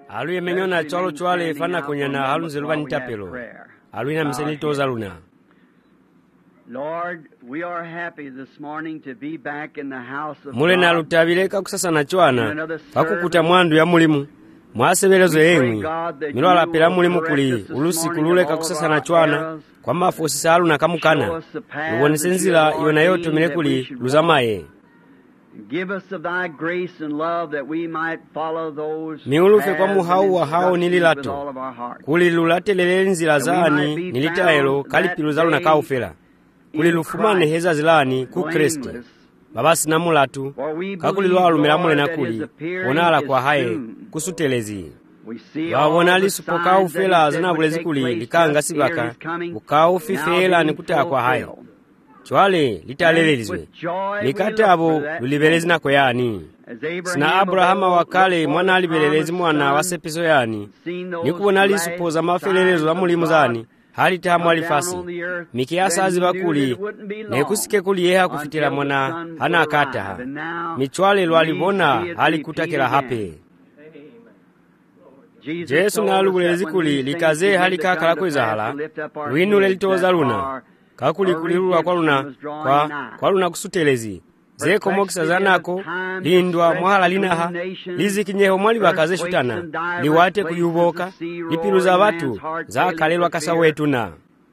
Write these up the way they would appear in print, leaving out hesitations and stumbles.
alu yemenyona cholo chwale fana kunyana halunze luba nitapelo alu ina miseni toza luna. Lord, we are happy this morning to be back in the house of mule na lutabileka kusasa na chwana pakukuta mwandu ya mulimu mwasebelezo yemwe milo alapela mulimu kuli ulusi kululeka kusasa na chwana kwa mafosi salu na kamukana luwonese nzila yona yoto mile kuli luzamaye. Give us of thy grace and love that we might follow those miulufe kwa muhau wa hao nililato kuli lulatelele nzila zani nilitaelo kalipilu zalu na kaufela kuli lufumane heza zilani ku Kristi babasi na mulatu kakuli lwa lumela mule na kuli onala kwa haye kusutelezi wawona lisupo kaufela zana bulezi kuli likanga sibaka ukaufifela ni kutaa kwa haye chwale litalelelizwe likate abo lulibelezi nako yani sina Abrahama wakale mwana alibelelezi mwana wasepiso yani nikubona lisupo za mafelelezo la mulimu zani hali tamu alifasi mikiasa azibakuli nekusike kuli yeha kufitila mwana hana akataha michwale lwalibona hali kutakela hape Jesu na lubulezi kuli likaze hali kakala kweza hala lwinule litoza luna kakuli kulilulwa kwa luna kusutelezi zeko mokisa zanako lindwa mwahala linaha lizikinyeho mwali bakaze shutana liwate kuyuboka lipilu za watu za kalelwa kasa wetu na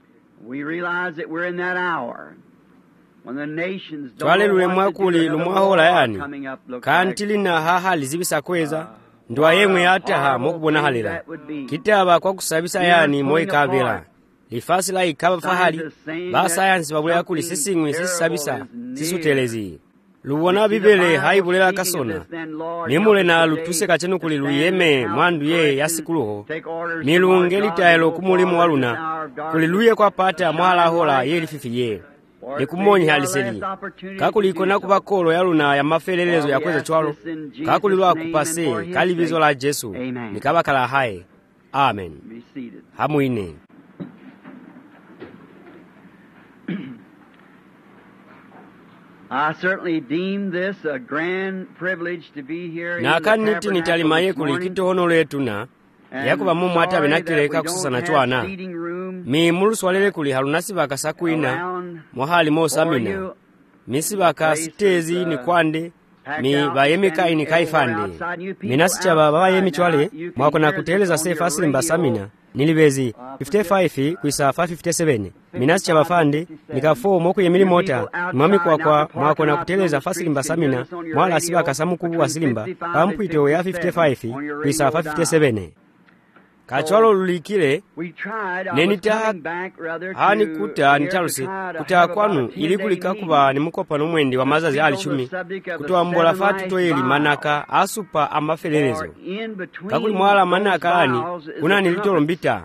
chwale lule mwakuli lumwahola yani kantili na haha lizibisa kweza ndwa yemwe ataha mokubona halila kitaba kwa kusabisa yani moe kabela lifasi la ikaba fahali ba sayansi babulea kuli sisingwe sisabisa sisutelezi luwona bibele haibulela kasona nimule na lutuse kachenu kuli luyeme mwandu ye yasikuluho milunge litaelo kumulimu waluna kuli luye kwa pata mwala hola ye lififiye likumonyi haliseli kakuli ikona kubakolo yaluna ya mafelelezo ya kweza chwalo kakuli lwa kupase kalibizo la Jesu nikabakala hae. Amen. Hamuine. I certainly deem this a grand privilege to be here na kaniti nitalimaye kuli kitohono letu na yakuba mumu hata benakileka kusasa na chwana mi muluswalele kuli halunasi baka sakuina mohali mosamina misi baka sitezi ni kwande mi bayemika ini kaifande minasi chaba baba yemi chwale mwakona kuteleza sefa asilimba samina nilibezi 55 kuisa 557 minasi chaba fande nikafo moku yemili mota mwami kwa mwakona kuteleza fasilimba samina mwala asiba kasamu kubu asilimba pampuito ya 55 kuisa 557 kachwalo lulikile nenita hani kuta nichalusi kuta kwanu ili kulika kuba ni mukopa numwendi wa mazazi alishumi kutoa mbola fatu toyeli manaka asupa amafelelezo kakuli mwala manaka ani kuna nilitolo mbita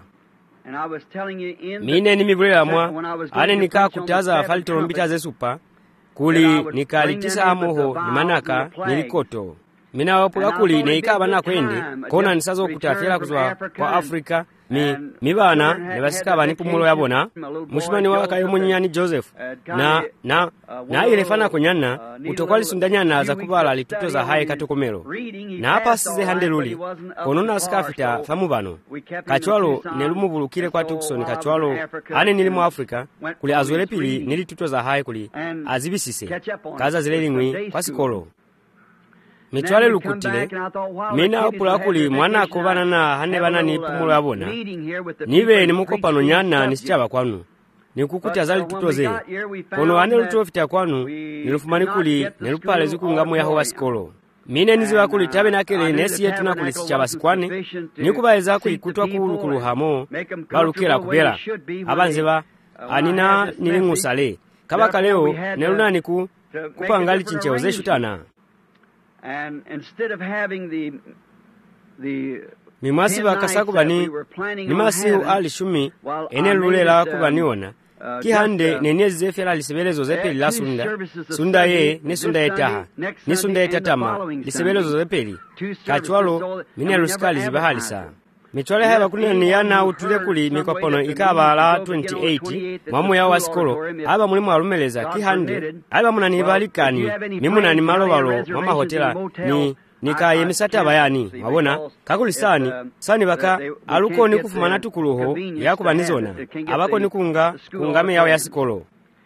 mine nimibulela mwa ane nika kutaza falitolo mbita zesupa kuli nikalitisa amoho ni manaka nilikoto mina wapula kuli neikaba na kwende kona nisazo kutafela kuzwa kwa Afrika mibana nebasikaba nipumulo yabona mushimani wakayo munyani Joseph na ilefana kunyana utokwali sundanyana za kubala lituto za hae katokomero na hapa size handeluli konona skafita famubano kachwalo nelumubulukile kwa Tucson kachwalo ane nilimu Afrika kuli azwele pili nilituto za hae kuli azibisise kaza zilelingwi kwa sikolo michwale lukutile mina opula kuli mwana akobana na hane bana ni pumulo yabona nibe ni mukopano nyana nisichaba kwanu nikukuta zali tutoze kono ane lutofita kwanu nilufumani kuli nelupale zikungamu yaho wasikolo mine niziwa kuli tabe nakele nesi yetu na kuli sichaba sikwane nikubaeza kuikutwa kulu hamo balukela kubela abanzeba anina nilingusale kabaka leo nelunani kupangali chincheo zeshutana. And instead of having the mimasi bakasaku bani nimasihu alishumi ene lulela kubaniona kihande nenezi zefela lisebelezo zepeli la sunda ye ne sunda etaha ne sunda etatama lisebelezo zepeli kachwalo mine lusikali zibahalisa michwale haba kuna niyana utule kuli mikopono ikaba la 28 mwamu ya wasikolo haba mulimu alumeleza kihande haba muna nibalikani mimuna ni malobalo mama hotela nikayemisata bayani mwabona kakulisani sani baka aluko ni kufumana tukuluho yakubanizona abako ni kungame yawo yasikolo.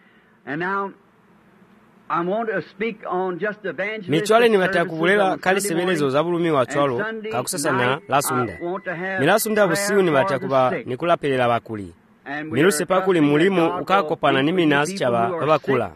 Michwale ni batakubulela kali sebelezo za bulumi wa chwalo kakusasana lasunda. Milasunda busiu ni batakuba nikulapelela bakuli. Miluse pakuli mulimu ukakopana niminasi chaba babakula.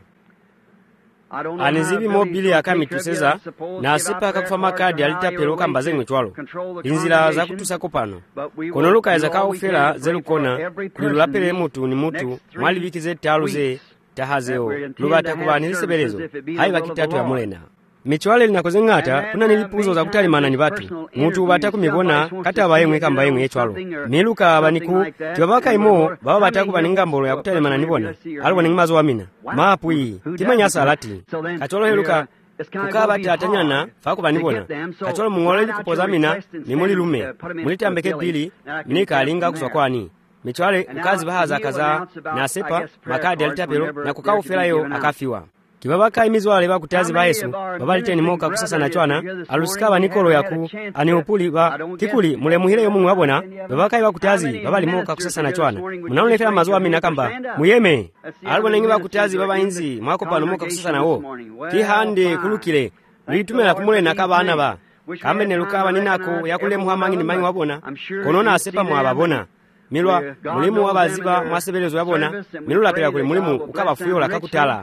Anizibi mobili akamituseza na asipa kakufama kadi alitapeloka mbaze mwechwalo. Inzila za kutusakopano. Konoluka ezaka ufela zelukona kululapele mutu ni mutu mwali bikize taluze tahazeo lubata kubani sebelezo hai bakitatu ya mulena. Michwale linakoze ngata kuna nilipuzo za kutalimana ni batu mutu bata kumibona kata abayemwe kamba yemwe echwalo miluka abaniku tibabaka imo baba bataku baningambolo ya kutalimana nibona alwo ningimazo wamina mapui timanya salati kacholo heluka kukaba tatanyana faku banibona kacholo mungole likupoza mina nimuli lume mulitambeke pili minika alinga kuswakwani. Michwale ukazi bahaza kaza na sepa makadi alitapelo na kukaufelayo akafiwa. Kibabaka imizwale bakutazi ba Yesu babaliteni moka kusasa na chwana alusikaba nikolo yaku aniupuli ba kikuli mulemuhile yo mungu abona babaka bakutazi babali moka kusasa na chwana munaonekera mazwa mina kamba muyeme alibona ngi bakutazi baba inzi mwako pano moka kusasa nawo kihande kulukile litumela kumule nakabana ba kambe nelukaba ninako yakule muhamangi ni manyi wabona konona asepa mwababona milwa mulimu wabaziba mwasebelezo yabona milula pela kule mulimu ukabafuyola kakutala.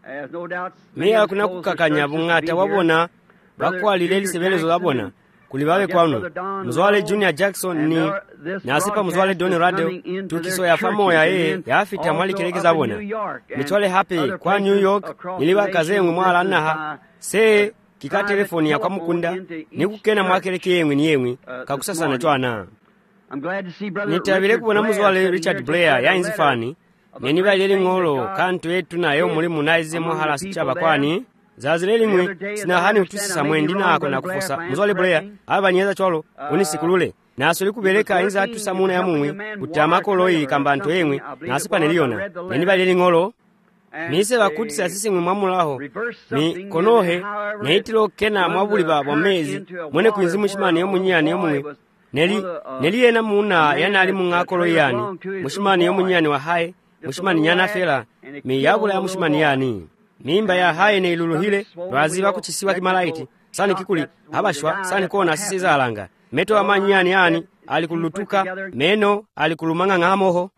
Meya kuna kukakanya bungata wabona bakwalile lisebelezo labona kulibawe kwanu Mzwale Junior Jackson ni nasipa Mzwale Donny Radio tukiso ya famo ya afita mwali kelekeza abona Michwale hape kwa New York niliba kaze mwala naha se kika telefoni ya kwa mukunda nikukena mwakeleke yemwe ni yemwe kakusasa na chwana. Nitabile kubona Mzwale Richard Blair ya inzifani nenibalele ngolo kantu yetu nayo mulimu naize muhala sichaba kwani zazileli mwe sinahani utusisa mwendi nako na kufosa Mzwale Blair abanyeza chwalo unisikulule na asoli kubeleka inza atusamuna ya mumwe utamakoloyi kambanto yemwe na asipa neliona nenibalele ngolo nise bakutisa sisi mwamulaho ni konohe neitilo kena mwabuliba bwamezi mwene kuinzi mushimani yo munyani yo mumwe neli yena muna yana ali mungakolo yani mushimani yo munyani wa hai mushimani nyana fela miyabula ya mushimani yani mimba ya hai ne iluluhile lwaziba kuchisiwa kimalaiti sani kikuli abashwa sani kona sisi zalanga meto amanyani yani alikulutuka meno alikulumanga ngamoho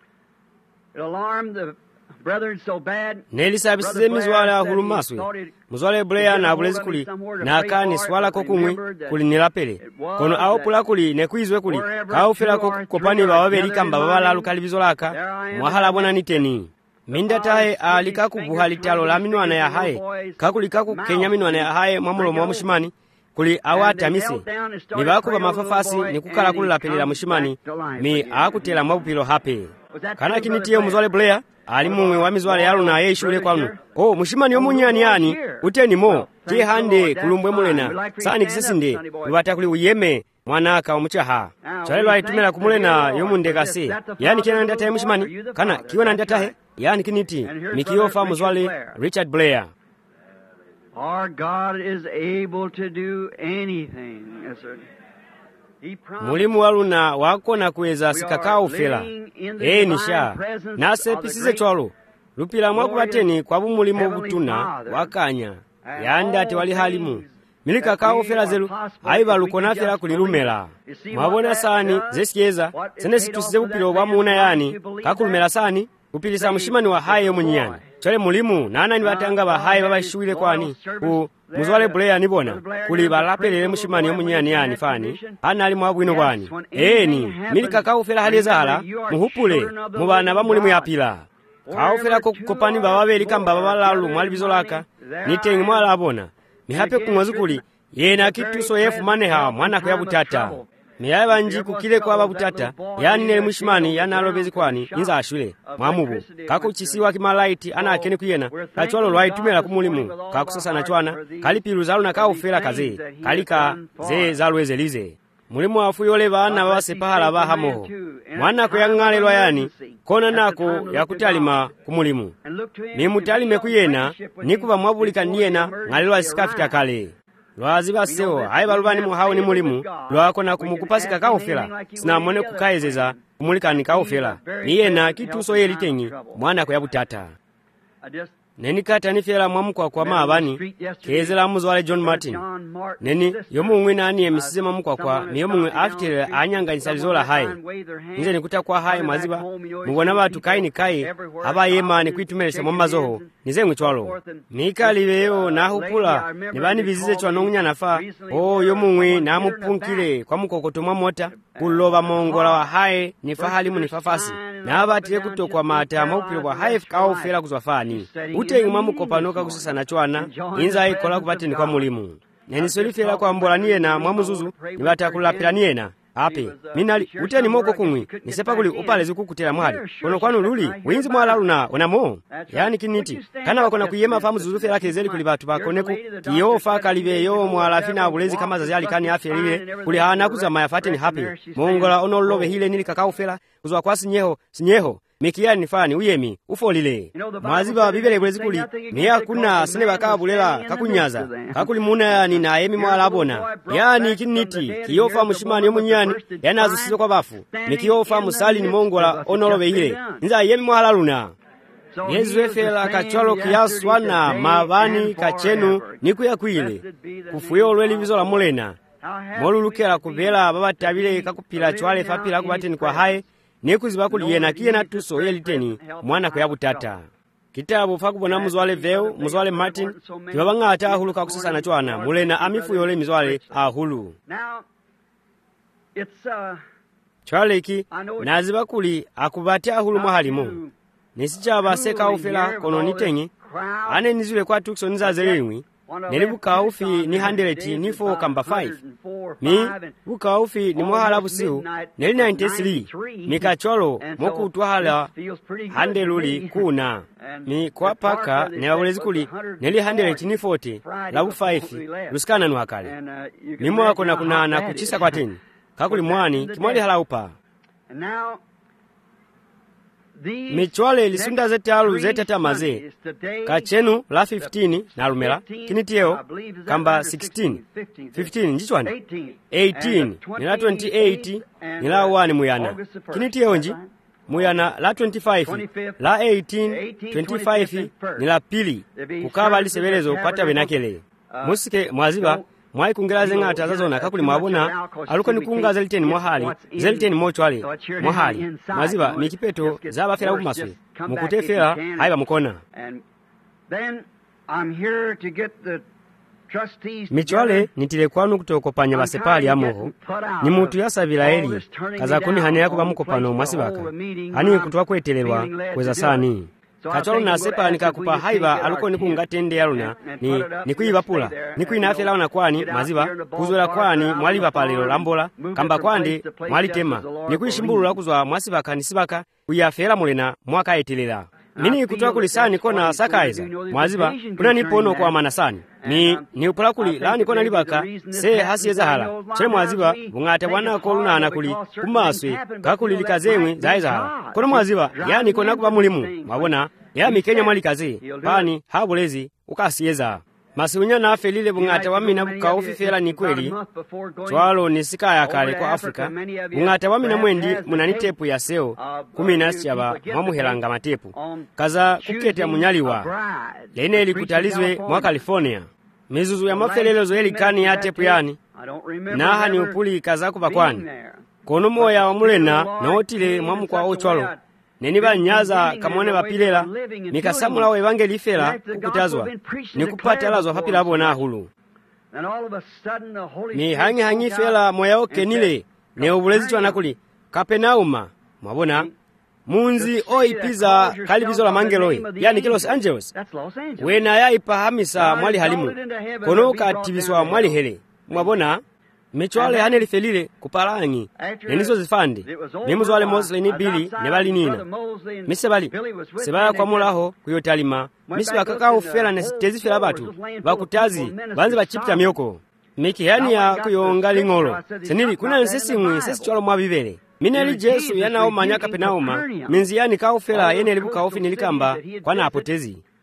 nelisabisize Mzwale ahulumaswe Mzwale Blair na abulezi kuli na kani swala kokumwe kuli nilapele kono aopula kuli nekuizwe kuli kaufela kopani bawabeli kamba babalalu kalibizolaka mwahala bona niteni mindatahe alikaku buhalitalo la minwana ya hae kakulikaku kenya minwana ya hae mwamulomo wa mushimani kuli awata mise nibako ba mafafasi nikukala kulapelera mushimani mi akutela mwabupilo hape kana kinitiye Mzwale Blair ali mumwe wa Mzwale yalu na yeshule kwanu mushimani yo munyani yani uteni mo kihande kulumbwe mulena sani kisesinde ubata kuli uyeme mwanaka omuchaha chalelo aitumela kumulena yo mundekase yani kena ndatahe mushimani kana kiona ndatahe yani kiniti mikiyofa Mzwale Richard Blair. Our God is able to do anything. Yes, sir. Mulimu waluna wako na kuweza sikaka ufela nisha nase pisize chwalo lupila mwakubateni kwa bumulimu butuna wakanya yanda ati wali halimu milika kao fela zelu aiba lukona fela kulilumela mwabona sani zesikeza sene situsize upilo wa muna yani kakulumela sani upilisa mushimani wa haye munyani chale mulimu nana ni batanga ba haye babashuile kwani ku Mzwale Blair nibona kuli balapelele mushimani yo munyani yani fani ana ali mwabwino bwani ni milika kaufela halizala muhupule mubana ba mulimu yapila kaufela kopani bababeli kamba babalalu mwalibizolaka nitengi mwala abona mihape kumwazukuli yena kituso yefu maneha mwana kwa butata miyaba nji kukile kwa babutata yani ne mushimani yana alobezi kwani inza ashule mwamubu kakuchisiwa kimalaiti ana akene kuyena kachwalo lwaitumela kumulimu kakusasa na chwana kalipilu zalu na kaufela kaze kalika ze zalwezelize mulimu afu yole bana basepahala bahamoho mwana kuyangale lwayani kona nako yakutalima kumulimu ni mutalime kuyena nikuba mwabulika niyena ngalelwa sikafita kale lwazi basewo ayi balubani muhawo ni mulimu lwakona kumukupasika kaufela sinamone kukayezeza kumulikani kaufela niyena kituso yelitenyi mwana kuyabutata neni kata nifela mwamukwa kwa maabani kezela muzwale John Martin neni yomungwe nani emisize mwamukwa kwa miyomungwe afitile anyanga nisalizola hai nze nikuta kwa hai maziba mubona batu kai ni kai aba yema ni kuitumelesa mwamazoho nize ngwechwalo mikali beyo na hupula nibani bizize chwa nongunya nafa yomungwe na mupunkile kwa mukokoto mwamota kuloba mongola wa hai ni fahalimu ni fafasi na abatile kutokwa mata maupilo wa hai kaufela kuzwafani utengi mwamukopanoka kusisana chwana inza ikola kubatini kwa mulimu nenisolifela kwa mbola niyena mwamuzuzu nibatakula niyena ape minali uteni moko kumwi nisepa kuli upalezi kukutela mwali kono kwanu luli winzi mwala luna onamo yani kiniti kana wakona kuyema famu zuzufela kezeli kuli batu bakoneku kiyofa kalibeyo mwala fina bulezi kama zazali kani afya lile kuli hana kuzama yafati ni hapi mongola onolobe hile nili kakaufela kuzwa kwa sinyeho mikiyani nifani uyemi ufolile maziba bibele bulezi kuli niya kuna sine bakabulela kakunyaza kakuli muna ni na yemi mwala abona yani kiniti kiyofa mushimani yomunyani yana azisizo kwa bafu mikiyofa musali ni mongola onolobe hile nza yemi mwala luna Yezu efela kachwalo kiyaswa na mabani kachenu nikuya kwile kufuyo olweli bizola mulena molulukela kubela babatabile kakupila chwale fapila kubateni kwa hae nekuziba kuliyena kiyena tuso yeliteni mwana kuyabutata kitabu fakubona muzwale veo muzwale Martin kibabanga ata ahulu kakusasana chwana mulena amifu yole mizwale ahulu chwaleki naziba kuli akubati ahulu mahalimu nisichaba seka ufela kono nitenyi ane nizule kwa tukso nizazelimwi nelibuka ufi ni 100 ni 4 kamba 5 mi buka ufi ni mwahala busiu neli 93 mikacholo moku tuhala handeluli kuna mi kwa paka ne wawelezi kuli neli 100 ni 40 labu 5 lusikana nuhakale mimo wako na kunana kuchisa kwa tini kakuli mwani kimwali halaupa michwale lisunda zete alu zete tamaze kachenu la 15 na lumela kinitieo kamba 16 15 njichwani 18 nila 28 nila 1 muyana kinitieo nji muyana la 25 la 18 25 nila pili kukaba lisebelezo pata benakele musike mwaziba mwai kungelaze ngata zazona kakuli mwabona aluko nikunga zeliteni mwahali zeliteni mochwale mwahali maziba mikipeto zaba fela kumaswe mukutefela haiba mukona michwale nitile kwanu kutokopanya basepali amoho ni mutu yasabila eli kaza kuni hane yako bamukopano mwasibaka hani kutuwa kwetelelwa kweza sani kacholo na sepa nikakupa haiba aluko nikungatende yaluna ni kuibapula ni kuinafela wana kwani maziba kuzwela kwani mwaliba palelo lambola kamba kwande mwalitema ni kuishimbulula kuzwa mwasibaka nisibaka kuyafela mulena mwaka etelela nini kutoa kulisani kona sakaiza mwaziba kuna nipono kwa manasani ni upula kuli lani kona libaka se hasieza hala chile mwaziba bungata wana koluna anakuli kumaswe kakuli likazemwe zaiza hala kono mwaziba yani kona kuba mulimu mwabona ya mikenya mwali kazi pani habulezi ukasieza masiunya na afelile bungata wamina buka ofifela ni kweli chwalo nisika ya kale kwa Afrika bungata wamina mwendi munani tepu ya seo 10 chaba mwamuhelanga matepu kaza kukete ya munyaliwa lene ilikutalizwe mwa California mizuzu ya mafelelezo elikani ya tepu yani naha ni upuli kaza kubakwani kono moya wa mulena na otile mwamu kwa ochwalo neni banyaza kamone bapilela mikasamula wa evangeli fela kukutazwa ni kupata lazo hapila bona hulu mi hangi fela moya oke nile ne ubulezi chwana kuli Kapenauma mwabona munzi oipiza kalibizo la mangeloi yani Los Angeles wena ya ipahamisa mwali halimu kono katibiswa mwali hele mwabona michwale hane lifelile kupalangi nenizo zifandi nimuzwale Mosley ni Billy nebali nina misebali sebaya kwa mulaho kuyotalima misiba kakao fela nesitezifela batu bakutazi banze bachipita myoko miki yani ya kuyonga lingolo senili kuna nsesimwe sesichwalo mwabibele mineli Jesu yanao manyaka Kapenauma minzi yani kao fela yene libuka ofi nilikamba kwa na apotezi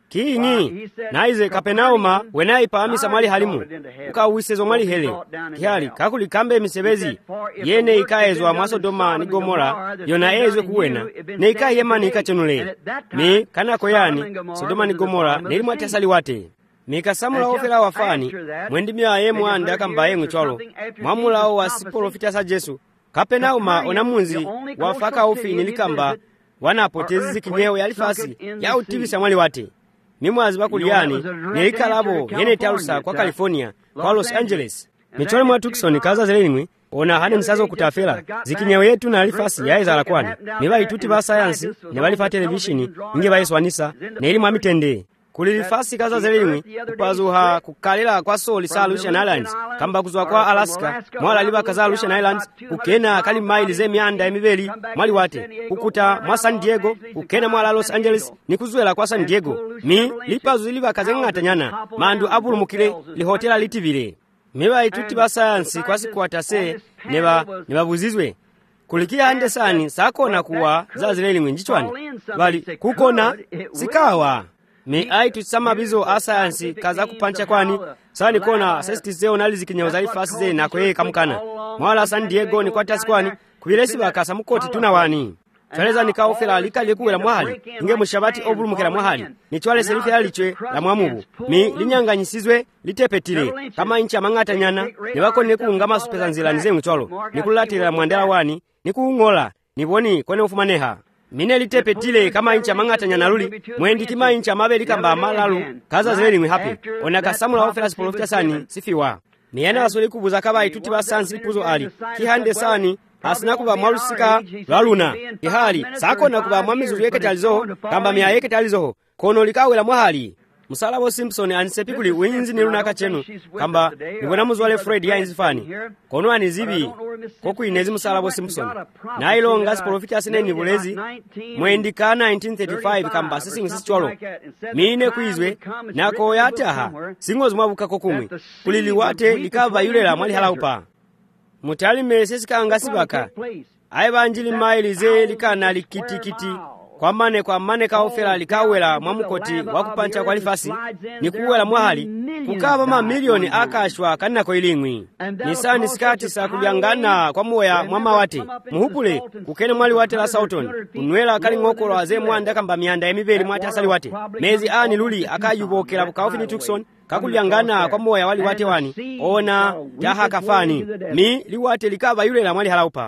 kiingi naize Kapenauma wenayi pamisa mwali halimu ukawise mwali hele kihali kakuli kambe misebezi yene ikaezwa mwa Sodoma ni Gomora yona ezwe kuwena ne ikayemani ikachenule mi kanako yani Sodoma ni Gomora neli mwatasali wate mikasamula ofela wafani mwendimi aye mwanda kambaye mwchwalo mwamulao wasiprofita sa Jesu Kapenauma onamunzi wafaka ofi nilikamba wanapotezi zikinyeo yalifasi ya utivisa mwali wate mimwazi bakuliyani nelikalabo yene talusa kwa California kwa Los Angeles michole mwa Tucson kaza zelenimwe ona hane msazo kutafela zikinyeo yetu na alifasi ya ezala kwani niba ituti ba science niba lifa televishini nge ba Yesuanisa neli mwa mitende kulilifasi kaza zelenimwe kupazuha kukalila kwa Soli sa Aleutian Islands kamba kuzwa kwa Alaska mwala liba kaza Aleutian Islands ukena kali maili ze mianda emibeli mwali wate ukuta mwa San Diego ukena mwala Los Angeles nikuzuela kwa San Diego mi lipazu liba kazenga tanyana mandu abulu mukile li hotela litivile miba ituti ba science kwa sikwata se neba buzizwe kulikia hande sani sakona kuwa za zelenimwe njichwani bali kukona sikawa mi aitu sama bizo asayansi kaza kupancha kwani sani kona sestizeo nali zikinyao za ifasi ze na kweye kamukana mwala San Diego ni kwa tasi kwani kubilesi bakasa mukoti tunawani chaleza nikaofela likali kuwela mwahali inge mushabati obulu mukela mwahali ni chwale serifi alichwe la mwamubu mi linyanga nyisizwe litepetile kama incha mangata nyana ni wako nekuungama supeza nzila nize mchwalo nikulatila mwandala wani nikuungola niboni kone ufumaneha mine litepetile kama incha mangata nyana luli mwendi kima incha mabeli kamba malalu kaza zeli mwe hapi onakasamula ofela siprofita sani sifiwa miyana wasoli kubuza kaba ituti ba sansi lipuzo ali kihande sani asina kuba mwalusika laluna ihali sako na kuba mwamizu yeketalizo kamba miya yeketalizo kono likawela mwahali Musalabo Simpson anisepikuli winzi niluna kachenu kamba nibona muzwale Fred ya inzifani kono anizibi koku inezi Musalabo Simpson na ilonga siprofita sine nibulezi mwendika 1935 kamba sisi ngisichwalo mine kuizwe na koyataha singozi mwabuka kokumwi kuliliwate likava yule la mwali halaupa mutali mesesika angasibaka aibanjili mailize likana likitikiti kwa mane kaofela likawela mwamukoti wakupancha kwa lifasi ni kuwela mwahali kukaba mamilioni akashwa kanina kwa ilingwi nisani sikati sa kuliangana kwa moya mwama wate muhupule kukene mwali wate la Sauton unwela kali ngokolo waze mwanda kamba mianda emibeli mwate asali wate mezi ani luli akayubokela bukaofini Tucson kakuliangana kwa moya wali wate wani ona jaha kafani mi liwate likaba yule la mwali halaupa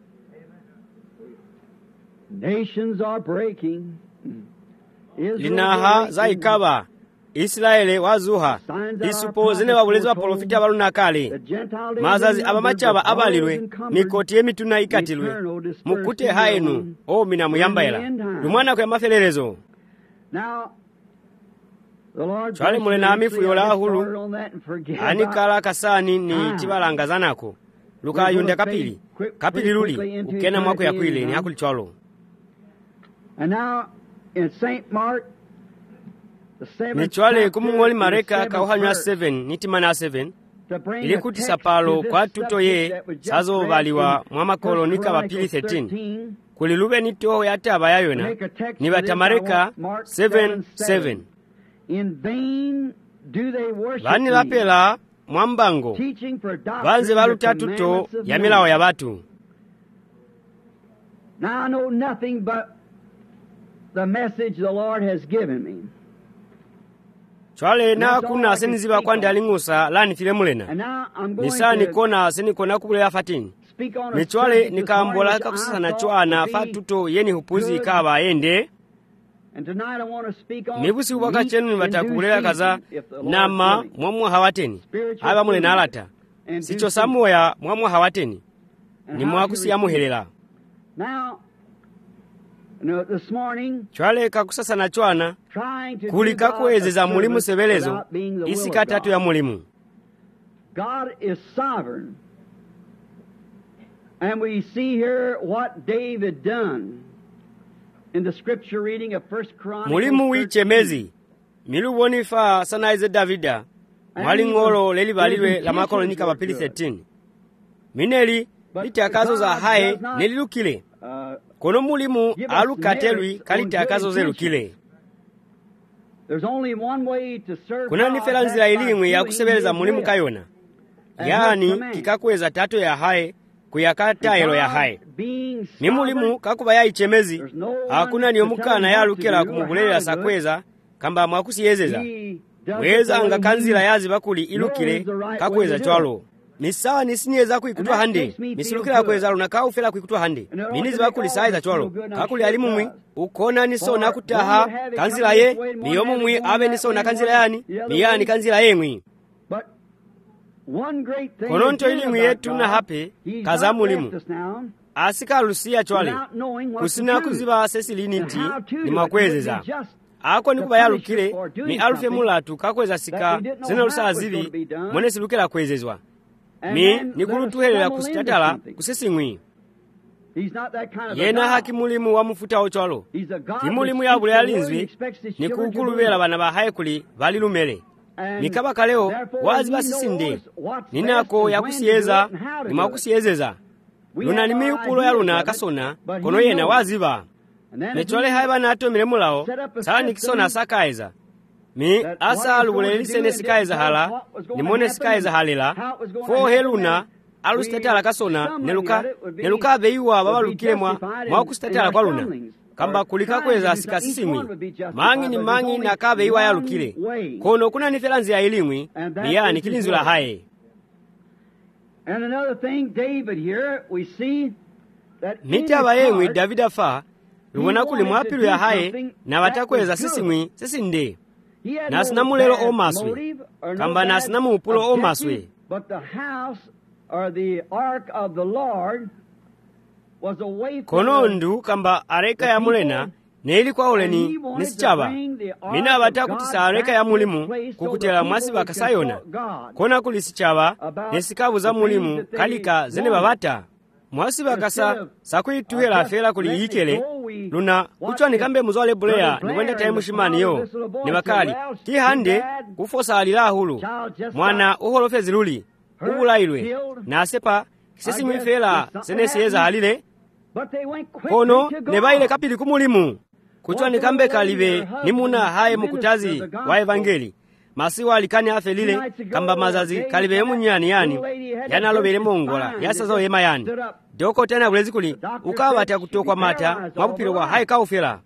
Nations are breaking. Linaha zaikaba Israeli wazuha isupo zine wabulezi wa profita baluna kale mazazi abamachaba abalirwe mikoti emituna ikatilwe mukute haenu o mina muyambaela lumwana kwa mafelerezo chwale mule na amifu yola hulu anikala kasani ni tibalangazanako luka yunde kapili luli ukena mwako ya kwile ni hakuli chwalo. And now in St. Mark, Nichwale kumungoli mareka kauhanywa 7 nitimana 7 ilikuti sapalo kwa tuto ye sazo baliwa mwama kolonika wapili 13 kulilube nito yate abayayona ni batamareka 7:7 in vain do they worship bani lapela mwambango banze baluta tuto ya milao ya batu. Now I know nothing but the message the Lord has given me. Chwale na kuna seniziba kwa ndalingusa lani filemulena. Nisani kona seni kona kubule ya fatini. Nichwale nikambola haka kusasa na chwana fatuto yeni hupuzi ikaba ende. Nibusi ubaka chenu nibatakubulela kaza nama mwamu hawateni. Haba mulena alata. Sicho samu ya mwamu hawateni. Ni mwakusi ya muhelela. This morning, chwale kakusasa na chwana kulika kuwezeza mulimu sebelezo isika tatu ya mulimu. God is sovereign. And we see here what David done in the scripture reading of 1 Chronicles. Mulimu wichemezi miluboni fa sanaize Davida mwalingolo leli balilwe la makolonika wapili 13 mineli litakazo za hae nelilukile kono mulimu alukatelwi kalite akazo zelukile. kuna nifera nzira ilimwe yakusebereza mulimu kayona, yani kikakweza tato ya haye kuyakatayelo ya haye ni mulimu kakuba yayichemezi hakuna niyo mukana yalukira kumubulela sakweza kamba mwakusiyezeza weza nga kanzira yazi bakuli ilukire kakweza chwalo misawa nisiniyeza kuikutwa hande misilukira kweza luna kaufela kuikutwa hande minizi bakuli saiza chwalo kakuli alimumwi ukona nisona kutaha kanzira ye miyomumwi abe nisona kanzira yani miyani kanzira yemwi kononto ilimwi yetu na hape kaza mulimu asika lusia chwale kusina kuziba sesiliniti ni makwezeza ako nikuba yalukire ni alufe mulatu kakweza sika zina lusa zivi mwene silukira kwezezwa mi nikulutuhelela kusitatala kusesingwi yena haki mulimu wa mufuta ochwalo kimulimu yabule yalinzwi ni kukulubela bana bahaye kuli balilumele mikaba kaleo wazi basisinde ninako yakusiyeza ni makusiyezeza luna nimi upulo ya luna kasona kono yena waziba nechole haye bana atomile mulao sala nikisona sakaiza mi asa alubule lisene sikaiza hala nimone sikaiza halila fo heluna alusitatala kasona neluka abeiwa babalukile mwakusitatala kwa luna kamba kulika kweza sikasisimwi mangi ni mangi na kabeiwa yalukile kono kuna nifela nzira ilimwi miyani kilinzula haye. Nitaba yemwi Davida fa lubona kuli mwapilu ya haye na watakweza sisimwi sisinde nasina mulelo omaswe kamba nasina muupulo omaswe kono ndu kamba areka ya mulena neili kwa uleni nisichaba mina abata kutisa areka ya mulimu kukutela mwasi bakasayona kona kulisichaba nesikabu za mulimu kalika zene babata mwasi bakasa sakuituhela afela kuli yikele luna kuchwa nikambe muzwale buleya nikwenda taimu shimani yo nibakali tihande kufosa alila hulu mwana uholofe ziluli ubulailwe nasepa kisesi mwifela zene siyeza halile kono nebaile kapili kumulimu kuchwa nikambe kalibe nimuna haye mukutazi wa evangeli masiwa alikani afelile kamba mazazi kalibe munyani yani yanalobele mongola yasazo yema yani doko tena bulezi kuli ukabata kutokwa mata mabupiro wa haye kaufela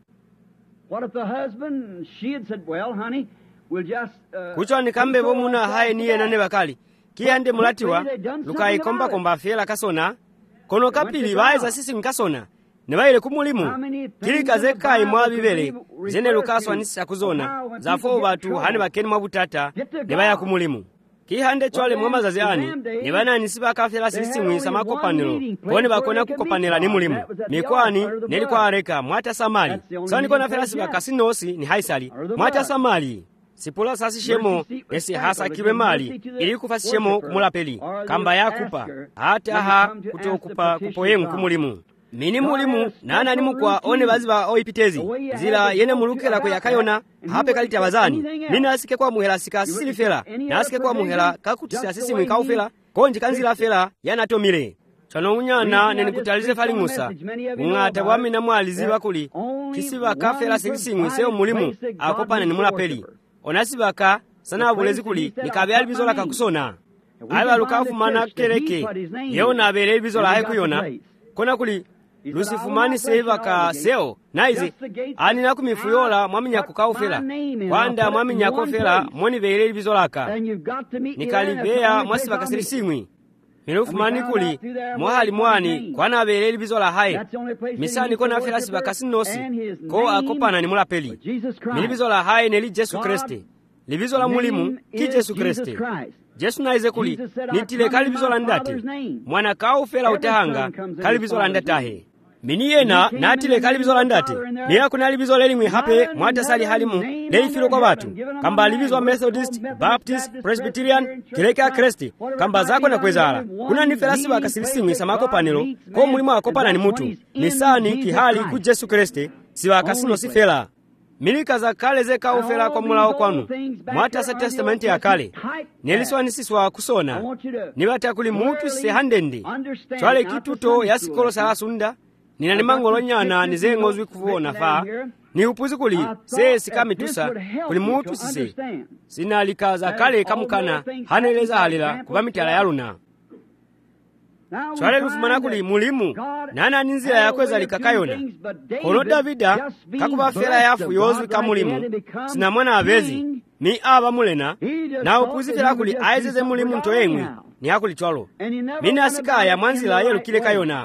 kuchwa nikambe bomuna haye niye nane bakali kiyande mulatiwa lukaikomba komba fela kasona kono kapili baeza sisi nkasona nebaile kumulimu kilika zekai mwabibele zene lukaswa nisa kuzona zafo batu hane bakeni mwabutata nebaya kumulimu kihande chwale mwamazazi ani nebana nisiba kafela sisi mwisa makopanelo kone bakona kukopanela ni mulimu mikwani nelikuwa areka mwata samali sani kona fela siba kasinosi ni haisali mwata samali sipula sasi shemo esi hasa kiwe mali ili kufasi shemo kumulapeli kamba ya kupa hata ha kutokupa kupoyengu kumulimu mini mulimu nana ni mukwa one baziba oipitezi zila yene mulukela kwa yakayona hape kalita bazani mina asike kwa muhela sika sisili fela na asike kwa muhela kakutisa sisi mwikau fela konji kanzila fela yana tomile chano unyana neni kutalize fali musa ungata wamina mwaliziba kuli kisiba kafela sisi mwiseo mulimu akopana ni mulapeli onasibaka sana bulezi kuli nikabe alibizola kakusona aba lukafumana kereke yona abele alibizola haye kuyona kona kuli lusifumani seva ka seo naize ani nakumifuyola mwaminya kukaufela kwanda mwaminya kofela mwoni bele alibizola ka nikalibea mwasiba kasirisimwi milufumani kuli mwahali mwani kwana abele alibizola haye misani kona fela siba kasinosi ko akopana ni mulapeli milibizola haye neli Jesu Kriste libizola mulimu ki Jesu Kriste Jesu naize kuli nitile kalibizola ndate mwana kaufela utahanga kalibizola ndatahe mini yena natile kalibizola ndate niya kuna libizola elimwe hape mwata sali halimu leifilo kwa watu kamba libizwa Methodist, Baptist, Presbyterian, kileka Kriste kamba zako na kwezala kuna nifelasi wakasilisimwi samako panelo ko mulimu wakopana ni mutu nisani kihali ku Jesu Kriste siwa kasino sifela milika za kale zeka ufela kwa mulao kwanu mwata sa testamenti ya kale neliswa nisiswa kusona niwata kuli mutu sehandende chwale kituto yasikolo salasunda nina nimangolo nyana nizengozwi kuvona fa ni upuzi kuli sesi kamitusa kuli mutu sise sinalikaza kale kamukana haneleza halila kuba mitala yaluna chwale lufumana kuli mulimu nana ninzira yakweza likakayona kono Davida kakuba fera yafu yozwi kamulimu sina mwana abezi ni aba mulena na upuzitira kuli aizeze mulimu ntoyengwi ni akuli chwalo mini asikaya mwanzila yelukile kayona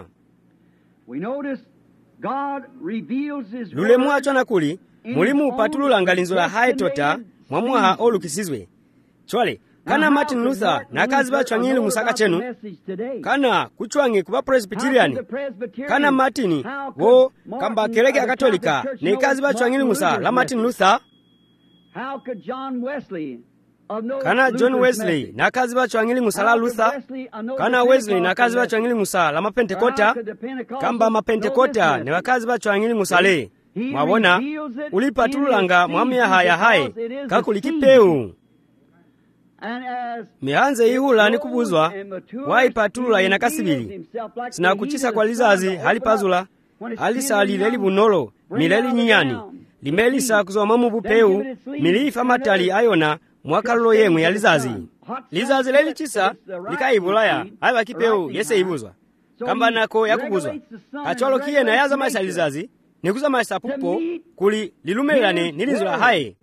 lulemu achwana kuli mulimu upatulula ngalinzo la hae tota mwamuha olukisizwe chwale kana Martin Luther na kazi bachwangili musaka chenu kana kuchwangi kuba Presbyterian kana Martin wo kamba keleke ya Katolika ni kazi bachwangili musa la Martin Luther kana John Wesley na kazi bachwangili musa la Luther kana Wesley na kazi bachwangili musa la Mapentekota kamba Mapentekota ne wakazi bachwangili musa le mwabona ulipatululanga mwamia haya hae kakulikipeu mianze ihula ni kubuzwa waipatulula yena kasibili sina kuchisa kwa lizazi halipazula halisalile libunolo mileli nyinyani limelisa kuzoma mubupeu milifa matali ayona mwakalulo yemwe ya lizazi leli chisa likaibulaya haiba kipeu yese ibuzwa kamba nako yakubuzwa kacholo kiyena yaza maisa lizazi nikuza maisa pupo kuli lilumelane nilizula hae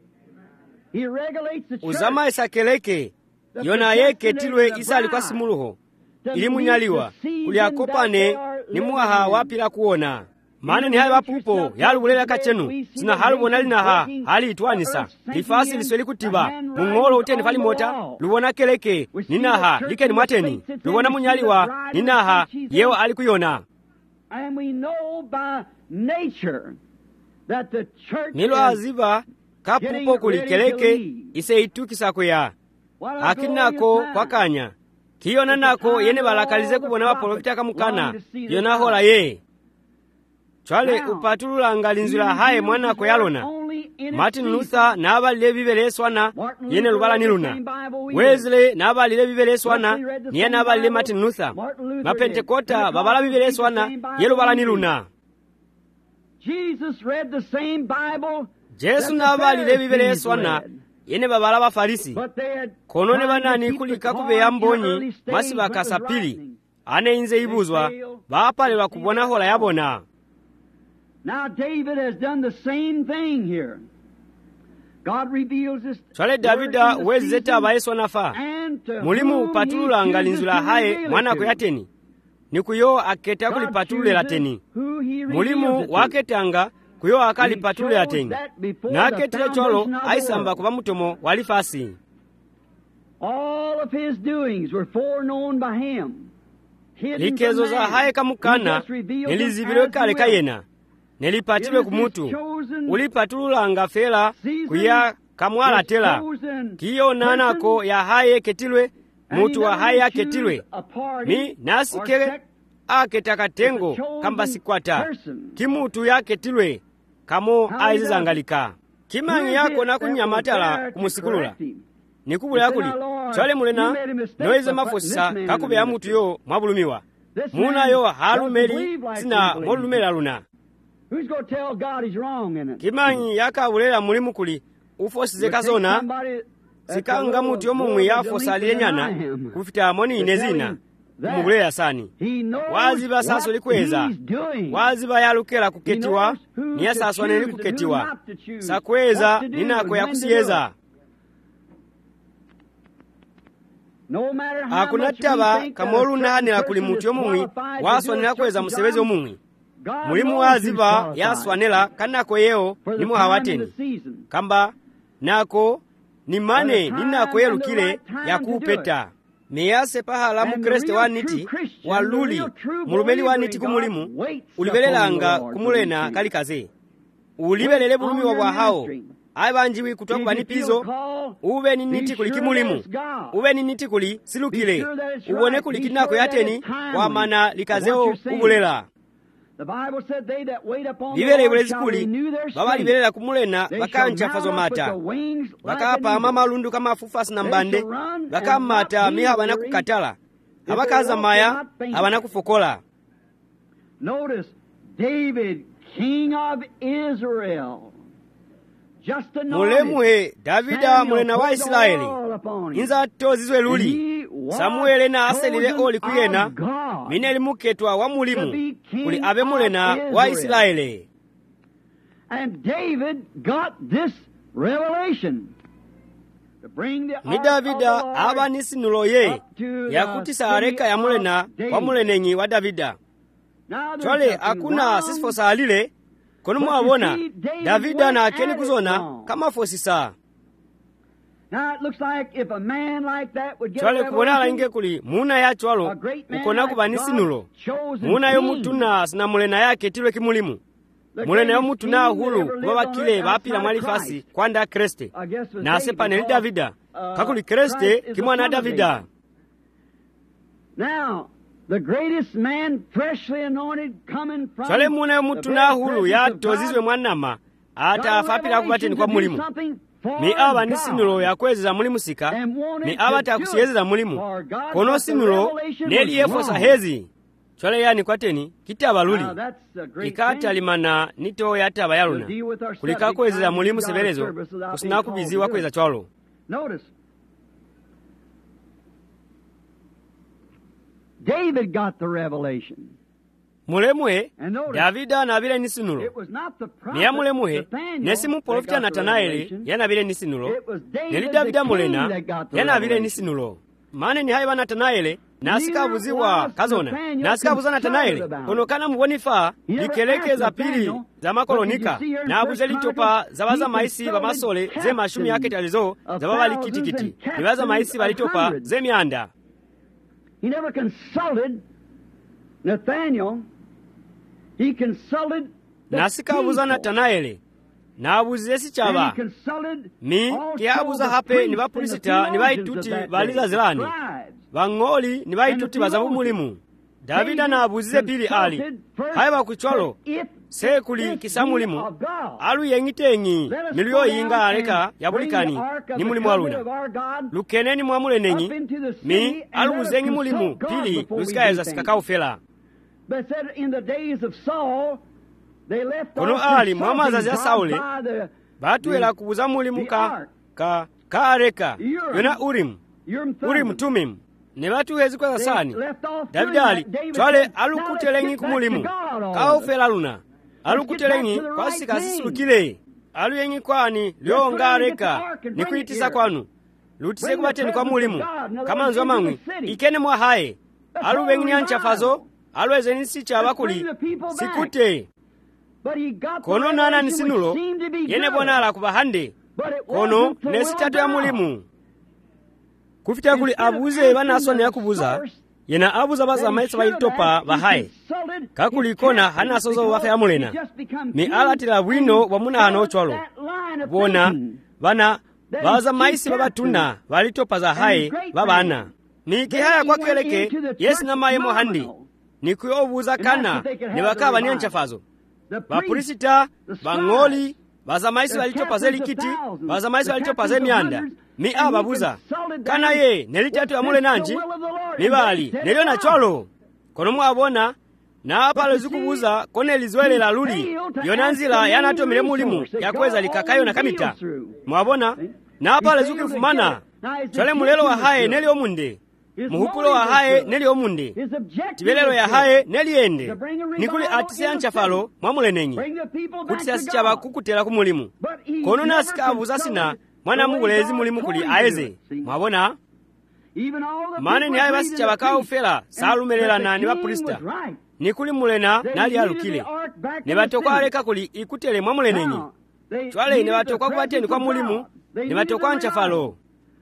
uzama isakeleke yona yeke tilwe isali kwa simuluho ilimunyaliwa kuliakopane ni muaha wapila kuona mane ni hali wapupo yalubulela kachenu sina halubona linaha hali itwanisa lifasi lisweli kutiba mungolo uteni fali mota lubona keleke ninaha like ni mwateni lubona munyaliwa ninaha yewa alikuyona nilo aziva kapupo kulikeleke ise itukisa kuya akinako kwa kanya kiyona nako yene balakalize kubona waprofita kamukana yona hola ye chwale upatulula ngalinzula hae mwana ko yalona Martin Luther na abalile bibeleswana yene lubala niluna Wesley na abalile bibeleswana niye na abalile Martin Luther Mapentekota babala bibeleswana ye lubala niluna Jesu na abalile bibeleswana yene babala bafarisi kono ne banani kulika kubeya mbonyi masi bakasapili ane inze ibuzwa bapalelwa kubona hola yabona. Now David has done the same thing here. God reveals this. Chale Davida wezeta baeswa nafa mulimu patulula ngalinzula hae mwana ko yateni nikuyo aketa kulipatulula lateni mulimu waketanga kuyo akali patulula yateni na aketile cholo aisamba kuba mutomo walifasi. All of his doings were foreknown by him. Likezo za hae kamukana nilizibirwe kale kayena nelipatilwe kumutu ulipatulula ngafela kuya kamwala tela kiyo nanako ya haye ketilwe mutu wa haye ketilwe mi nasikele aketakatengo kamba sikwata kimutu ya ketilwe kamo aizizangalika kimangi yako na kunyamatala kumusikulula nikubula yakuli chwale mulena noeze mafosisa kakube ya mutu yo mwabulumiwa muna yo halumeli sina molumela luna. Who's going to tell God he's wrong in it? Kimanyi yakabulela mulimu kuli ufosize kazona sikanga mutu yomumwi yafosaliye nyana kufita amoni inezina kumubulela sani waziba saso likweza waziba yalukela kuketiwa niya saso neli kuketiwa sakweza ninako ya kusiyeza hakunataba kamolu nahanela kuli mutu yomumwi waswanela kweza musebezi yomumwi mulimu waziba yaswanela kanako yeo nimu hawateni kamba nako ni mane ninako yelukile ya kupeta meyase pahala mu Kriste waniti waluli mulumeli waniti kumulimu ulibelelanga kumulena kalikaze ulibelele bulumi wa hao abanjiwi kutoka banipizo ube ni niti kuli kimulimu ube ni niti kuli silukile ubone kuli kinako yateni wa mana likazeo ubulela. Bibele ibulezi kuli baba libelela kumulena bakancha fazo mata bakapa mama lundu kama fufasi na mbande bakamata miha bana kukatala abakaza maya abana kufokola. Notice David, king of Israel. mulemuhe davida mulena wa isiraeli inza tozizwe luli samuele na aselile oli kuyena mine limuketwa wa mulimu kuli abe mulena wa isiraeli. And David got this revelation to bring the mi davida aba nisinulo ye yakuti saareka ya mulena wa mulenenyi wa davida chwale akuna sisifo saalile kono mwabona davida na akeni kuzona kama fosisa. Chwale kubona alinge kuli muna ya chwalo ukona kuba nisinulo muna yo mutuna sina mulena yake tilwe kimulimu mulena yo mutuna hulu kuba bakile bapila mwalifasi kwanda kreste na asepane li davida kakuli kreste kimwana davida. Now the greatest man freshly anointed coming from chwale muna yo mutuna hulu ya tozizwe mwanama ata afapila kubateni kwa mulimu mi aba nisinulo yakwezeza mulimu sika mi aba takusiyezeza mulimu kono sinulo neli yefosa hezi chwale yani kwateni kitaba luli ikatalimana nito yataba yaluna kulika kwezeza mulimu sebelezo kusina kubiziwa kweza chwalo. Notice David got the revelation. Mulemwe davida nabile nisinulo niya mulemwe nesimu profita natanaeli yanabile nisinulo neli davida mulena yanabile nisinulo mane ni haiba natanaeli nasikabuziwa kazona nasikabuza natanaeli konokana mubonifa likelekeza pili za makolonika na abuze litopa zabaza maisi bamasole ze mashumi yake talizo zababa likitikiti nibaza maisi balitopa ze mianda. He never consulted Nathaniel. He consulted nasikabuza natanaeli nabuze sichaba mi kiabuza hape ni bapulisita ni baituti baliza zilani bangoli ni baituti bazamu mulimu. Davida nabuzize pili ali haiba kuchwalo sekuli kisamulimu alu yengitenyi miliyo yinga aleka yabulikani ni mulimu aluna lukeneni mwamulenenyi mi alubuzengi mulimu pili lusikayeza sikakaufela. Kono ali mwamazazi ya Sauli batuela kubuza mulimu kaareka yona Urimu Tumimu ne batuwezi kwa sani Davida ali chwale alukutelengi kumulimu kaufela luna alukutelengi kwa sika sisulukile alu yengi kwani lyongareka ni kuitisa kwanu lutise kubateni kwa mulimu kama nzwa mangwi ikene mwa hae alu wengi nyanchafazo alu ezeni sicha bakuli sikute kono nana nisinulo yene bona ala kubahande kono nesitatu ya mulimu kufita kuli abuze banasone yakubuza yena abuza baza maisa bayitopa bahaye kakuli kona hana sozo wafe amulena mi alatira bwino bamuna hano chwalo bona bana baza maisi babatuna balitopa za haye babana ni kihaya kwa keleke yesi na maye mohandi ni kuyobuza kana ni bakaba nyanchafazo bapulisita bangoli baza maisi balitopa zelikiti baza maisi balitopa zemianda mi ababuza kana ye nelitatu ya mule nanji mibali nelio na chwalo kono mwabona na apalo zikubuza kone lizwele la luli yonanzila yanatomile mulimu yakweza likakayo na kamita mwabona na apalo zikufumana chwale mulelo wa hae nelio munde muhupulo wa hae nelio munde tibelelo ya hae neliende nikuli atise yanchafalo mwamulenenyi kutisa sichaba kukutela kumulimu kono nasika abuza sina mwana mugulezi mulimu kuli aeze mwabona mane ni hae basi chabaka ufela salumelela na ni bapulista nikuli mulena nali alukile ne batokwa aleka kuli ikutele mwamulenenyi chwale ne batokwa kubateni kwa mulimu ne batokwa nchafalo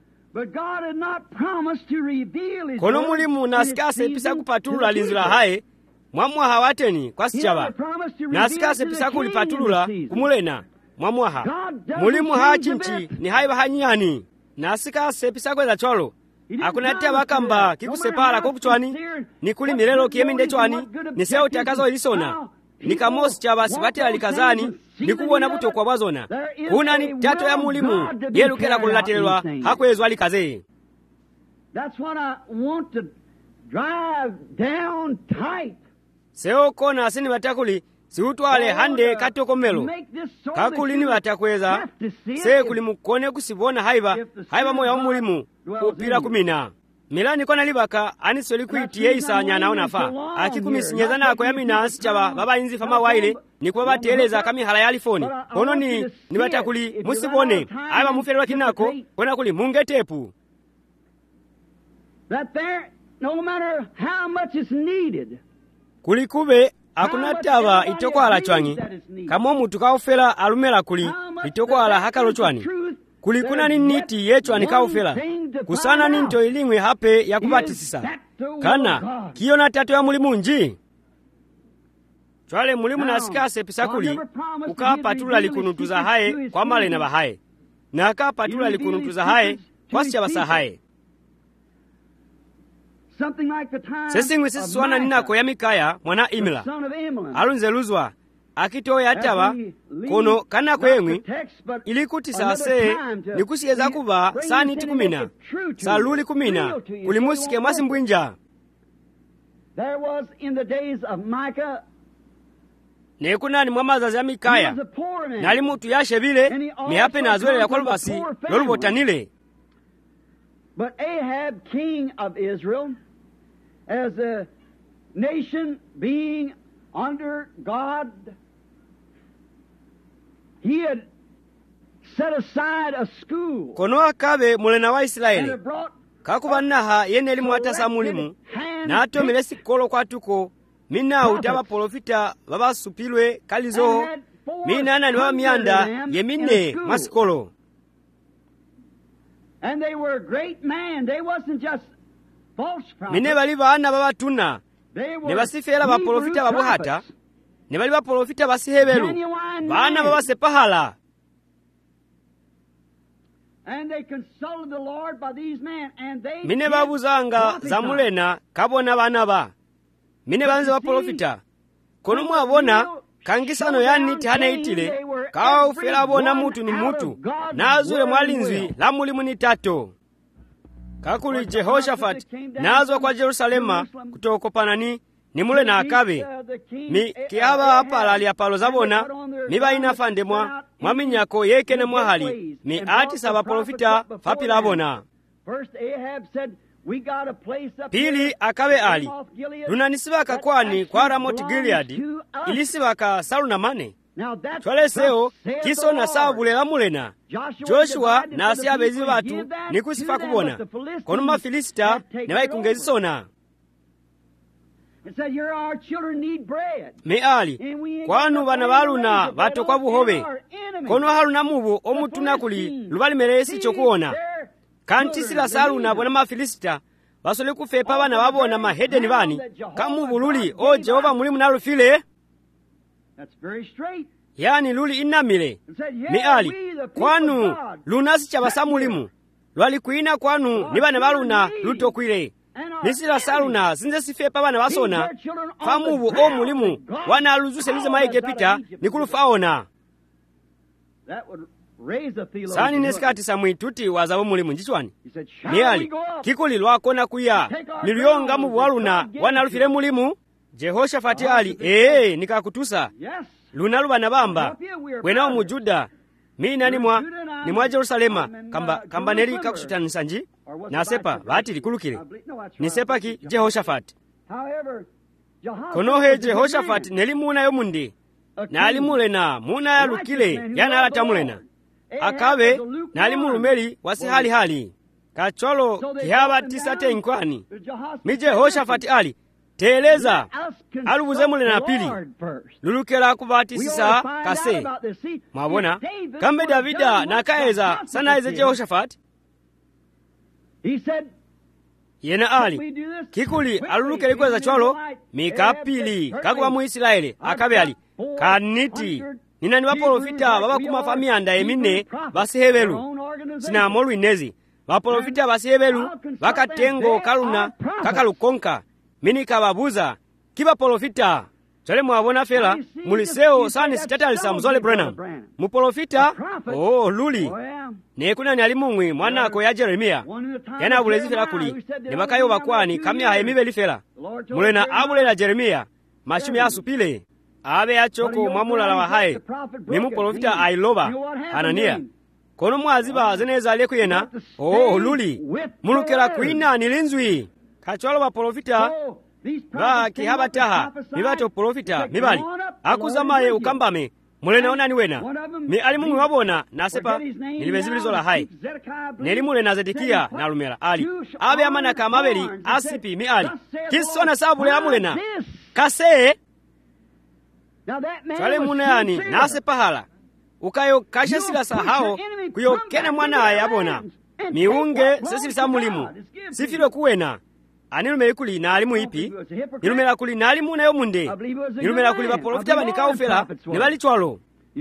kono mulimu nasikase pisa kupatulula linzula hae mwamwa hawateni kwa sichaba nasikase pisa kulipatulula kumulena mwamwaha mulimu hachinchi ni haiba hanyani nasikase pisa kweza chwalo akunatia bakamba kikusepala kokuchwani nikuli milelo kieminde chwani niseo takazo ilisona nikamosi chaba sibati alikazani nikubona kutokwa bazona kuna ni tato ya mulimu yelukela kulatelwa hakwezwa alikaze. That's what I want to drive down tight. Seo kona asini batakuli siutwale hande katokomelo kakulini watakweza se kuli mukone kusibona haiba moya omulimu upira kumina milani kona libaka anisoli kuitiye isanya naona fa akikumisinyeza nako yamina asichaba baba inzi fama waile nikuwa bateleza kamihala ya alifoni kono ni batakuli musibone haiba muferwa kinako kona kuli mungetepu that there, no matter how much is needed, kulikube akuna taba itokwala chwangi kama omuntu kaufela alumela kuli itokwala hakalo chwani kulikuna niniti yechwani kaufela kusana ninto ilingwe hape ya kubatisisa kana kiona tato ya mulimu nji chwale mulimu nasikase pisakuli ukapatula likunutuza hae kwa male na bahae na akapatula likunutuza hae kwa siya basa hae sesingwe siswana ninako ya Mikaya mwana Imla alunzeluzwa akitoya ataba kono kana kwengwi ilikuti sase nikusiyeza kuba sani tikumina saluli kumina kulimusike mwasi mbwinja nekunani mwamazazi ya Mikaya nali mutu yashe bile mihape na azwele ya kolbasi lolubotanile. But Ahab, king of Israel, as a nation being under God, he had set aside a school. Kono akabe mulena wa Israeli kakubanaha yene limu atasa mulimu na atomele sikolo kwa tuko mina utaba profita baba supilwe kalizo mina nani baba mianda yemine masikolo. And they were a great man. They wasn't just false prophets. Mine bali baana baba tuna. Ne basifela ba profita babuhata. Ne bali ba profita basihebelu. Baana baba sepahala. And they consulted the Lord by these men and they mine babuzanga zamulena kabona bana ba. Mine banze ba profita. Kono mwabona kangisano yani tihane itile kawa ufela bona mutu ni mutu na azule mwalinzwi la mulimu ni tato kakuli Jehoshaphat nazo kwa Jerusalema kutokopana ni mule na akabe mi kiaba hapa ali apalo zabona miba inafande mwaminyako yeke na mwahali mi ati saba profita fapila bona. Pili akabe ali lunanisibaka kwani kwa Ramoti Gileadi ilisibaka salu na mane twale seo kiso na sabule la mulena Joshua na asiabezi batu nikusifa kubona kono Mafilista ne baikungezisona me ali kwanu bana baluna bato kwa buhobe kono haluna mubu omutuna kuli lubali meresi chokuona kanti sila salu na bona Mafilista basole kufepa bana babona mahedeni bani kamu bululi o Jehova mulimu nalufile. That's very straight. Yani luli inamile miali kwanu lunasi chabasa mulimu lwali kuina kwanu ni bana baluna lutokwile nisila saluna zinze sifepa bana basona famubu o mulimu wana aluzuse lize maige pita nikulufaona sani nesikati samwituti wazabo mulimu njichwani miali kikuli lwakona kuya nilionga mubu waluna wana alufile mulimu. Jehoshaphat ali nikakutusa luna lubana bamba wena omujuda mina ni mwa Jerusalema kamba neri kakushitanisha nji nasepa bati likulukile nisepa ki Jehoshaphat konohe Jehoshaphat neli muna yomundi na alimulena muna ya lukile yana alatamulena akabe na alimulumeli wasi hali kacholo kihaba tisate inkwani mi Jehoshaphat ali teleza alubuze mulena pili lulukela kubatisisa kase mwabona kambe Davida nakaeza sana eze Jehoshaphat yena ali kikuli alulukele kweza cholo mikapili kakuwa mu Israeli akabe ali kaniti ninani baprofita baba kumafa mianda emine basihebelu sinamolu inezi baprofita basihebelu bakatengo kaluna kakalukonka mini kababuza kiba profita chale mwabona fela muliseo sani sitatalisa mzole Branham muprofita luli nekuna ni alimungwi mwanako ya Jeremia yana bulezi fela kuli nebakayo bakwani kamya haimibe lifela mulena abulela Jeremia mashumi asupile abe achoko mwamulala wa hayi mimu profita ailoba Hananiya kono mwaziba zeneza alekuyena luli mulukela kwina nilinzwi kachwalo ba profita ba kihabataha mibato profita mibali akuzamaye ukambame mulenaonani wena mi alimu wabona nasepa nilibezibilizo la hayi nelimule na Zedekiya na lumela ali abe amana kamabeli asipi mi ali kisona sabule amulena kase chale munayani nasepa hala ukayo kashasila sahao kuyo kene mwanaye abona miunge sesilisa mulimu sifilo kuwena anilume ikuli na alimu ipi nilumela kuli na alimu nayo munde nilumela kuli baprofita banikaufela ne bali chwalo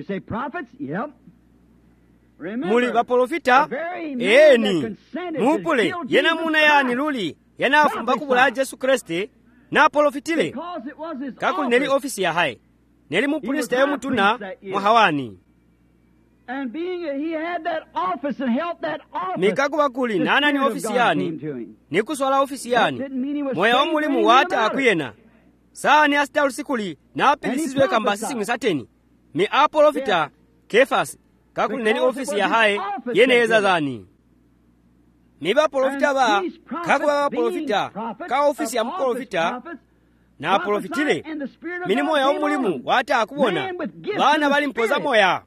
muli baprofita eni mupule yena muna yani luli yana afumba kubula Yesu Kristi na profitile kakuli neli ofisi ya hai neli mupulista yo mutuna mwahawani And being he had that office and held that office. Mikakuba kuli nana ni ofisi yani. Nikuswala ofisi yani. Moya wa mulimu wata akuyena. Saa ni asita usikuli na apilisizwe kamba sisi mwisateni. Mi aprofita Kefas kakuli neni ofisi ya hae yeneza zani. Miba profita ba kakuba ba profita ka ofisi ya mprofita na profitile. Mini moya wa mulimu wata akubona. Bana bali mpoza moya.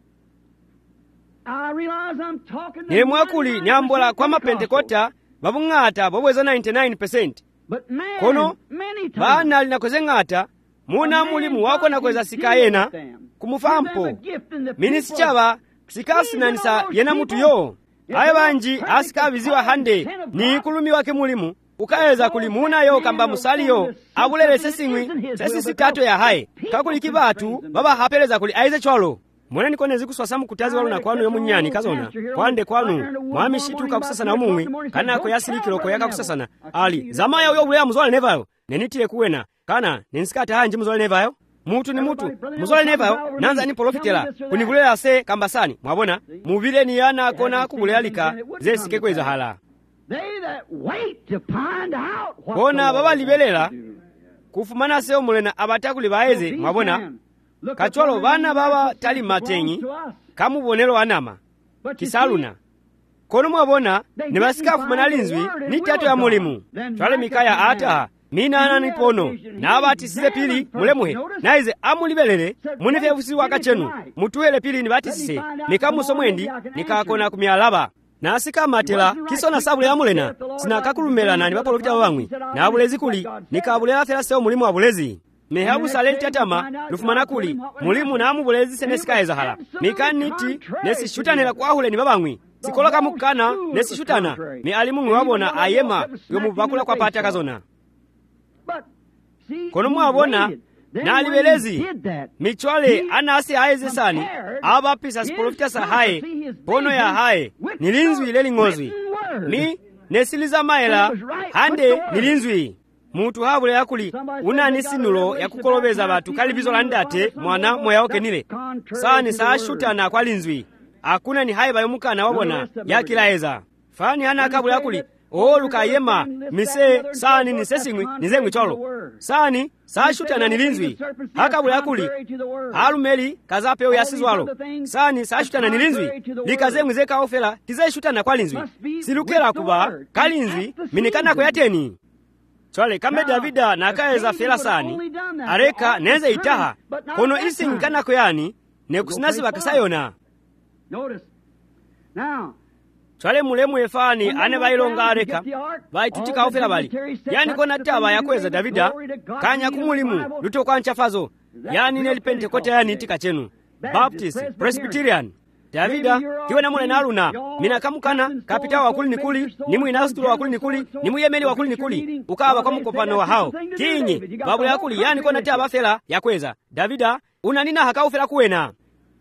Ni mwakuli nyambola kwa mapentekota babungata babweza 99%. Kono bana alinakoze ngata muna mulimu wako nakweza sikayena kumufampo minisi chaba sikasinanisa yena mutu yo aye banji asikabiziwa hande ni kulumi wake mulimu ukaweza kulimuna yo kamba musali yo abulele sesingwi sesisi tato ya haye kakuli kibatu baba hapeleza kuli aize chwalo mwana nikonezi kuswasamu kutazi walu na kwanu yo munyani kazona kwande kwanu mwami shituka kusasana umumwi kana ko yasilikiro ko yaka kusasana ali zama ya uyo bulea muzwale nevayo nenitile kuwena kana nensikata hanji muzwale nevayo mutu ni mutu muzwale nevayo nanza ni profitela kunivulela se kambasani mwabona mubile ni yana kona kubulealika zesike kweza hala kona baba libelela kufumana seo mulena abatakuli baeze mwabona kachwalo bana baba tali matengi kamubonelo anama kisaluna kono mwabona nebasika fumana linzwi ni tato ya mulimu chwale Mikaya ataha minana nipono na abatisize pili mulemuhe naize amulibelele munifefusi wakachenu mutuwele pili nibatisise nikamusomwendi nikakona kumyalaba na asika matela kisona sabule ya mulena sinakakulumela na nibaprofita babangwi na abulezi kuli nikabulela fela seo mulimu abulezi mehabu saleli tatama lufumana kuli mulimu na amubulezi senesikaeza hala mikaniti nesishutanela kwa hule ni babangwi sikoloka mukana nesishutana mi alimu wabona ayema yomubakula kwa pata kazona kono mwabona na alibelezi michwale anasi aeze sani abapisa sprofita sa hae pono ya hae nilinzwi leli ngozwi mi nesiliza maela hande nilinzwi mutu habule yakuli unani sinulo ya kukolobeza batu kalibizo landate mwana moya oke nile sani saa shutana kwa linzwi akuna ni haiba yomukana wabona ya kilaeza fani hana akabule yakuli luka yema mise sani ni sesingwi nizengwi cholo sani saa shutana nilinzwi hakabule yakuli halumeli kazapeo yasizwalo sani saa shutana nilinzwi likazengwi zeka ofela kize shutana kwa linzwi silukela kuba kalinzwi minikana kwa yateni chwale kame Davida na kaeza fela sani areka neze itaha kono isi nkana koyani ne kusinasi bakasayona chwale mulemu efani ane bailonga areka baitutika ofela bali yani kona taba yakweza Davida kanya kumulimu luto kwa nchafazo yani nelipente kote yani itika chenu Baptist Presbyterian Davida kiwe na mule naluna mina kamukana kapita wakuli nikuli nimu inastulo wakuli nikuli nimu yemeni wakuli nikuli ukaba kwa mkopano wa hao kinyi babu yakuli yani kona tia bafela yakweza Davida unanina hakaufela kuwena.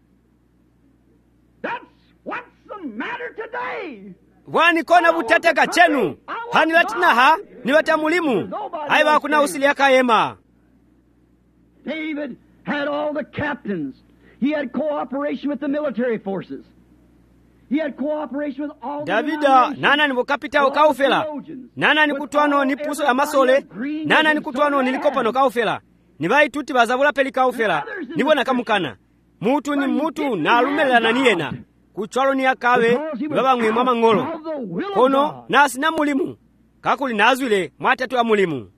That's what's the matter today. Wani kona butata kachenu hani latina ha ni watamulimu haiba kuna usili yaka yema. David had all the captains. He had cooperation with the military forces. He had cooperation with all Davida nana ni kapita ukaufela. Nana ni kutwano ni puso ya masole. Nana ni kutwano ni likopano kaufela. nivaituti vazavula peli kaufela nivo nakamukana mutu ni mutu nalumelelana ni yena kuchwalo ni akave vavamwimwa mang'olo kono nasina mulimu kakuli nazwile mwatatu ya mulimu.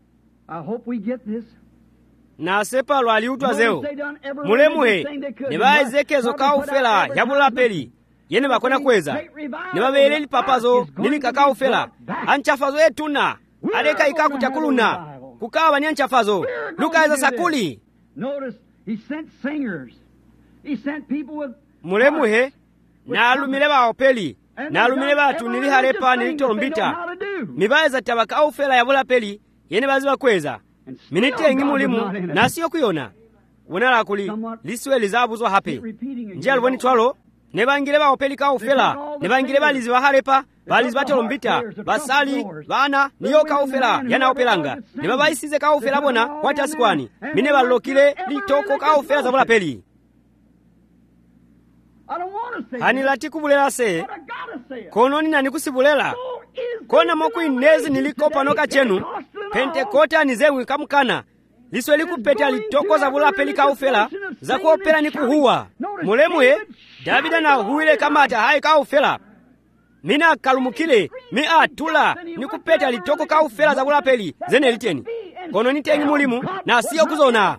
Nasepa lwaliutwa zeo mulemuhe nivaezekezo kaufela yabula peli yene bakona kweza nivavele papazo nilika kaufela anchafazo etuna aleka ikaku chakuluna kukawa ni anchafazo lukaeza sakuli. Mulemuhe nalumile baopeli nalumile batu nilihalepa nilitolombita mivaeza taba kaufela yabula peli yene baziba kweza minitengi mulimu nasiyo kuyona wonala kuli lisiwe lizabuzwa hape njia luboni twalo nebangile baopeli kaufela nebangile balizi bahalepa balizi batolombita basali bana niyo kaufela yanaopelanga nebabaisize kaufela bona watasikwani mine balokile litoko kaufela zabula peli hanilati kubulela se kono nina nikusibulela kona moku inezi nilikopa noka chenu pentekota nizemwi kamukana liswe likupeta litoko zabula peli kaufela za kuopela nikuhuwa mulemuhe Davida na huile kamata hai kaufela mina kalumukile mi atula nikupeta litoko kaufela zabula peli zene liteni kono nitengi mulimu na siyo kuzona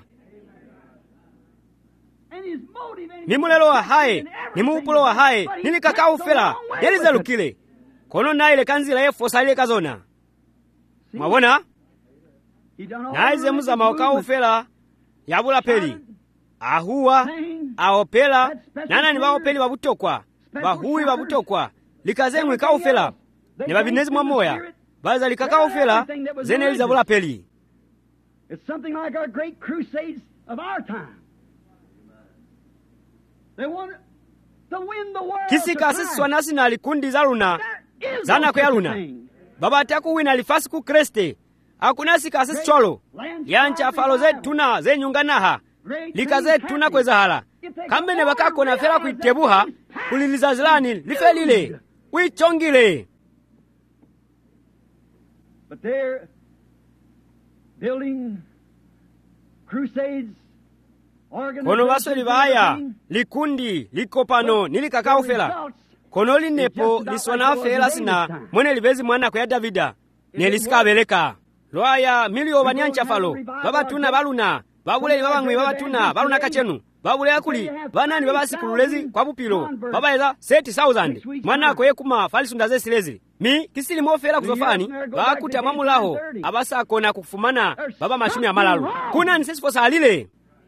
nimulelo wa hae nimuupulo wa hae nilika kaufela yelize lukile kono naile kanzila yefosa ile kazona mwabona naize muzama wa kaufela yabula peli ahuwa aopela nana ni baopeli babutokwa bahuwi babutokwa likazemwe kaufela ne babinezi mwamoya baza likakaufela zene elizabula peli. It's something like our great crusades of our time. They want to win the world. Kisika sisi wanasi na likundi za luna zana kwa luna baba taku wina lifasi ku Kriste hakuna sika sisi cholo yancha falo zetu tuna zenyunganaha likaze tuna kweza hala kambe ne bakako na fera kuitebuha kuliliza zilani lifelile wichongile. But they're building crusades. Kono wasoli baya likundi likopano nilikakaufela kono linepo liswana fela sina mwene libezi mwana kwa Davida nelisikabeleka loaya milio banyancha falo baba tuna baluna babule babangwe baba tuna baluna kachenu babule akuli banani baba sikululezi kwa bupilo baba eza 30,000 mwana ko yekuma falisunda zesilezi mi kisili mofela kuzofani bakuta mamulaho abasa kona kufumana baba mashumi ya malalu kuna nisesipo salile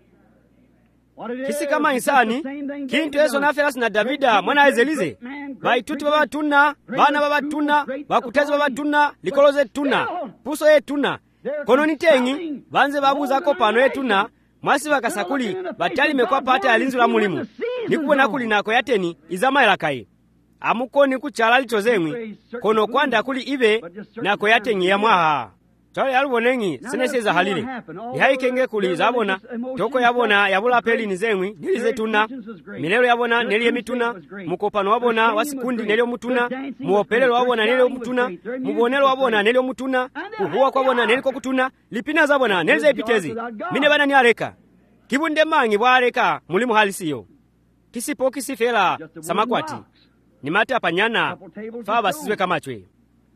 kisi kama insani kintu yeso na fela sina Davida mwana ezelize baituti baba tuna bana baba tuna bakutezi baba tuna likoloze tuna puso ye tuna kono nitengi banze babuza ko pano ye tuna mwasi bakasakuli batali mekwa pata ya linzu la mulimu nikubona kuli nako yateni izama yalakai amukoni kuchala lichozemwi kono kwanda kuli ibe nako yatengi ya mwaha chale yalubonengi sineseza halile nihaikenge kuli zabona toko yabona yabula peli nizemwi nilize tuna milelo yabona neliye mituna mukopano wabona wasikundi neliyo mutuna muopelelo wabona neliyo mutuna mubonelo wabona neliyo mutuna kuhuwa kwabona neliko kutuna lipina zabona nelize ipitezi mine bana niareka kibunde mangi bwareka mulimu halisiyo kisipo kisifela samakwati ni mata panyana faba sizwe kamachwe.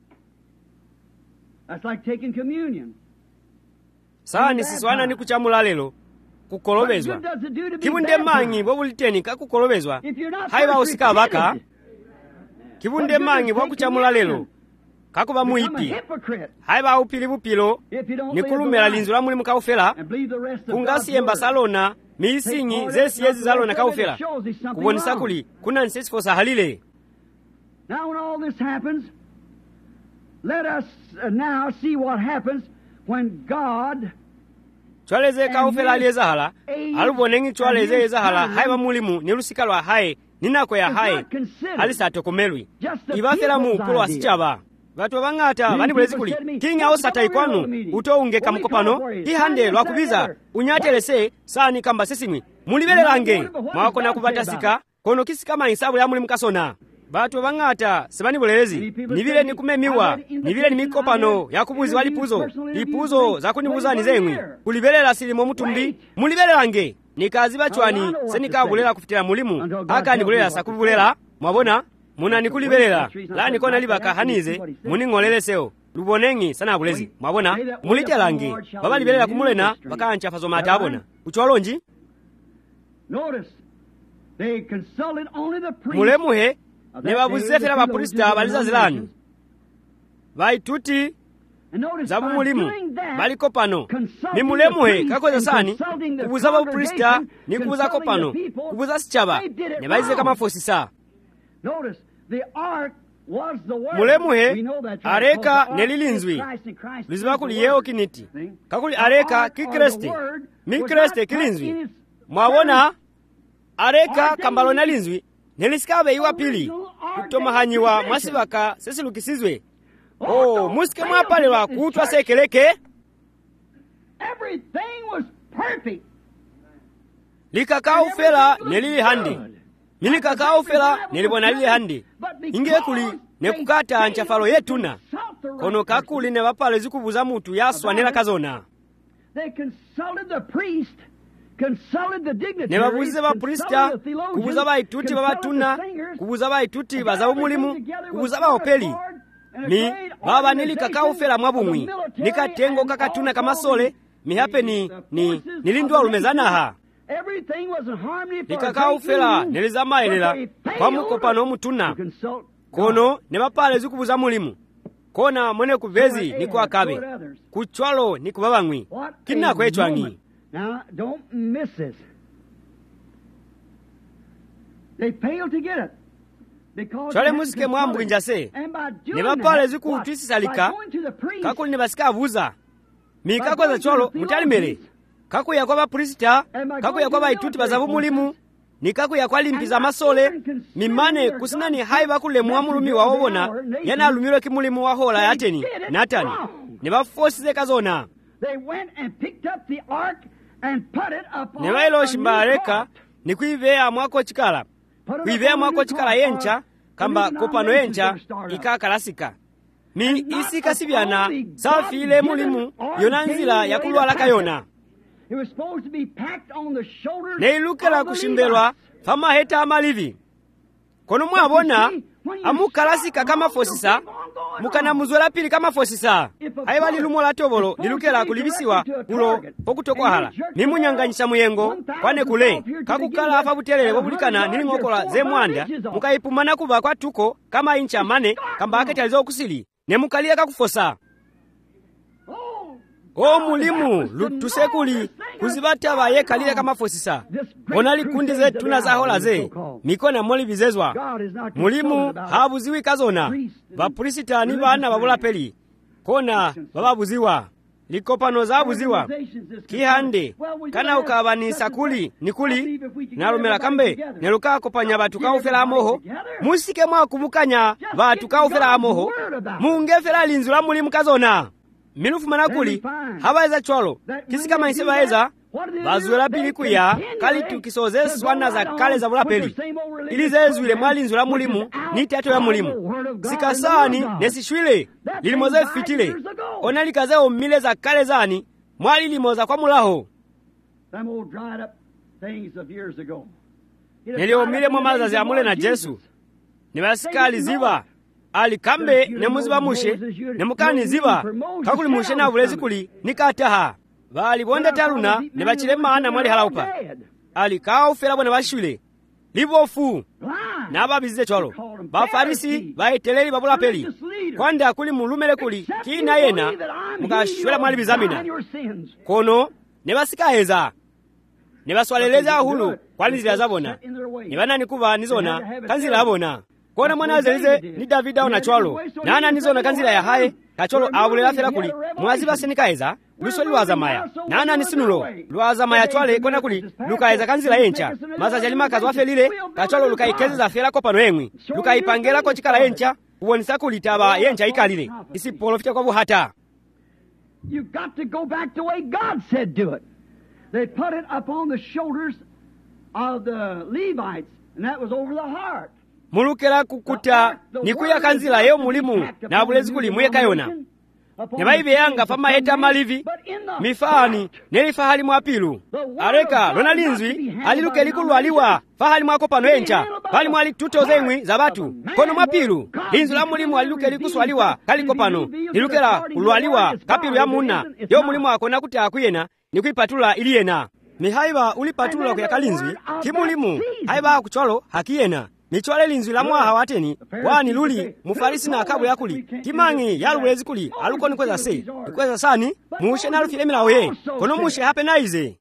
That's like taking communion. Saa nisiswana ni kuchamula lelo kukolobezwa kibunde mangi bobuliteni kakukolobezwa haiba usika baka kibunde mangi bokuchamula lelo kakuba muipi haiba upili bupilo nikulumela linzu la mulimu kaufela kungasi emba salona miisingi zesiyezi zalona kaufela kubonisa kuli kuna nsesi fosa halile. Now when all this happens, let us now see what happens when God chwaleze kaufela aliyezahala alubonengi chwaleze yezahala haiba mulimu nilusikalwa hae ninako ya hae alisatokomelwi ibafela mu upulo wasichaba watu wangata vanibulezi kuli kinga osata ikwanu utounge kamukopano ihande lwakubiza unyatelese sani kamba sesimwi mulibele lange mwako na kubatasika kono kisi kama isabu ya mulimu kasona batu bang'ata sebani bulelezi nibile nikumemiwa nibile nimikopano yakubuzi wali lipuzo zakunibuzani zemwi kulibelela silimo mutumbi mulibelelange nikaziba chwani senikabulela kufitira mulimu aka nibulela sakubulela mwabona muna nikulibelela la nikona libaka hanize muning'oleleseo lubonengi sana bulezi mwabona mulitelange baba libelela kumulena bakancha fazo mata abona ucholonji mulemuhe ne babuzefera bapulista balizazilani baituti zabu mulimu baliko pano ni mulemuhe kakoza sani kubuza bapulista ni kubuza kopano kubuza sichaba ne baize kama fosisa mulemuhe areka nelilinzwi liziba kuli yeo kiniti kakuli areka kikreste mikreste kilinzwi mwabona areka kambalo nalinzwi nelisikabe iwa pili kutomahanyiwa mwasibaka sesilukisizwe musike mwapalelwa kutwa sekeleke likakaufela nelili handi nilikakaufela nelibona lili handi ingekuli nekukata nchafalo yetuna kono kakuli ne bapale zikubuza mutu yaswa nela kazona ne babuzize bapulista kubuza baituti babatuna kubuza baituti bazabu mulimu kubuza baopeli ni baba nilikakaufela mwabumwi nikatengo kakatuna kamasole mihape nilindwa ulumezanaha nikakaufela nilizamaelela kwa mukopano mutuna kono ne bapale zikubuza mulimu kona mwene kuvezi niku akabe kuchwalo niku babangwi kina kwechwangi. Now, don't miss this. They failed to get it. Chwale musike mwambu injase. Ne bapale ziku twisisalika. Kakuli ne basika avuza. Mikako za chwalo mutali mbele. Kaku ya kwa bapulista, kaku ya kwa baituti bazabu mulimu, nikaku ya kwa limpiza masole, mimane kusinani haiba kule muamulumi wa obona, yana alumiro kimulimu wa hola yateni, natani. Ne bafosize kazona. Ne bailo shimbareka ni kuivea mwako chikala. Kuivea mwako chikala yencha, kamba kopano yencha, ikakalasika. Mi isi kasibiana, safi ile mulimu, yonanzila ya kuluwa kayona. Neilukela kushimberwa, fama heta amalivi. Kono mwabona, amukalasika kama fosisa, mukana muzwela pili kama fosisa. Haiba lilumo la tobolo, lilukela kulibisiwa, ulo, pokutokwa hala. Mimunyanganyisa muyengo, kwane kule, kakukala afa butelele wabulikana nilingokola ze mwanda, mukaipumana kuba kwa tuko, kama incha mane, kamba aketi alizo kusili, ne mukalia kakufosa. Mulimu, lutusekuli, kuzibata baye kalile kama fosisa. Onali kundi ze tunazahola ze, mikona moli bizezwa. Mulimu, habuziwi kazona. Bapulisita ni bana babula peli. Kona, bababuziwa. Likopano zabuziwa. Kihande, kana ukabani sakuli, nikuli, narumela kambe, neluka kopanya batuka ufela amoho. Musike mwa kumukanya, batuka ufela amoho. Mungefela linzula mulimu kazona. Milufu manakuli, habaeza chwalo, kisi kama isi baeza, bazuela pili kuya, kali tukisoze swana za kale za vula peli. Ilize zuile mwali nzula mulimu, ni teto ya mulimu. Sikasani, nesishwile, lilimoze fitile. Onali kaze umile za kale zani, mwali limoza kwa mulaho. Nili umile mwamaza za mule na Jesu. Niwasikali ziva. Alikambe ne muziba mushe ne mukani ziba kakuli mushe na bulezi kuli nikataha bali bonde taluna ne bachile maana mwali halaupa ali kaufela bone bashule libofu na babizize cholo bafarisi baiteleli babula peli kwanda kuli mulumele kuli kina yena mukashwela mwali bizamina kono ne basikaeza ne baswaleleza hulu kwani zilazabona ne banani kuba nizona kanzila abona kona mwana zelize ni Davida ona chwalo nana nizona kanzila ya hae kacholo abulela fela kuli mwaziba senikaeza lusoli wazamaya nana nisinulo lwazamaya chwale kona kuli lukaeza kanzila yencha maza jalima kazwa felile kacholo lukaikeza fela kopano emwi lukaipangela ko chikala yencha uwonisa kulitaba yencha ikalile isi polofita kwa buhata. You got to go back the way God said do it. They put it upon the shoulders of the Levites and that was over the heart. mulukela kukuta nikuyaka nzila yo mulimu na bulezi kuli muyekayona ne bayibeyanga pamaheta malivi mifani nelifahali mwapilu aleka lona linzwi aliluke likulwaliwa fahali mwako pano encha pali mwali tuto zemwi za batu kono mwapilu linzwi la mulimu aliluke likuswaliwa kaliko pano lilukela ulwaliwa kapilu ya muna yo mulimu akona kuti akuyena nikuipatula iliyena mihaiba ulipatula kuyaka linzwi kimulimu haiba kucholo hakiyena nichwale linzwi la mwaha wateni wani luli mufarisi na akabu yakuli kimangi yalulezi kuli alukoni kweza se kweza sani mushe na lufile milawo ye kono mushe hape naize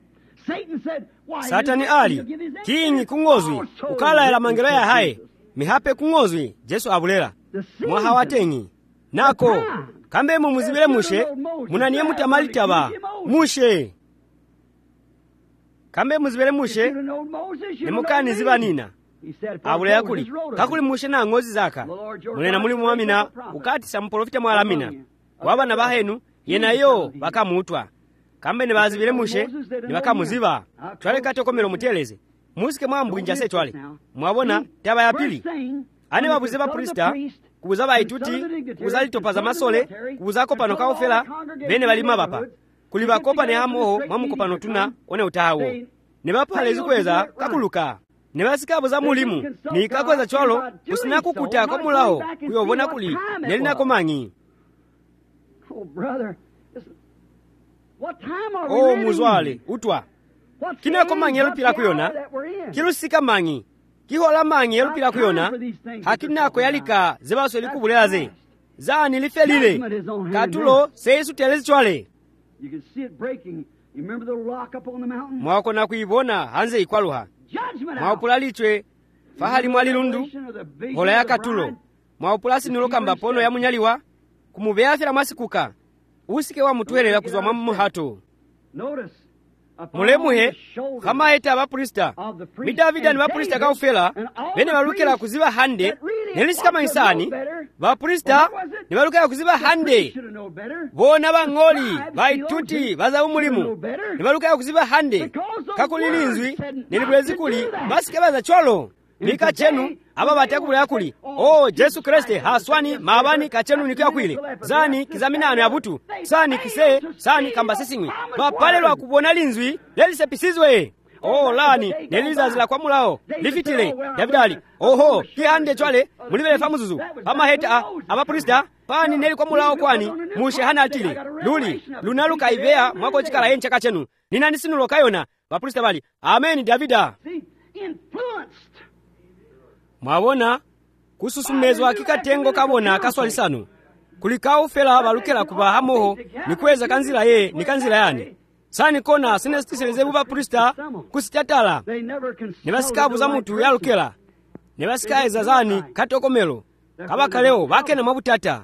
Satani ali kingi kungozwi ukala ya mangelo ya hae mihape kungozwi Jesu abulela mwaha watengi nako kambe mumuzibile mushe munaniye mutamalitaba mushe kambe muzibile mushe nemukani zibanina abule yakuli kakuli mushe na ngozi zaka munena muli muamina ukati sa mprofita mwalamina wabana bahenu yenayo bakamutwa kambe ne bazibile mushe ne bakamuziba twale katokomero muteleze musike mwambwinja se twale mwabona taba ya pili ane babuze ba prista kubuza baituti kubuza litopaza masole kubuzako pano kaofela bene balima bapa kuliba kopa ne hamoho mamukopano tuna one utahawo ne bapale zikweza kakuluka ne basikabu za mulimu ni kakweza chwalo usinakukuta ko mulaho kuyobona kuli nelinako mangi muzwale utwa kinako mangi elupila kuyona kilusika mangi kihola mangi elupila kuyona hakinako yalika zebaso likubulelaze zani lifelile katulo seisu telezi chwale mwako na kuibona hanze ikwaluha mwaupula lichwe fahali mwalilundu hola ya katulo mwaupula sinuloka mbapono ya munyaliwa kumubeafira mwasikuka usike wa mutuhelela kuzwa mwamu hato mulemuhe kama eta abaprista midavida ni baprista kaufela bene balukela kuziba hande nelisika maisani baprista ni balukela kuziba hande bona bangoli baituti baza umulimu ni balukela kuziba hande kakulilinzwi nelibwezi kuli basike baza chwalo nika chenu aba batakubula yakuli Jesu Kristo haswani mabani kachenu nikiyakwile zani kizaminano ya butu sani kise sani kamba sisingwi bapalelwa kubona linzwi lelisepisizwe lani nelizazila kwa mulao lifitile Davidali kihande chwale mulibele famuzuzu amaheta abaprista pani neli kwa mulao kwani mushe hana atile luli lunaluka ivea mwako chikala yencha kachenu ninani sinulo kayona baprista bali amen Davida mwabona kususumezwa kikatengo kabona kaswalisano kulikao fela balukela kuba hamoho nikweza kanzila ye ni kanzila yani sani kona sinestiseleze buba prista kusitatala nebasikabu za mutu yalukela nebasikaeza zani katokomelo kabakaleo bake na mabutata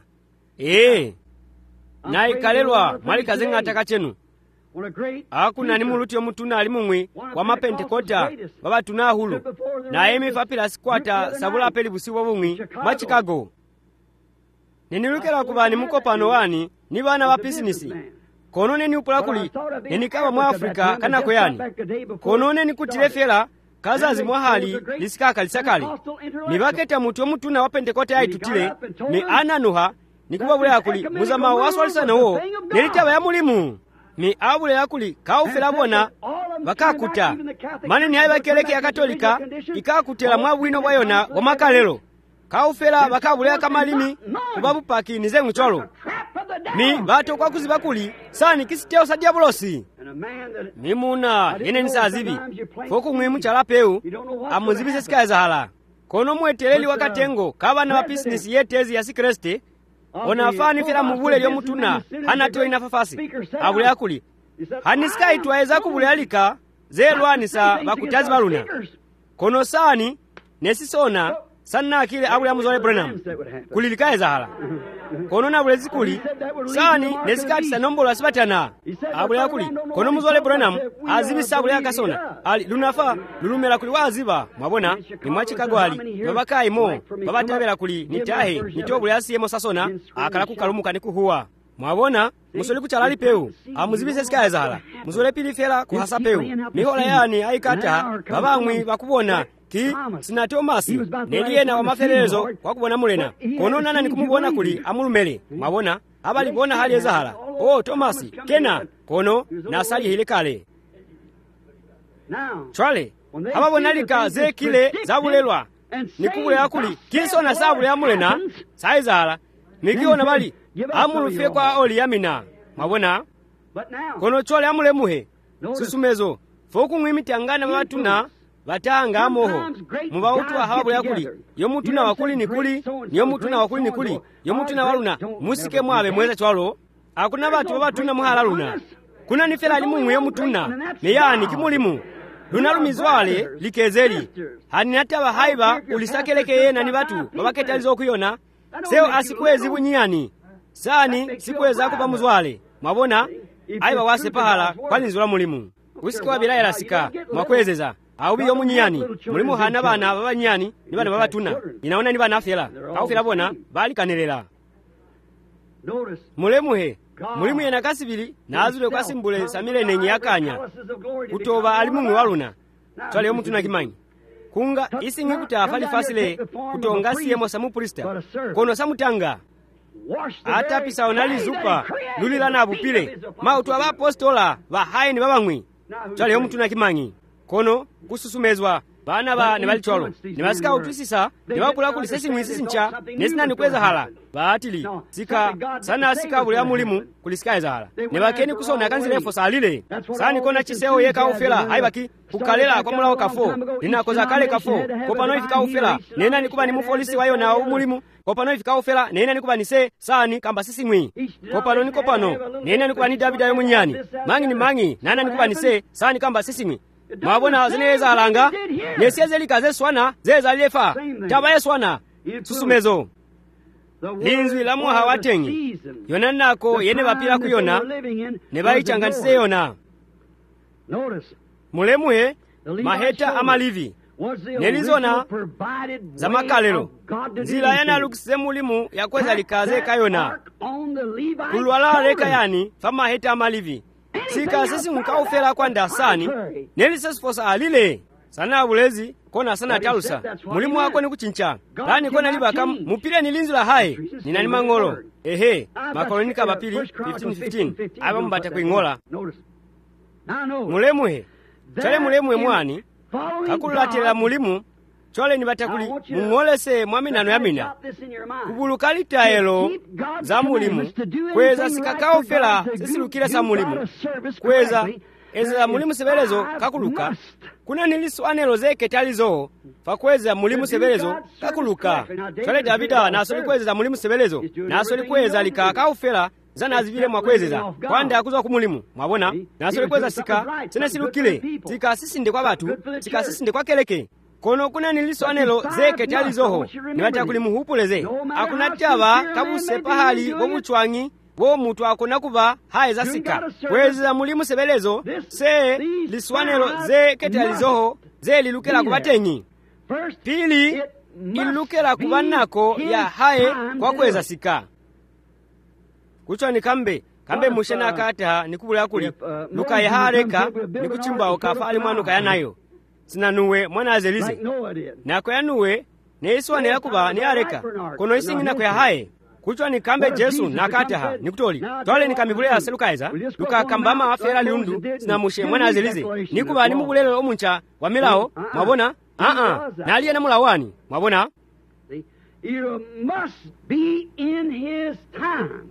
na ikalelwa mwalikazenga atakachenu akuna ni muluti omutuna ali mumwe wa mapentekota baba tunahulu na emi fapila sikwata sabula peli busiwa bumwi mwa Chicago nenilukela kubani mukopano wani ni bana ba business konone ni upula kuli nenikaba mwa Afrika kana koyani konone ni kutilefela kazazi mwa hali lisikaka lisakali nibaketa mutu omutuna wa pentekota yaitutile ni ananuha nikubabula yakuli muzama waswalisana wo nelitaba ya mulimu ni abule yakuli kaufela bona bakakuta mani ni haiba keleke ya katolika ikakutela mwabwino bwayona wa makalelo kaufela bakabule ya kamalimi kubabu paki nize mcholo ni bato kwa kuziba kuli sani kisiteo sa diabolosi mimuna yene nisazibi foku mwimu chalapeu amuzibise sikaya zahala kono mweteleli wakatengo kaba na business yetezi ya Sikreste onafani fila mubule lyomutuna hanatio inafafasi abule yakuli hanisika itwaeza kubule alika zelwanisa bakutazi baluna kono sani nesisona sanna akile abule ya Muzwale Branham kulilikaye zahala kono na abule zikuli sani nesikati sanombolo asibatana abule yakuli kono Muzwale Branham azibisa abule yakasona ali lunafa lulumela kuli waziba mwabona ni mwa Chicago ali babakayi mo babatabela kuli nitahe nitobule asiyemo sasona akala kukalumuka nikuhuwa mwabona musole kuchalali peu amuzibise sikayezala musole pilifela kuhasa peu mihola yani aikata babamwi bakubona ki sina Tomasi neliyena wa maferezo wakubona mulena kono nana nikumubona kuli amulumele mwabona abalibona hali ezala Tomasi kena kono nasali hile kale chwale ababonalika zekile zabulelwa nikubulera kuli kinsona sabule ya mulena saizala nikiona bali amulufe kwa oli yamina mwabona kono chwale amulemuhe susumezo fokumwimitangana batuna batanga amoho mubawutwa hababulera kuli yomutuna wakuli nikuli yomutuna wakuli nikuli yomutuna waluna musike mwabe mweza chwalo akuna batu babatuna muhala luna kuna nifela limu yomutuna meyani kimulimu lunalumizwale likezeli haninataba haiba ulisakeleke yena ni batu babaketalizo okuyona seo asikwezi bunyani sani sikweza kupa muzwale mwabona aiba wase pahala kwalinzula mulimu usikiwa bilayela sika mwakwezeza aubi yomunyani mulimu hana bana babanyani ni bana babatuna inaona ni bana afela kaufela bona bali kanelela mulemuhe mulimu yena kasibili nazule kwasimbule samile nenye yakanya kutoba alimu waluna twale yomutuna kimanyi kunga isingi kutafali fasile kutonga siyemo samupurista kono samutanga ata pisa onali zupa lulila na bupile mautu abapostola bahayi ni babamwi twale yomutuna kimanyi kono kususumezwa bana ba ne balicholo ne basika utwisisa ne bakula kuli sesi mwisisi ncha nesina nikweza hala baatili sika sana sika buli amulimu kulisika ezala ne bakeni kusona kanzile fo salile sani kona chiseo yeka ufela haibaki kukalela kwa mulawo kafo ninakoza kale kafo kopano ifika ufela nena nikuba ni mufolisi wayo na umulimu kopano ifika ufela nena nikuba ni se sani kamba sisi mwi kopano nena nikuba ni Davida yo munyani mangi nana nikuba ni se sani kamba sisi mwi mwabona zineza alanga nesiyeze likaze swana zeza lefa tabaye swana susumezo linzwi la mwaha watengi yona nako yene bapila kuyona ne bayichanganise yona mulemuhe maheta amalivi nelizona za makalelo zila yana lukise mulimu ya kweza likaze kayona kulwala leka yani fama heta amalivi sika sisi mkaufela kwa ndasani nelisesifosa alile sana bulezi kona sana talusa mulimu wako ni kuchincha lani kona libaka mupile nilinzi la hai ninani mangolo makolonika bapili 15 aba mbata kuingola mulemuhe chale mulemuhe mwani kakululatila mulimu chole ni batakuli mungolese mwaminano yamina kubulukali taelo za mulimu kweza sikakaofela sisilukile sa mulimu kweza eza mulimu sebelezo kakuluka kuna niliswanelo zeke talizo fakweza mulimu sebelezo kakuluka chole Davida nasoli kweza mulimu sebelezo nasoli kweza likakaofela zana zivile mwakwezeza kwanda akuzwa kumulimu mwabona nasoli kweza sika sene silukile sika sisinde kwa batu sika sisinde kwa keleke kono kuna niliswanelo zeke talizoho niwata kulimuhupuleze akuna taba kabuse pahali bobuchwangi bo mutu akona kuba haeza sika kweza mulimu sebelezo se liswanelo zeke talizoho ze lilukela kubatenyi pili ilukela kubanako ya hae kwa kweza sika kuchwani kambe mushena kata nikubula kuli luka ya hareka nikuchimba okafali mwanuka yanayo sinanuwe mwana azelize nako yanuwe neiswane yakuba ni areka kono isingi nako ya hae kuchwa ni kambe Jesu nakataha nikutoli twale nikamibulea selukaiza lukakambama afera liundu sinamushe mwana azelize nikuba ni mubulelo omuncha wa milao mwabona naliye na mulawani mwabona it must be in his time,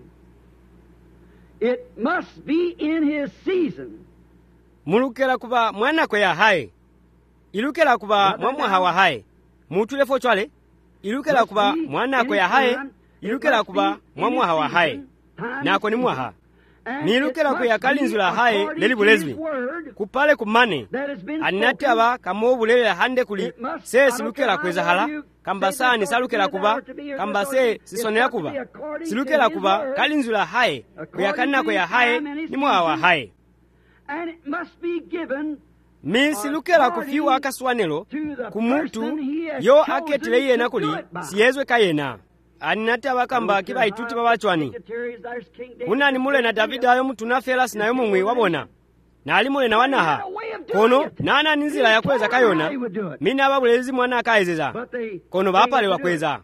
it must be in his season. Mulukela kuba mwana kwa ya hae ilukela kuba mwamwa wa hae mutule fo chwale ilukela kuba mwana kwa ya hae ilukela kuba mwamwa wa hae nako ni mwaha ni ilukela kwa ya kalinzula hae lelibulezwi kupale kumane anataba kamobulele hande kuli se silukela kweza hala kambasa ni salukela kuba kambase sisonela kuba silukela kuba kalinzula hae kwa ya kanna kwa ya hae ni mwaha wa hae And it must be given misilukela kufiwa akaswanelo kumutu yo aketile yena kuli siyezwe kayena aninati bakamba kibaituti babachwani kunani mule na Davida ayo mutunafela sinayo mumwe wabona na ali mule na wanaha kono nana ninzira yakweza kayona mina babulezi mwana akaezeza kono bapalewa kweza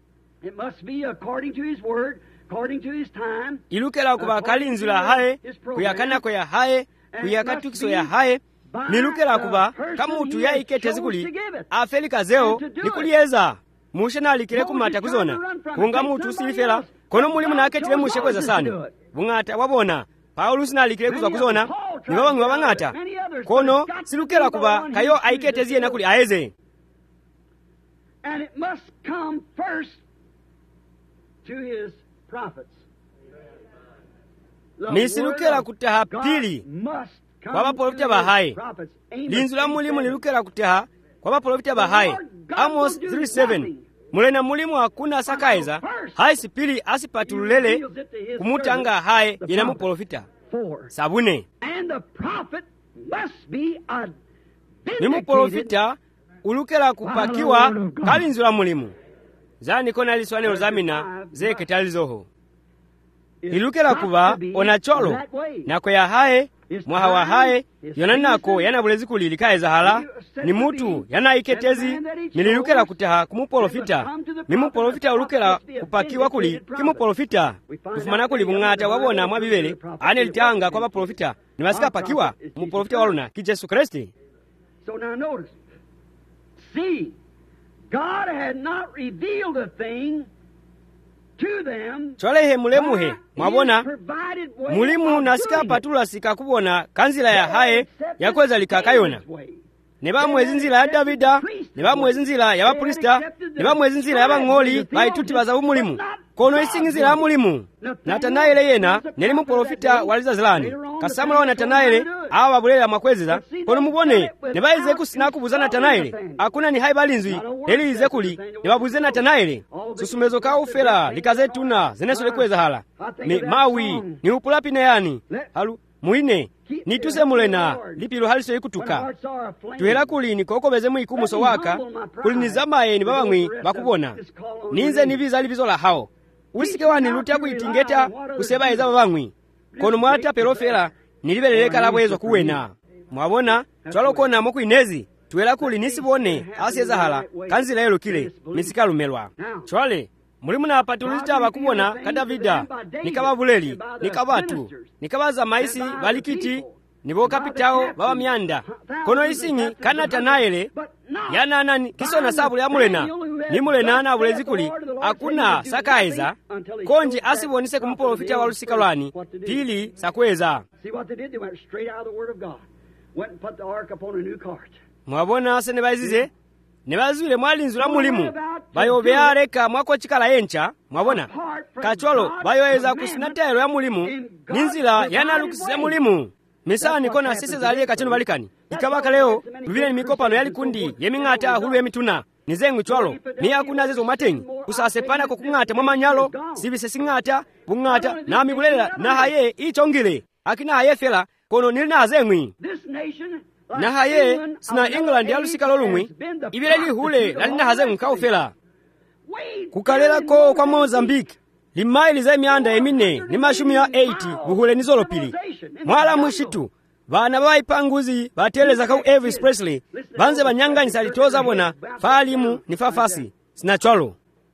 ilukela kuba kalinzula haye kuyakana kwa ya haye kuyakatukiso ya haye nilukela kuba kamutu yaiketezi kuli afelika zeo nikuliyeza mushe nalikile kumata kuzona kunga mutu silifela kono mulimu naketile mushe kweza sana bungata wabona Paulo sinalikile kuzona nibo bamwe babangata kono silukela kuba kayo aiketezi yena kuli aeze and it must come first to his prophets. Nisilukela kutaha pili kwa baprofita bahaye linzula mulimu nilukela kutaha kwa baprofita bahaye Amos 3:7 mulena mulimu hakuna sakaiza haisi pili asipatulele kumutanga haye yena muprofita sabune ni muprofita ulukela kupakiwa kalinzula mulimu zani kona liswane ozamina zeke talizoho ilukela kuba onacholo nako ya haye mwaha wa haye yonanako yana bulezi kulilikaye zahala ni mutu yana iketezi nililukela kutaha kumuprofita mimuprofita ulukela kupakiwa kuli kimuprofita kufumana kuli bungata wabona mwa bibele ane litanga kwa baprofita nimasika pakiwa muprofita waluna ki Yesu Kristi. So now notice, see, God had not revealed a thing to them. Cholehe mulemuhe mwabona mulimu nasika patula sika kubona kanzila ya haye yakweza likakayona neba mwezi nzila ya Davida neba mwezi nzila ya baprista neba mwezi nzila ya bangoli baituti baza mulimu kono isinzila ya mulimu Natanaele yena neli muprofita waliza zilani kasamula wa Natanaele awa babulela makwezeza kono mubone neba ize kusina kubuza Natanaele akuna ni haibalinzwi neli ize kuli neba buze Natanaele susumezo ka ufela likazetuna zenesole kweza hala ni mawi ni upulapi ne yani halu muine nituse mulena lipilo haliso ikutuka tuhela kuli ni koko bezemu ikumuso waka kuli nizamaye ni babamwi bakubona ninze nibiza libizola hao usike wani lutia kuitingeta kuseba eza babamwi kono mwata perofela nilibeleleka labwezo kuwena mwabona twalokona mo kuinezi tuhela kuli nisibone aseza hala kanzila yelo kile misikalumelwa chwale mulimu na patulita bakubona ka Davida nikababuleli nikabatu nikabaza maisi balikiti nibo kapitao baba myanda kono isingi Natanaele yana nani kisona sabule ya mulena ni mulena na bulezi kuli akuna sakaiza konje asibonise kumuprofita walusika lwani pili sakweza. See what they did? They went straight out of the word of God, went and put the ark upon a new cart. Mwabona sene bazize nebazule mwalinzula mulimu bayobeareka mwako chikala yencha mwabona kacholo bayoeza kusinatero ya mulimu ninzila yana lukise mulimu misani kona sisi zaliye kacheno balikani ikabaka leo vile mikopano yali kundi yemingata hulu yemituna nizengu chwalo ni hakuna zezo matenyi kusasepana kokungata mwamanyalo sibise singata bungata na mibulela na haye ichongile akina haye fela kono nili na zengwi na haye sina England yalusika lolumwi ibeleli hule lalina hazengu kaufela kukalela ko kwa Mozambique limaili za mianda emine ni mashumi ya 80 buhule nizolo pili mwala mwishitu bana baipanguzi bateleza kau Elvis Presley banze banyanga nisalitoza bona falimu ni fafasi sina chwalo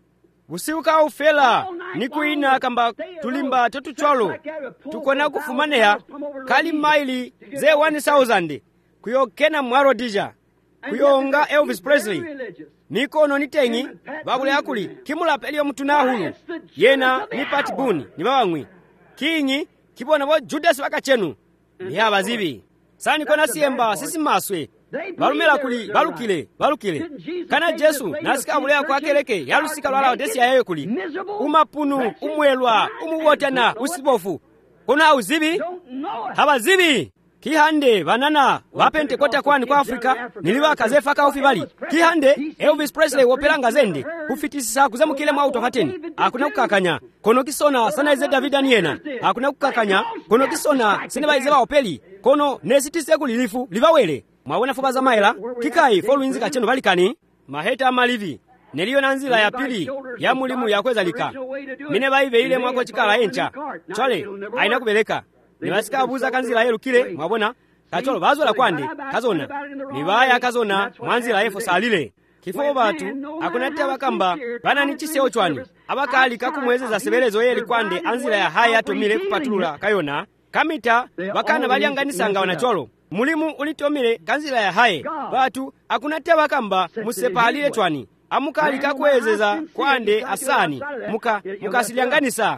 usiuka ufela ni kuina kamba tulimba totu chwalo tukona kufumaneha kali maili ze 1000 kuyokena mwaro dija kuyonga Elvis Presley mikono nitengi babule akuli kimula pelio mtuna hulu yena ni Pat Boone ni babangwi kinyi kibona bo Judas wakachenu ni abazibi sani kona siemba sisi maswe balumela kuli balukile kana Yesu nasika bule akwakeleke yalusika lwala desi yayo kuli umapunu umwelwa umuwotana usibofu kona uzibi habazibi kihande banana bapente kota kwani kwa Afrika niliwa kazefa ka ufibali kihande Elvis Presley wopelanga zende kufitisisa kuzamukile mwa utofateni hakuna kukakanya kono kisona sana ize Davida niena hakuna kukakanya kono kisona sineba ize baopeli kono nesitise kulilifu livawele mwabona fuba za maila kikai followings kacheno balikani maheta malivi neliyo na nzila ya pili ya mulimu yakwezalika mine bayibeile mwako chikala encha chole aina kubeleka nibasika abuza kanzila yelukile mwabona kacholo bazola kwande kazona nibaya kazona mwanzila yefo salile kifo batu akunatya bakamba bana nichisewo chwani abakali kakumwezeza sebelezo yeli kwande anzila ya haya atomile kupatulula kayona kamita bakana balyanganisanga wanacholo mulimu ulitomile kanzila ya haye batu akunatya bakamba musepalile chwani amukali kakwezeza kwande asani mukasilyanganisa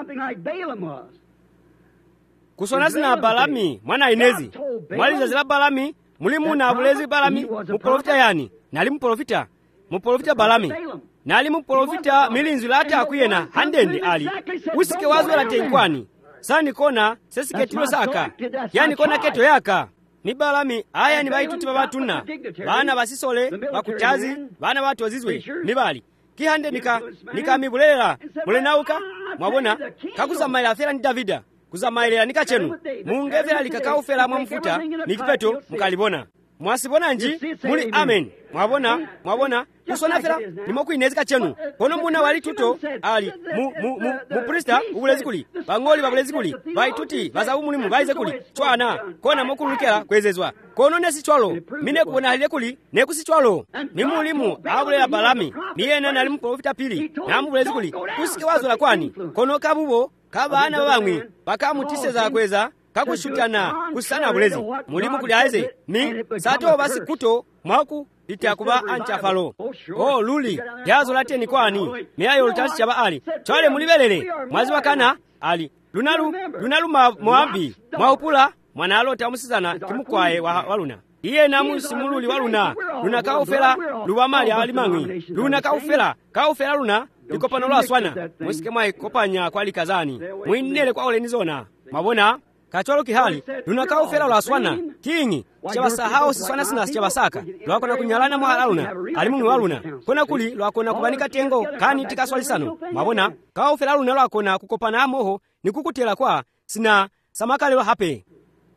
kusona zina Balami mwana Inezi mwaliza zila Balami mulimu na abulezi Balami muprofita yani nali muprofita Balami nali muprofita milinzi lata akuyena handende ali usike wazwela tenkwani sani kona sesiketilo saka yani kona keto yaka ni Balami aya ni baituti babatuna bana basisole bakuchazi bana batu wazizwe ni bali kihande nika mibulela mulenauka mwabona kakuzamaila afera ni Davida kuzamailera nikachenu mungevera likakaufera mwamufuta nikipeto mukalibona mwasibona nji muli amen mwabona kusona fera nimokuinezi kachenu kono muna wali tuto ali mu prista ubulezi kuli bangoli babulezi kuli baituti bazabu mulimu baize kuli chwana kona mokulukela kwezezwa kono nesi chwalo mine kuona halile kuli nekusi chwalo ni mulimu abulela Balami niyena nali muprofita pili na mbulezi kuli kusike wazola kwani kono kabubo kabana babamwi bakamutiseza kweza kakushutana kusana bulezi mulimu kuli aize mi sato basi kuto mwaku litakuba anchafalo luli yazo lateni kwani miayo lutasi chaba ali chwale mulibelele mwazi wakana ali lunalu mwambi mwaupula mwana alota musizana kimukwae waluna iye namu simululi waluna luna kaufela luwamali alimangwi luna kaufela luna likopano lwa swana musike mwa ikopanya kwa likazani mwinele kwa ole nizona mabona kacholo kihali luna kaufela lwa swana kingi chabasahao siswana sina chabasaka lwakona kunyalana mwa aluna alimungu waluna kona kuli lwakona kubanika tengo kani tikaswalisano mabona kaufela luna lwakona kukopana amoho nikukutela kwa sina samakale wa hape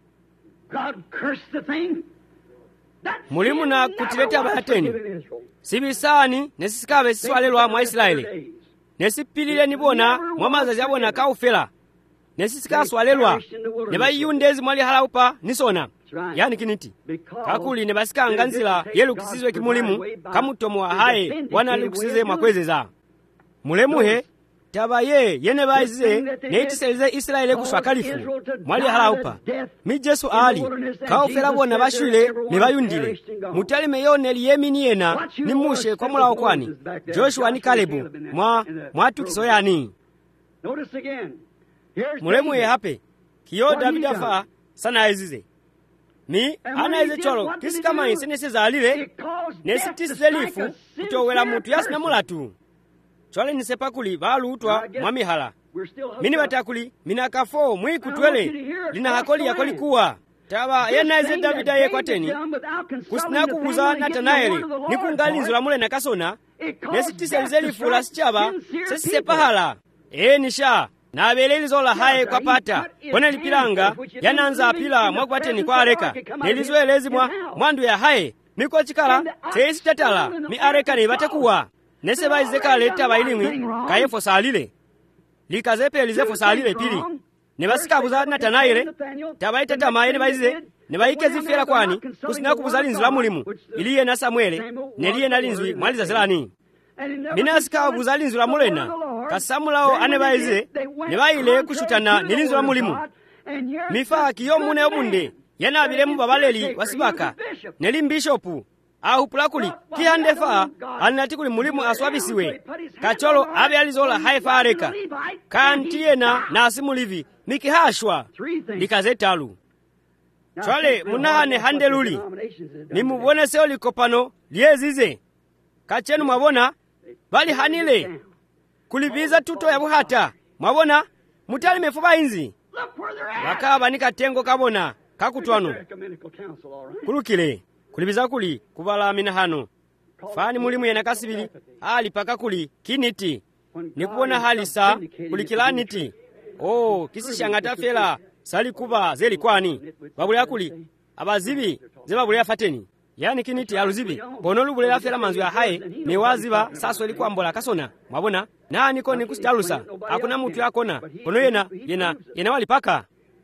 mulimu na kutileta bateni sibisani nesikabe siswalelwa mwa Israeli nesipilile nibona mwamazazi abona kaufela nesisikaswalelwa nebayiyundezi mwali halaupa nisona yani kiniti kakuli nebasika nganzila yelukisizwe kimulimu kamutomo wa haye wana lukusize mwakwezeza mulemuhe tabaye yene baize neitiselize Israeli kuswakalifu mwali halaupa mi Jesu ali kaufela bona bashule nebayundile mutalime yone liyemini yena nimushe kwa mulawo kwani Joshua ni Kalebu mwatukiso yani mulemuhe hape kiyo Davida fa sana ezize mi anaize cholo kisi kama insenese zalile nesitiselifu kutowela mutu yasina mulatu chole nisepakuli balutwa mwamihala mini batakuli minakafo mwikutwele lina hakoli yakoli kuwa taba yenaize Davida ye kwateni kusina kubuza Natanaeli nikungalinzula mule nakasona nesitiselifu la sichaba sesisepahala nisha na abelelizola haye kwa pata kone lipilanga yananza apila mwakwateni kwa areka nelizwelezi mwandu ya haye miko chikala seisi tatala mi areka ni batekuwa nese baizeka leta bailimwi kayefo salile likazepe elizefo salile pili nebasika buza Natanaeli tabaita tamaye baize nebaike zifera kwani kusina kubuzalinzi la mulimu iliye na Samuele neliye nalinzwi mwaliza zelani minasika buzalinzi la mulena kasamulao anebaize nebaile kushutana nilinzi la mulimu mifa kiyo mune obunde yanabiremu babaleli wasibaka neli bishopu ahupulakuli kihandefa alinatikuli mulimu aswabisiwe kacholo abe alizola haifa areka kantiyena nasimulivi mikihashwa likazetalu chwale munahane handeluli nimubone seo likopano liezize kachenu mwabona bali hanile kulibiza tuto ya buhata mwabona mutali mefuba inzi wakaba nikatengo kabona kakutwano kulukile kulibiza kuli kubala mina hano fani mulimu yena kasibili ali paka kuli kiniti nikubona halisa kulikilaniti kisishangata fela sali kuba zeli kwani babule akuli abazibi zebabule afateni yani kiniti aluzibi bono lubule lafela manzu ya haye ni waziba saso elikwambola kasona mwabona nani ko nikusitalusa hakuna mtu yakona bono yena walipaka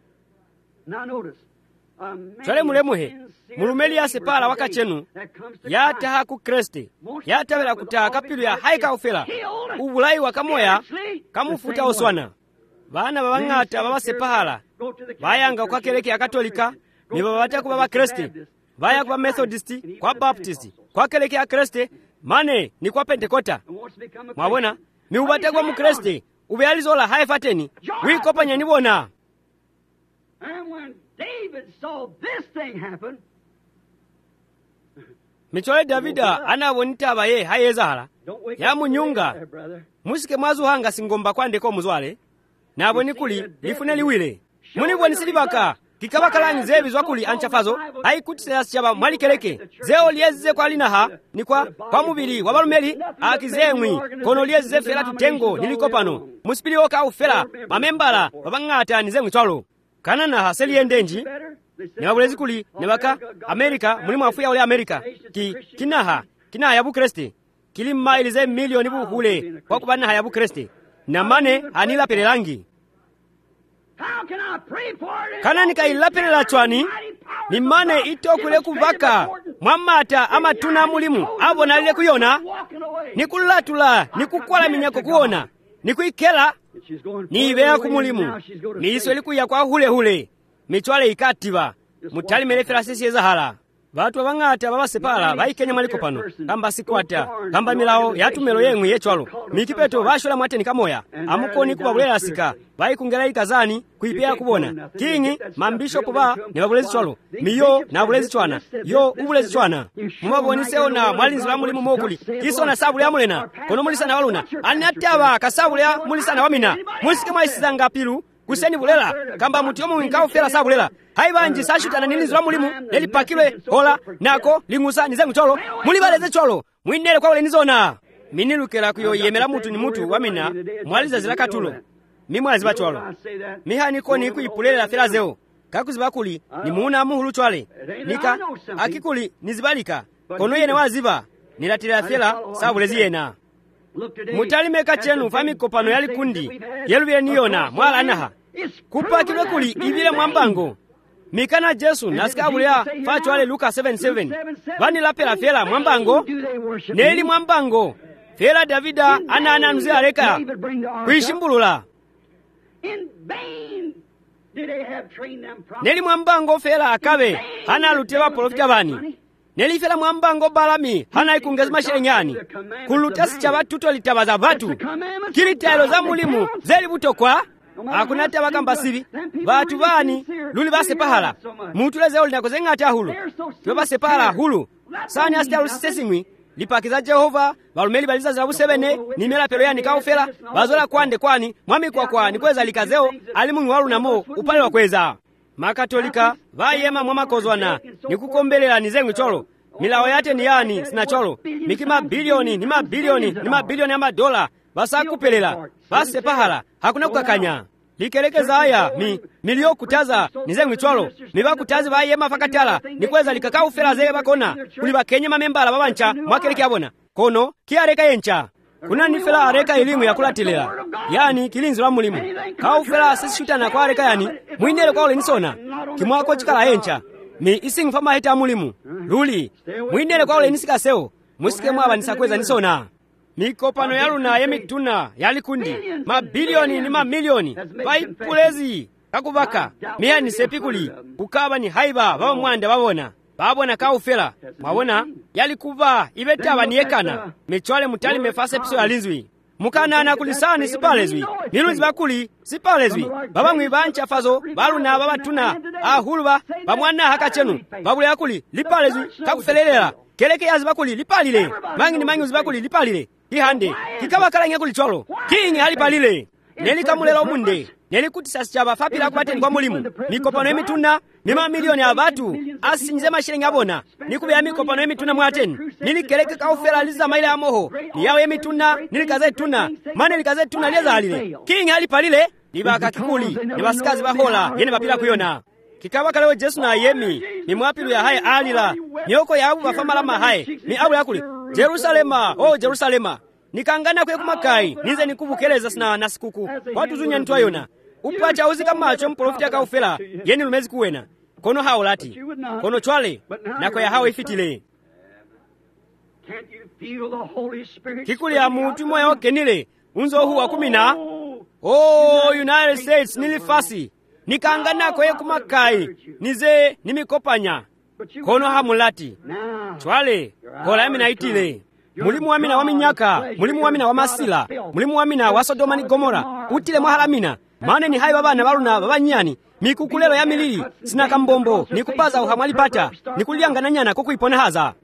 chale mulemuhe mulumeli ya sepala wakachenu yata haku kreste yata wela kutaka pilu ya haika ufela ubulai wakamoya kamufuta oswana bana babangata baba sepahala bayanga kwa keleke ya katolika ni babata kwa baba kreste baya kwa methodisti kwa baptisti kwa keleke ya kreste mane ni kwa pentekota mwabona mi ubata kwa mukreste ubealizola haifateni wikopanya nibona. And when David saw this thing happen, michole Davida anabonita baye hayezala ya munyunga musike mwazu hanga singomba kwandeko muzwale naboni kuli lifune liwile muni boni silibaka kikabakalanyi zebi zwakuli anchafazo haikutisela chaba mwalikeleke zeo lieze kwa linaha ni kwa mubili wabalumeli akizemwi kono lieze fela tutengo nilikopano musipili oka ufela mamembala babangata nizemwi twalo kana na haseli endenji ne babulezi kuli ne baka Amerika mulimu afuya ole Amerika kinaha ya bukreste kili mailize milioni buhule kwa kubana haya bukreste na mane anila pelelangi kana nikailapela chwani ni mane itokule kuvaka mwamata ama tuna mulimu abo nalile kuyona nikulatula nikukwala minyako kuona nikuikela niibea kumulimu miiso ilikuya kwa hule michwale ikatiba mutali melefela sisi ezahala batu abangata babasepala baikenya maliko pano kamba sikwata kamba milao yatumelo yemwe yechwalo mikipeto bashola mwateni kamoya amukoni kubabulela sika baikungela ikazani kuipea kubona kingi mambisho kuba ne babulezi chwalo miyo na bulezi chwana yo ubulezi chwana mumaboniseho na mwalinzula mulimu mokuli isona sabule amulena kono mulisana waluna anataba kasabule mulisana wamina musike mwaisanga pilu kuseni bulela kamba muti omu nkao fela sabulela haibanji sashutana nilinzula mulimu elipakilwe hola nako lingusa nizemu cholo mulibaleze cholo mwinele kwa ule nizona minilukela kuyo yemela mutu ni mutu wamina mwaliza zilaka tulo mimwaziba cholo mihani koni kuipulela fela zeo kakuziba kuli ni muuna muhulu chwale nika akikuli nizibalika kono yene waziba nilatila fela sabulezi yena mutalimeka chenu fami kopano yali kundi yelubile niyona mwala anaha kupakilwe kuli ibile mwambango mikana Jesu nasikabulea fachwale Luka 7:7 vani lapela fela mwambango neli mwambango fela Davida ana mzee aleka kuishimbulula neli mwambango fela akabe hana lutewa profita bani neli fela mwambango balami hana ikungezi mashenyani kulutasi cha batuto litabaza batu kilitelo za mulimu zeli butokwa hakuna taba kamba sibi batu bani luli base pahala mutuleze oli nakoze ngata hulu tyo base pahala hulu sani astalu sisesingwi lipakiza Jehova balumeli baliza za busebene nimela pero yani kaufela bazola kwande kwani mwami kwa nikweza likazeo alimu walu namo upale wa kweza makatolika vayema mwamakozwana nikukombelela nizengwe cholo milao yate ni yani sina cholo mikima bilioni ni mabilioni ama dola basa kupelela base pahala hakuna kukakanya likelekeza haya milio kutaza nizengwe cholo miba kutazi vayema fakatala nikweza likakau fela zeye bakona kuliba kenye mamembala babancha mwakeleke abona kono kiareka yencha kuna nifela areka elimu ya kulatilela yani kilinzi la mulimu kaufela sisishutana kwa areka yani mwinele kwa ule nisona kimwako chikala yencha mi ising fama heta mulimu luli mwinele kwa ule nisika seo musike mwaba nisakweza nisona mikopano yaluna yemituna yalikundi mabilioni ni mamilioni vaipulezi kakubaka miya nisepikuli kukaba ni haiba baba mwanda babona kaufela mwabona yalikuva ibetaba niyekana michwale mutali mefase piso yalinzwi mukana kulisani sipalezwi nilunzi bakuli sipalezwi baba mwibancha fazo baluna babatuna ahuluba bamwana hakachenu babule yakuli lipalezwi kakufelelela keleke yazi bakuli lipalile mangi uzibakuli lipalile ihande kikabakala ngekuli cholo kingi halipalile neli kamulela omunde neli kutisa chaba fapila kubateni kwa mulimu mikopano emituna ni mamilioni ya batu asinze mashilingi abona nikubya mikopano emituna mwateni nili keleke kaufela liza maile ya moho ni yawe emituna nili kaze tuna mane likaze tuna lieza halile kingi halipalile libaka kikuli ni basikazi bahola yene bapila kuyona kikaba kalewo Jesu na yemi mimwapilu ya haye alila myoko ya abu bafamala mahaye mi abu yakuli Jerusalema o Jerusalema nikangana kwe kumakai nize nikubukeleza sina nasikuku watu zunya ntwayona upacha uzika macho mprofiti akaufela yeni lumezi kuwena kono hao lati kono chwale na kwa ya hao ifitile kikuli ya mutu moya okenile unzo huu wa 10 United States nilifasi nikangana kwe kumakai nize nimikopanya kono hamulati chwale kola yami naitile mulimu wamina wa minyaka mulimu wamina wa masila mulimu wamina wa Sodoma ni Gomora utile mwahalamina mane ni hayi babana baluna babanyani mikukulelo ya milili sina kambombo nikupaza uhamwali pata nikulianga na nyana kukuipona haza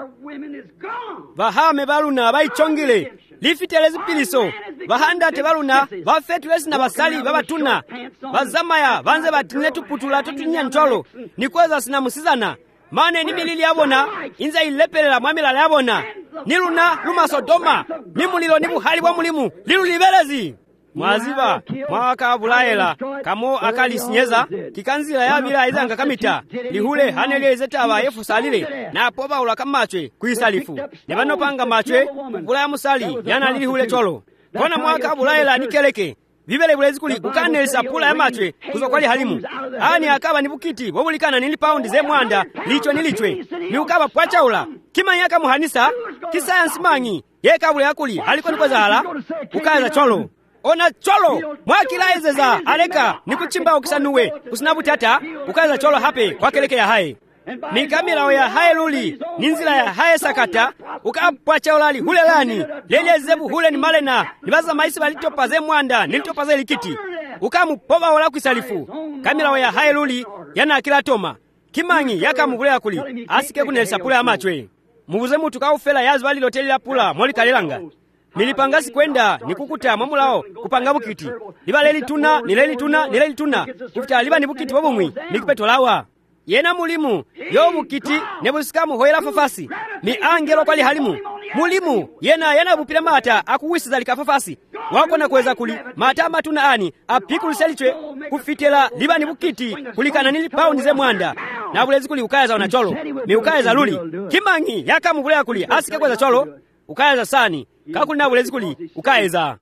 bahame baluna baichongile lifitelezi piliso bahandate baluna bafetulesi na basali babatuna bazamaya banze batinile tuputula tutunya ncholo nikweza sina musizana mane ni milili yabona inza ilepelela mwamilala yabona niluna luma Sodoma nimulilo nibuhali bwa mulimu lilu libelezi mwaziba mwaka bulaela kamo akalisinyeza kikanzila yabila izanga kamita lihule hanelezeta aba yefu salile na poba ula kamachwe kuisalifu nebano panga machwe bula musali yana lihule cholo kona mwaka bulaela nikeleke bibele bulezi kuli ukanelisa pula ya machwe kuzokwali halimu ani akaba nibukiti bobulikana nili paundi ze mwanda lichwe nilichwe ni ukaba pwachaula kima yaka muhanisa kisayansi manyi yeka bule yakuli aliko nikweza hala ukaza cholo ona cholo mwakilaizeza aleka nikuchimba ukisanuwe usinabutata ukaza cholo hape kwakeleke ya haye mikamila ya haye luli ninzila ya haye sakata ukapwacha ulali hule lani lele zebu hule ni malena nibaza maisi balitopaze mwanda nilitopaze likiti ukamupoba wala kwisalifu kamila ya haye luli yana akila toma kimanyi yaka mugule yakuli asike kunelisa pula ya machwe mubuze mutu kaufela yazi bali loteli la pula mwoli kalelanga nilipangasi kwenda nikukuta mamulao kupanga bukiti libaleli tuna nileli tuna kufita liba nibukiti bobumwi nikupetolawa yena mulimu yo bukiti nebusikamu hoela fafasi ni angelo kwali halimu mulimu yena bupile mata akuwisiza likafafasi wako na kuweza kuli mata matuna ani apikuliselichwe kufitela liba nibukiti kulikana nili paundi ze mwanda na bulezi kuli ukayaza ona cholo ni ukayaza luli kimanyi yaka mugulea kuli asike kweza cholo ukayaza sani kakuli na bulezi kuli ukayaza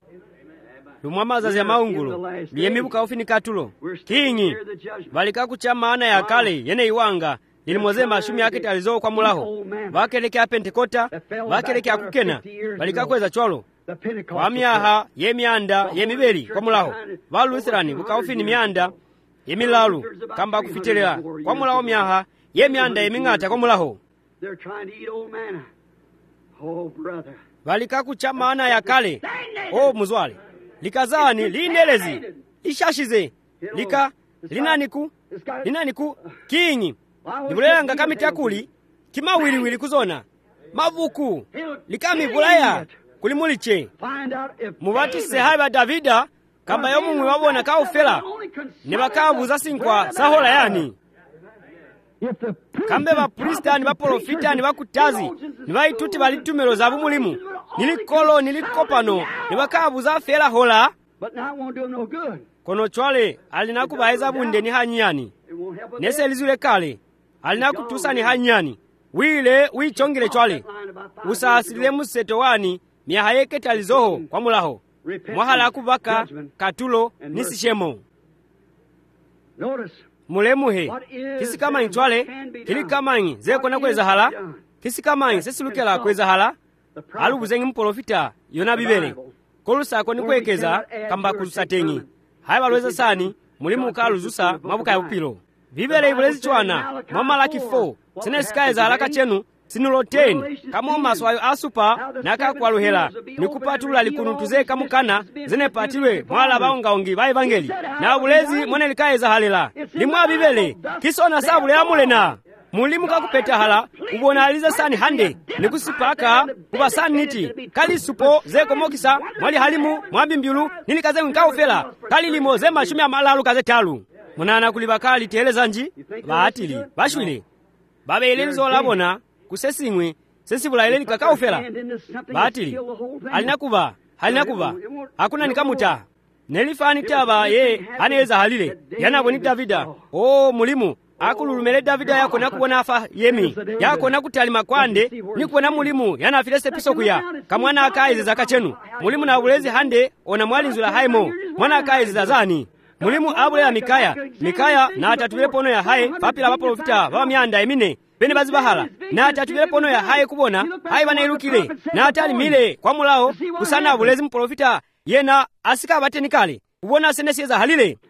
lumwamaza ya maungulo liyemibuka ofini katulo kinyi balika kucha maana ya kale yene iwanga nilimoze mashumi yake talizo kwa mulaho bakeleke Pentekota bakeleke akukena balika kweza cholo kwa miaha yemianda yemibeli kwa mulaho baluthirani buka ofini mianda yemilalu kamba kufitelela kwa mulaho miaha yemianda yemingata kwa mulaho balika kucha maana ya kale muzwale likazani linelezi ishashize lika linaniku kinyi nibulelanga kamitakuli kimawiliwili kuzona mavuku likamibulaya kulimuliche mubatise haba Davida kamba yomumwe wabona kaufela nebakabuza sinkwa sahola yani kambe baprista ni baprofita ni bakutazi ni baituti balitumero za bumulimu nilikopano nibakabuza fela hola kono chwale alinakubaeza bunde ni hanyani nese lizule kale alinakutusa ni hanyani wile wichongile chwale usaasile museto wani miahayeke talizoho kwa mulaho mwahala kubaka katulo nisishemo mulemuhe kisi kamanyi chwale kili kamanyi zeko na kweza hala kisi kamanyi sesilukela kweza hala alubuzengi mprofita yona bibele kolusako ni kwekeza kamba kusatengi haya balweza sani mulimu kaluzusa mabuka ya upilo bibele ibulezi chwana Malaki 4 sinesikaiza halaka chenu sinuloteni kamo maswayo asupa naka kwaluhela nikupatula likunutuze kamukana zene patilwe mwala baongaongi ba evangeli na bulezi mwene likaiza halela limwa bibele kisona sabule amulena mulimu kakupeta hala ubona aliza sani hande nikusipaka kubasani niti kali supo zeko mokisa mwali halimu mwabimbiulu nilikaze nkaufela kali limo zema shumi amalalu kaze talu munana kulibakali teleza nji baatili bashwile babelelizo labona kusesingwe sesibula ile kakaufela baatili halinakuba hakuna nikamuta nelifani taba ye aneza halile yanabo ni Davida mulimu akululumele Davida yako nakubona afa yemi yako nakutali makwande nikubona mulimu yanafile sepiso kuya kamwana akaizi zakachenu mulimu na bulezi hande ona mwalinzula haimo mwana akaizi zazani mulimu abulela Mikaya na atatubile pono ya haye papila baprofita bamyanda emine bene bazibahala na atatubile pono ya haye kubona haye banairukile na atali mile kwa mulao kusana abulezi mprofita yena asika abatenikale kubona senesieza halile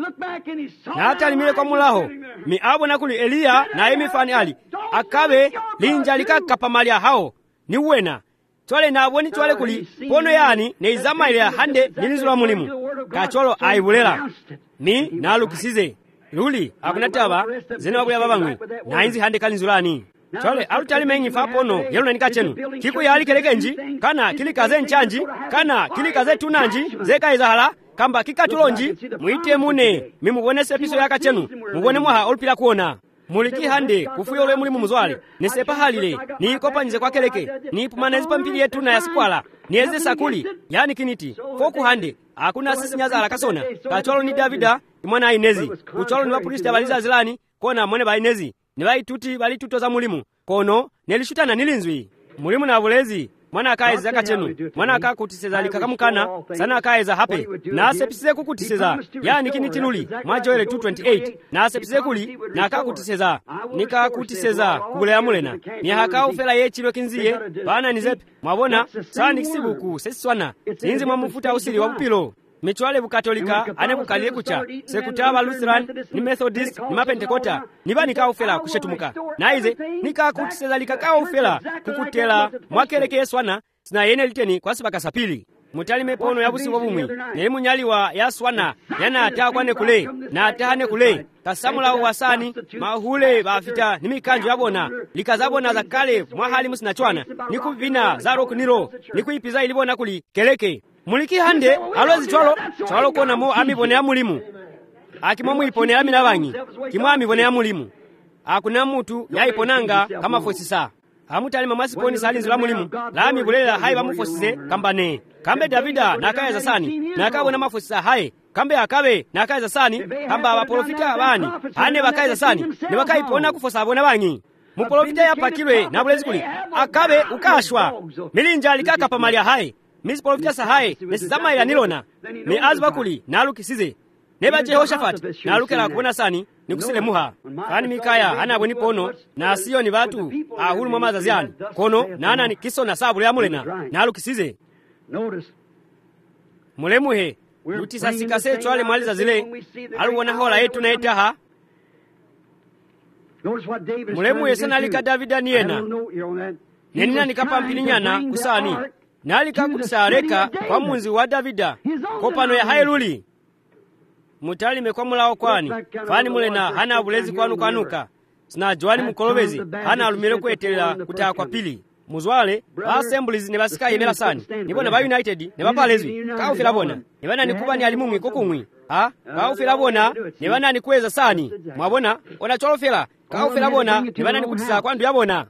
na atali mile kwa mulaho mi abona kuli Eliya na emifani ali akabe linja likakapamalia hao ni uwena twale na aboni twale kuli pono yani ne izama ile hande nilinzula mulimu kacholo aibulela ni nalukisize luli akunataba zene wabula babangwe na inzi hande kalinzulani twale alutali mengi fa pono yelo nanika chenu kiku yali kelekenji kana kilikaze nchanji kana kilikaze tunanji zeka izahala kamba kikatulonji muite mune mimubone sepiso yaka chenu mubone mwaha olupila kuona muliki hande kufuyo ule mulimu muzwale nisepa halile niikopanyize kwa keleke niipumanezi pampili yetu na yasikwala nieze sakuli yani kiniti foku hande hakuna sisi nyaza alakasona kacholo ni Davida imwana Inezi ucholo ni wapurista baliza zilani kona mwene ba Inezi ni baituti balituto za mulimu kono nelishutana nilinzwi mulimu na bulezi mwana akaye zaka chenu mwana akakutiseza likakamukana sana akaye za hape na asepisize kukutiseza yani kinitinuli Joel 2:28 na asepisize kuli na akakutiseza nikakutiseza kubulea mulena ni hakao fela yechilo kinziye bana nizepe mwabona sani kisibuku sesiswana sinzi mwamufuta usiri wa bupilo michwale bukatolika anekukalie kucha sekutaba Lutheran ni Methodist ni Mapentekota niba nikaufela kushetumuka naize nikakutiseza likakao ufela kukutela mwakeleke Yeswana sina yene liteni kwa sibaka sapili mutali mepono ya busingo bumwi ne munyaliwa Yaswana yana atakwane kule na atahane kule kasamula wasani mahule bafita nimikanjo yabona likazabona zakale mwahali musina chwana nikuvina zaro niro nikuipiza ilibona kuli keleke muliki hande alwezi twalo kona mo amibone ya mulimu akimwa muipone ya minabanyi kimwa amibone ya mulimu akuna mutu yaiponanga kama fosisa amutali mamasiponi salinzula mulimu la amibulela hai bamufosise kambane kambe Davida nakaya sani nakabona mafosisa hai kambe akabe nakaya sani kamba abaprofita abani ane bakaya sani ne bakaipona kufosa abona banyi muprofita yapakirwe na bulezi kuli akabe ukashwa milinja likaka pamalia hai Miss Profita sahaye nesizama ya nilona me azbakuli nalukisize neba Jehoshafat nalukela kubona sani nikusile muha kani Mikaya hana boni pono na asiyo ni batu ahulu mamaza ziani kono nana ni kiso na sabu ya mulena nalukisize mulemuhe lutisa sikase chwale mwaliza zile aluwana hola yetu na etaha mulemuhe sana lika Davida niena nenina nikapampilinyana kusani nalika kutisareka kwa munzi wa Davida kopano ya haeluli mutali mekwamulao kwani fani mulena hana bulezi kwanuka sina jwani mukolobezi hana alumile kwetelela kutaa kwa pili muzwale assemblies ne basika yemela sani nibona ba United ne bapalezwi kaufila bona nibana nikuba ni alimumwi kokumwi kaufila bona nibana nikweza sani mwabona ona cholofela kaufila bona nibana nikutisa kwandu yabona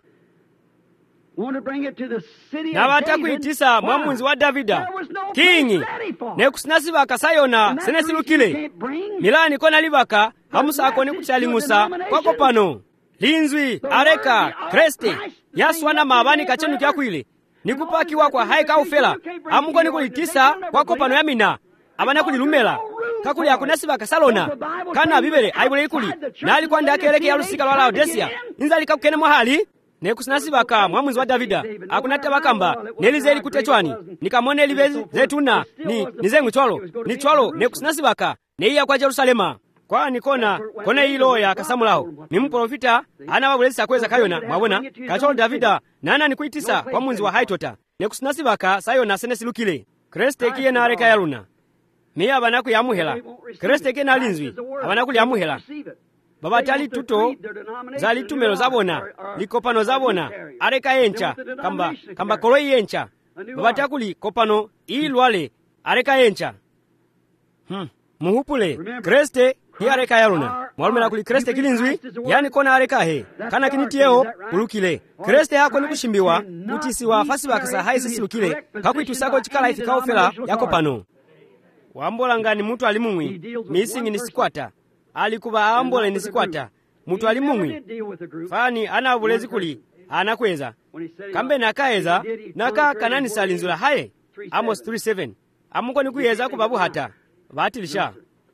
na watakuitisa mwamunzi wa Davida kingi nekusinasiba akasayona senesilukile milani kona libaka hamusako nikuchalingusa kwako pano linzwi areka kreste Yaswana mabani kachenu kyakwile nikupakiwa kwa haika ufela amuko nikulitisa kwako pano yamina abana kulilumela kakuli akunasiba akasalona kana bibele aibule ikuli nali kwanda akeleke ya lusika lwa Laodicea inzali kakukene mwahali nekusinasibaka mwamunzi wa Davida akunata bakamba nelizeli kutechwani nikamone libezi zetuna nizengu cholo nekusinasibaka neiya kwa Jerusalema kwa nikona hilo ya kasamulao mimuprofita ana wabulezi kweza kayona mwabona kacholo Davida nana nikuitisa kwa munzi wa haitota nekusinasibaka sayona senesilukile kreste kiye na areka yaluna miya banaku yamuhela kreste kiye na linzwi abanaku yamuhela babatali tuto zali tumelo zabona likopano zabona areka yencha kamba koloi yencha babatakuli kopano ilwale areka yencha muhupule kreste hi areka yaluna mwalumela kuli kreste kilinzwi yani kona areka he kana kinitieo ulukile kreste hako nikushimbiwa kutisiwa fasi bakasa hai sisi lukile kakuitusako chikala ifikao fela yako pano wambola ngani mutu ali mumwi misingi nisikwata alikuba ambola nisikwata mutu ali mumwi fani ana bulezi kuli anakweza kambe nakaeza naka kanani salinzula haye Amos 3:7 amukoni kuyeza kubabu hata batilisha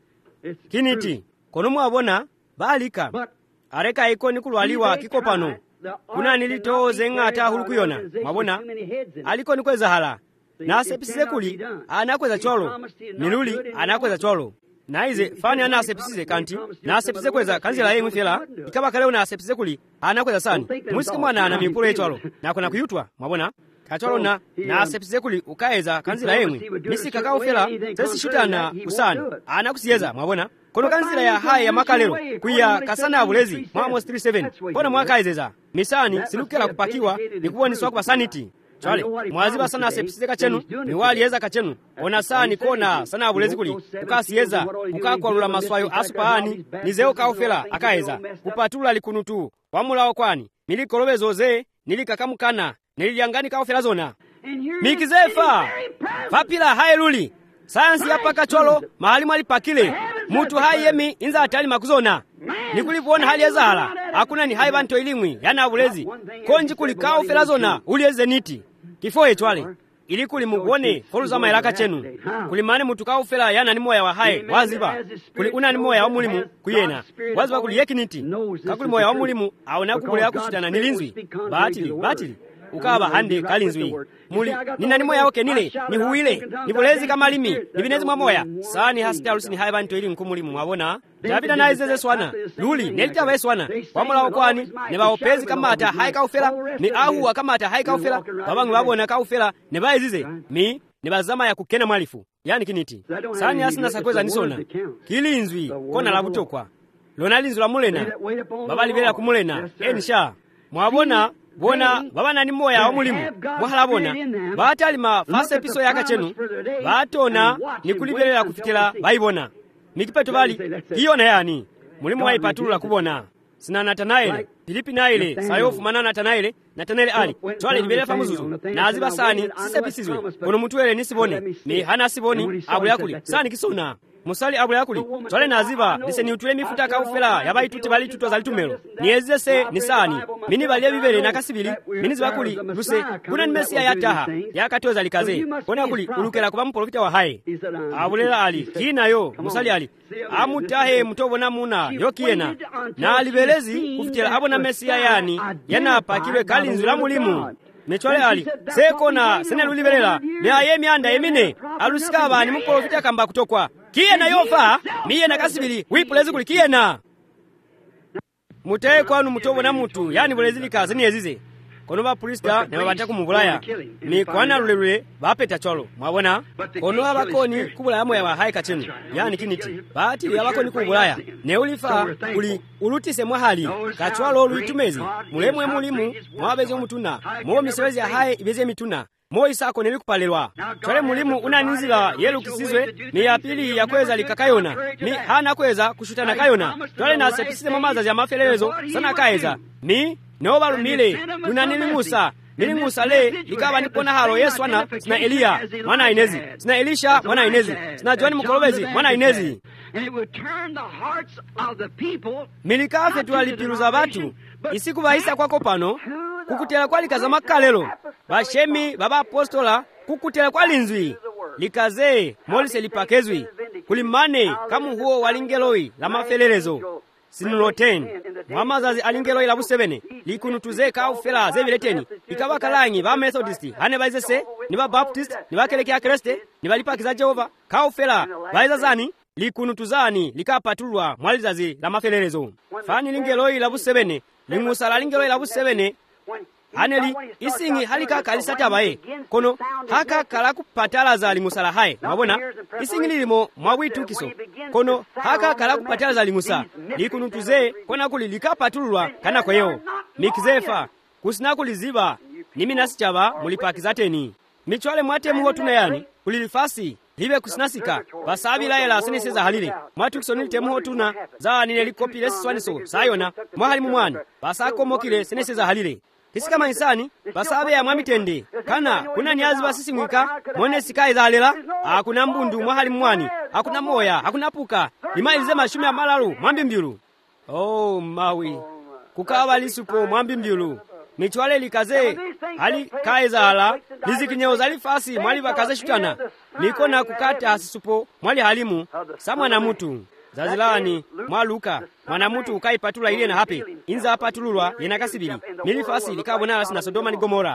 kiniti kono mwabona balika areka ikoni kulwaliwa kikopano kuna nilitoze ngata hulukuyona mwabona alikoni kweza hala nasepisize kuli anakweza cholo miluli anakweza cholo naize fani anasepisize kanti nasepisize kweza kanzila yemwe fela ikaba kale unasepisize kuli anakweza sani musiki mwana ana mipuro yecholo nakona kuyutwa mwabona kacholo nasepisize kuli ukaeza kanzila yemwe misika kaufela sesishutana kusani anakusiyeza mwabona kono kanzila ya haya ya makalero kuya kasana abulezi Amos 3:7 kona mwakaezeza misani silukela kupakiwa nikuboniswa kwa sanity chale mwaziba sana asepisize kachenu miwali yeza kachenu ona sani kona sana abulezi kuli ukasiyeza ukakwalula maswayo asupahani nizeo kaufela akaeza kupatula likunutu wamulao kwani milikolobezo ze nilikakamukana niliyangani kaufela zona mikizefa vapila haeluli sayansi yapa kacholo mahali mwali pakile mutu hai yemi inza atali makuzona nikulipona hali yazala hakuna ni hai banto ilimwi yana abulezi konji kuli kaufela zona ulieze niti kifo etwale ili kuli mugone holuza mailaka chenu kuli mane mutu kaufela yana ni moya wa hai waziba kuli una ni moya wa mulimu kuyena waziba kuli yekiniti kakuli moya wa mulimu aona kubulea kuchitana nilinzwi batili ukaba hande kalinzwi muli nina ni moya oke nile ni huile ni bulezi kama limi ni binezi mwa moya sani hasita alusi ni hai banto ili nkumulimu mwabona Davida na izeze swana luli nelita wa swana wamula wakwani ne baopezi kama ata hai kaufela ni ahu kama ata hai kaufela babangu babona kaufela ne baizize mi ne bazama ya kukena mwalifu yani kiniti sani asina sakweza nisona kilinzwi kona labutokwa lonalinzula mulena babali bela kumulena enisha mwabona bona babana ni moya wa mulimu mwahalabona batalima fase piso yaka chenu batona nikulibelela kufikira bayibona mikipeto bali hiona yani mulimu wa ipatulula kubona sina Natanaeli Filipi naile sayofu manana Natanaeli ali twale libele famuzuzu na aziba sani sisepisizwe kono mutuele nisibone mi hana siboni abu yakuli sani kisuna musali abu yakuli twale naziba dise ni utule mifuta kaufela yabai tuti bali tutwa zalitumelo nieze se ni sani mini bali bibele nakasibili mini zibakuli duse kuna ni mesia yataha yakatoza likaze kona kuli ulukela kuba mprofita wa hai abulela ali kina yo musali ali amutahe mutobona muna yokiena na alibelezi kufitela abona mesia yani yana pakiwe kalinzula mulimu mechwale ali sekona sene lulibelela ne ayemi anda yemine alusika abani muprofita kamba kutokwa kiena yofa miye nakasibili wipulezi kuli kiena mutahe kwanu mutobona mutu yani bulezi likaze niyezize kono ba pulista ne babata kumubulaya ni kwana lulelule bapeta cholo mwabona kono abakoni kubulaya moya wa hai kachenu yani kiniti bati abakoni kubulaya ne ulifa kuli ulutise mwahali kachwalo luitumezi mulemwe mulimu mwabeze mutuna mo misewezi ya hai ibeze mituna mo isako nelikupalelwa chole mulimu unaninzila yelu kisizwe ni ya pili ya kweza likakayona ni hana kweza kushutana kayona chole na sepisize mamaza ya mafelelezo sana kaeza mi Noba lumile, nilimusa le, likaba nipona halo Yesu wana, sina Elia, mwana inezi, sina Elisha, mwana inezi, sina Johani Mukolobezi, mwana inezi. Milikafe tuwalipiruza batu, isiku bahisa kwako pano, kukutela kwa likaza makalelo, bashemi, baba apostola, kukutela kwa linzwi, likaze, molise lipakezwi, kulimane, kamu huo walingeloi, la mafelelezo. Sinuloten mwamazazi alingelo ila busebene likunutuze kaufela zebileteni ikaba kalanyi ba Methodisti hane baizese ni ba Baptist ni ba kelekea Kriste ni balipakiza Jehova kaufela baiza zani likunutuzani likapatulwa mwalizazi la mafelelezo fani lingelo ila busebene limusala lingelo ila busebene haneli isingi halika kalisata bae kono haka kalaku patala za limusala hae mwabona isingi lilimo mwawitu kiso kono haka kalaku patala za limusa likunutuze kona kuli likapatulwa kana kwa yeo mikizefa kusina kuliziba nimi nasichaba mulipakizateni michwale mwate muho tunayani kulilifasi libe kusinasika basabi la yela siniseza halile mwatu kisonili temuho tuna za ninelikopile siswaniso sayona mwahali mumwani basako mokile siniseza halile kisikama insani basabe ya mwamitende kana kuna nyazi basisimwika mwone sikai zalela akuna mbundu mwahali mwani akuna moya akuna puka limailize mashumi ya malalu mwambimbilu. Oh mawi kukawa lisupo mwambimbilu michwale likaze hali kaizala lizikinyeo zali fasi mwali bakaze shutana nikona kukata asisupo mwali halimu samwa na mutu zazilani mwaluka mwana mutu ukaipatula ile na hape inza apatululwa yenakasibili milifasi likabona asi na Sodoma ni Gomora.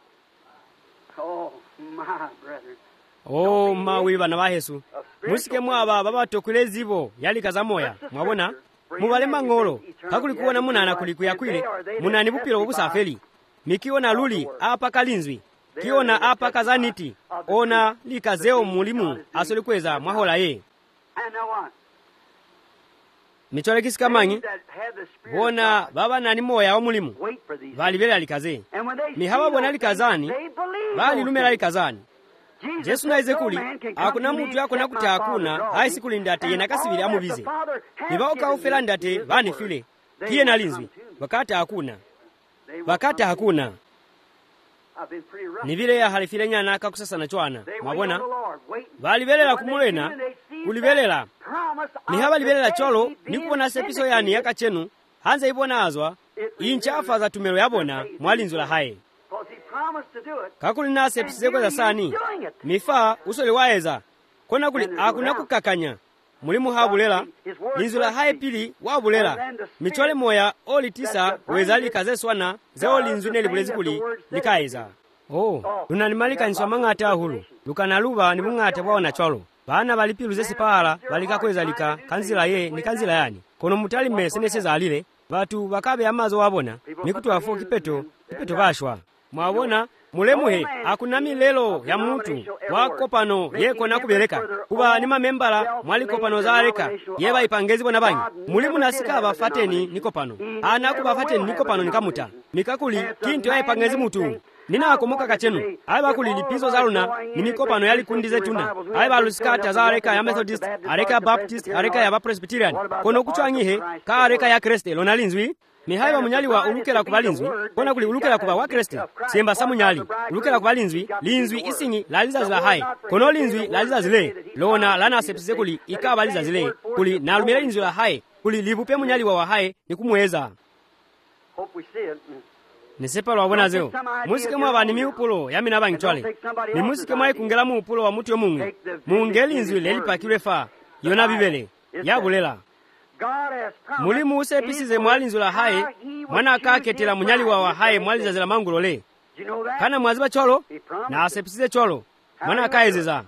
Oh mawi bana bahesu musike mwaba babatokulezi bo yali kazamoya mwabona mubale mangolo kakulikuona munana kulikuya kwile munani bupiro obusafeli mikiona luli apa kalinzwi kiona apa kazaniti ona likazeo mulimu asolikweza mwahola ye michole kisikamanyi bona baba nani moya wa mulimu bali bela likaze mihaba bona likazani bali lumela likazani Jesu naize kuli akuna mutu yako nakuti hakuna haisi kulindate yenakasibili amubize nibauka ufela ndate vani file kiye nalinzwi wakati hakuna nivile ya halifile nyana kakusasa na chwana mwabona bali belela kumulena kulibelela nihaba libelela cholo nikubona sepiso yani yakachenu hanza ibona azwa inchafa za tumelo yabona mwalinzula haye kakuli na sepisize kweza sani mifa usole waeza kona kuli akuna kukakanya mulimu habulela linzula haye pili wabulela michole moya oli tisa wezali kaze swana zeo linzune libulezi kuli likaeza. Oh lunanimalika niswa mangata hulu lukanaluba ni mungate waona cholo bana balipilu zesi pala balikakweza lika kanzila ye ni kanzila yani kono mutali mesene alile batu bakabe amazo wabona mikutu wafo kipeto bashwa mwabona mulemuhe akunami lelo ya muntu wakopano yeko nakubeleka kuba ni mamembala mwalikopano zaleka yeba ipangezi bona banyi mulimu nasika bafateni nikopano anakuba fateni nikopano nikamuta mikakuli kintu ya ipangezi mutu nina akomoka kachenu aiba kuli lipizo zaluna ni mikopano yali kundize tuna aiba lusikata zaleka ya Methodist areka ya Baptist areka ya Presbyterian kono kuchwangihe ka areka ya Kriste lonalinzwi mihaiba munyali wa ulukela kubalinzwi kona kuli ulukela kuba wa Kriste semba samunyali ulukela kubalinzwi linzwi isingi laliza zila hai kono linzwi laliza zile lona lana sepsize kuli ikabaliza zile kuli nalumela linzwi la hai kuli libupe munyali wa hai nikumweza nisepalo wabona zeo musike mwa bani miupulo yami nabangi chwale ni musike mwa ikungela muupulo wa mutu yomungu muungeli linzwi lelipakilwe fa yona bibele yabulela mulimu usepisize mwalinzula haye mwana akaketela munyali wa haye mwaliza zila mangulole kana mwaziba cholo na asepisize cholo mwana akaezeza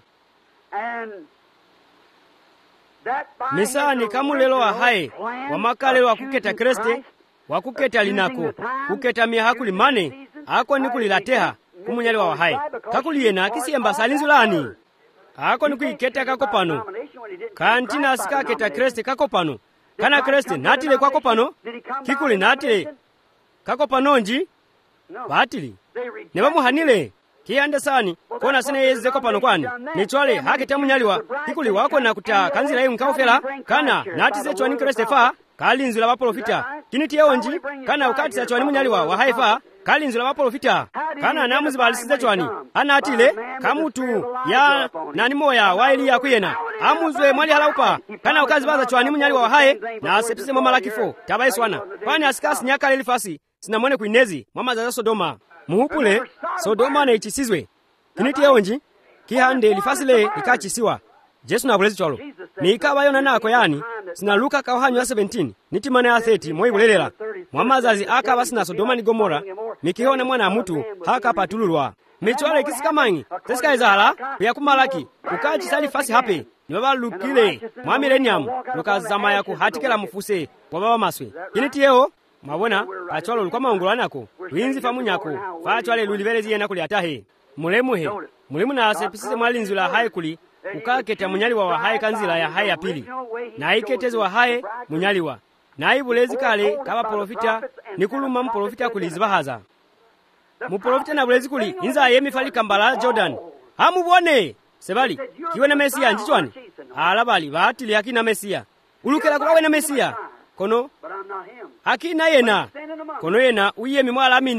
misani kamulelo wa haye wamakale wakuketa Kriste wakuketa linako kuketa mihakuli mane ako nikulilateha kumunyali wa haye kakuliyena kisiyemba salinzulani ako nikuiketa kakopano kantina asikaketa Kriste kakopano kana Kriste natile kwako pano kikuli natile kako panonji batili nebamuhanile kiyande sani kona sine yeze ko pano kwani nichwale hakita munyaliwa kikuli wako na kuta kanzira yu nkaufela kana natize chwani Kriste fa kalinzula baprofita kiniti onji kana ukati sa chwani munyaliwa wa haifa kalinzula baprofita kana namuzi balisize chwani anatile kamutu ya nani moya waili ya kuyena amuzwe mwali halaupa kana ukazi baza chwani munyaliwa wa haye na asepise mama lakifo tabaiswana kwani asikasi nyaka lelifasi sinamone kuinezi mama za Sodoma muhupule Sodoma na ichisizwe kiniti onji kihande lifasile ikachisiwa Jesu na bulezi cholo mikaba yona nako yani sina Luka kauhanyo 17 niti mana ya 30 moibulelela mwamazazi aka basina Sodoma ni Gomora mikihona mwana mutu haka patululwa michwale kisikamanyi tesika izala ya kumalaki ukachi sali fasi hape nibaba lukile mwa millennium lukazama ya kuhatikela mufuse wababa maswe kiniti yeo mabona achwalo lukwa maungulanako winzi famunyako fachwale lulivelezi yena kuli atahe mulemuhe mulimu na asepisize mwalinzula haye kuli ukaketa munyaliwa wa haye kanzila ya haye ya pili na iketezi wa haye munyaliwa na ibulezi kale kaba profita nikuluma mprofita kulizibahaza muprofita na bulezi kuli inza yemi fali kambala Jordan hamubone sebali kiwe na Mesia njichwani alabali batili yakina Mesia ulukela kubawe na Mesia kono hakina yena kono yena uyemi mwala amina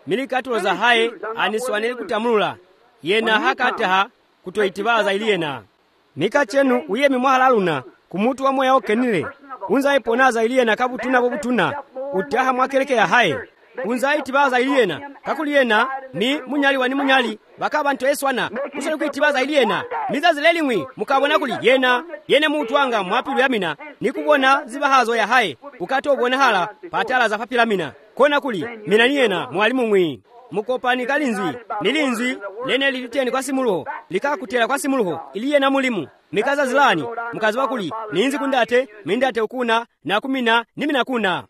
milikatulo za haye aniswanele kutamulula yena hakataha kutoitibaza iliyena mika chenu uyemi mwahalaluna kumutu wa moya okenile unza iponaza iliyena kabutuna bobutuna utaha mwakeleke ya haye unza itibaza iliyena kakuliyena ni munyali wani munyali baka bantu eswana kusali kuitibaza iliyena mizazi lelimwi mukabona kuli yene mutu wanga mwapilu yamina nikubona zibahazo ya haye ukato obona hala patala za papilamina kona kuli mina niyena mwalimu mwi mukopani kalinzwi nilinzwi lene liliteni kwa simuluho likakutela kwa simuluho iliyena mulimu mikaza zilani mukazi wakuli ninzi kundate mindate ukuna na kumina nimina kuna.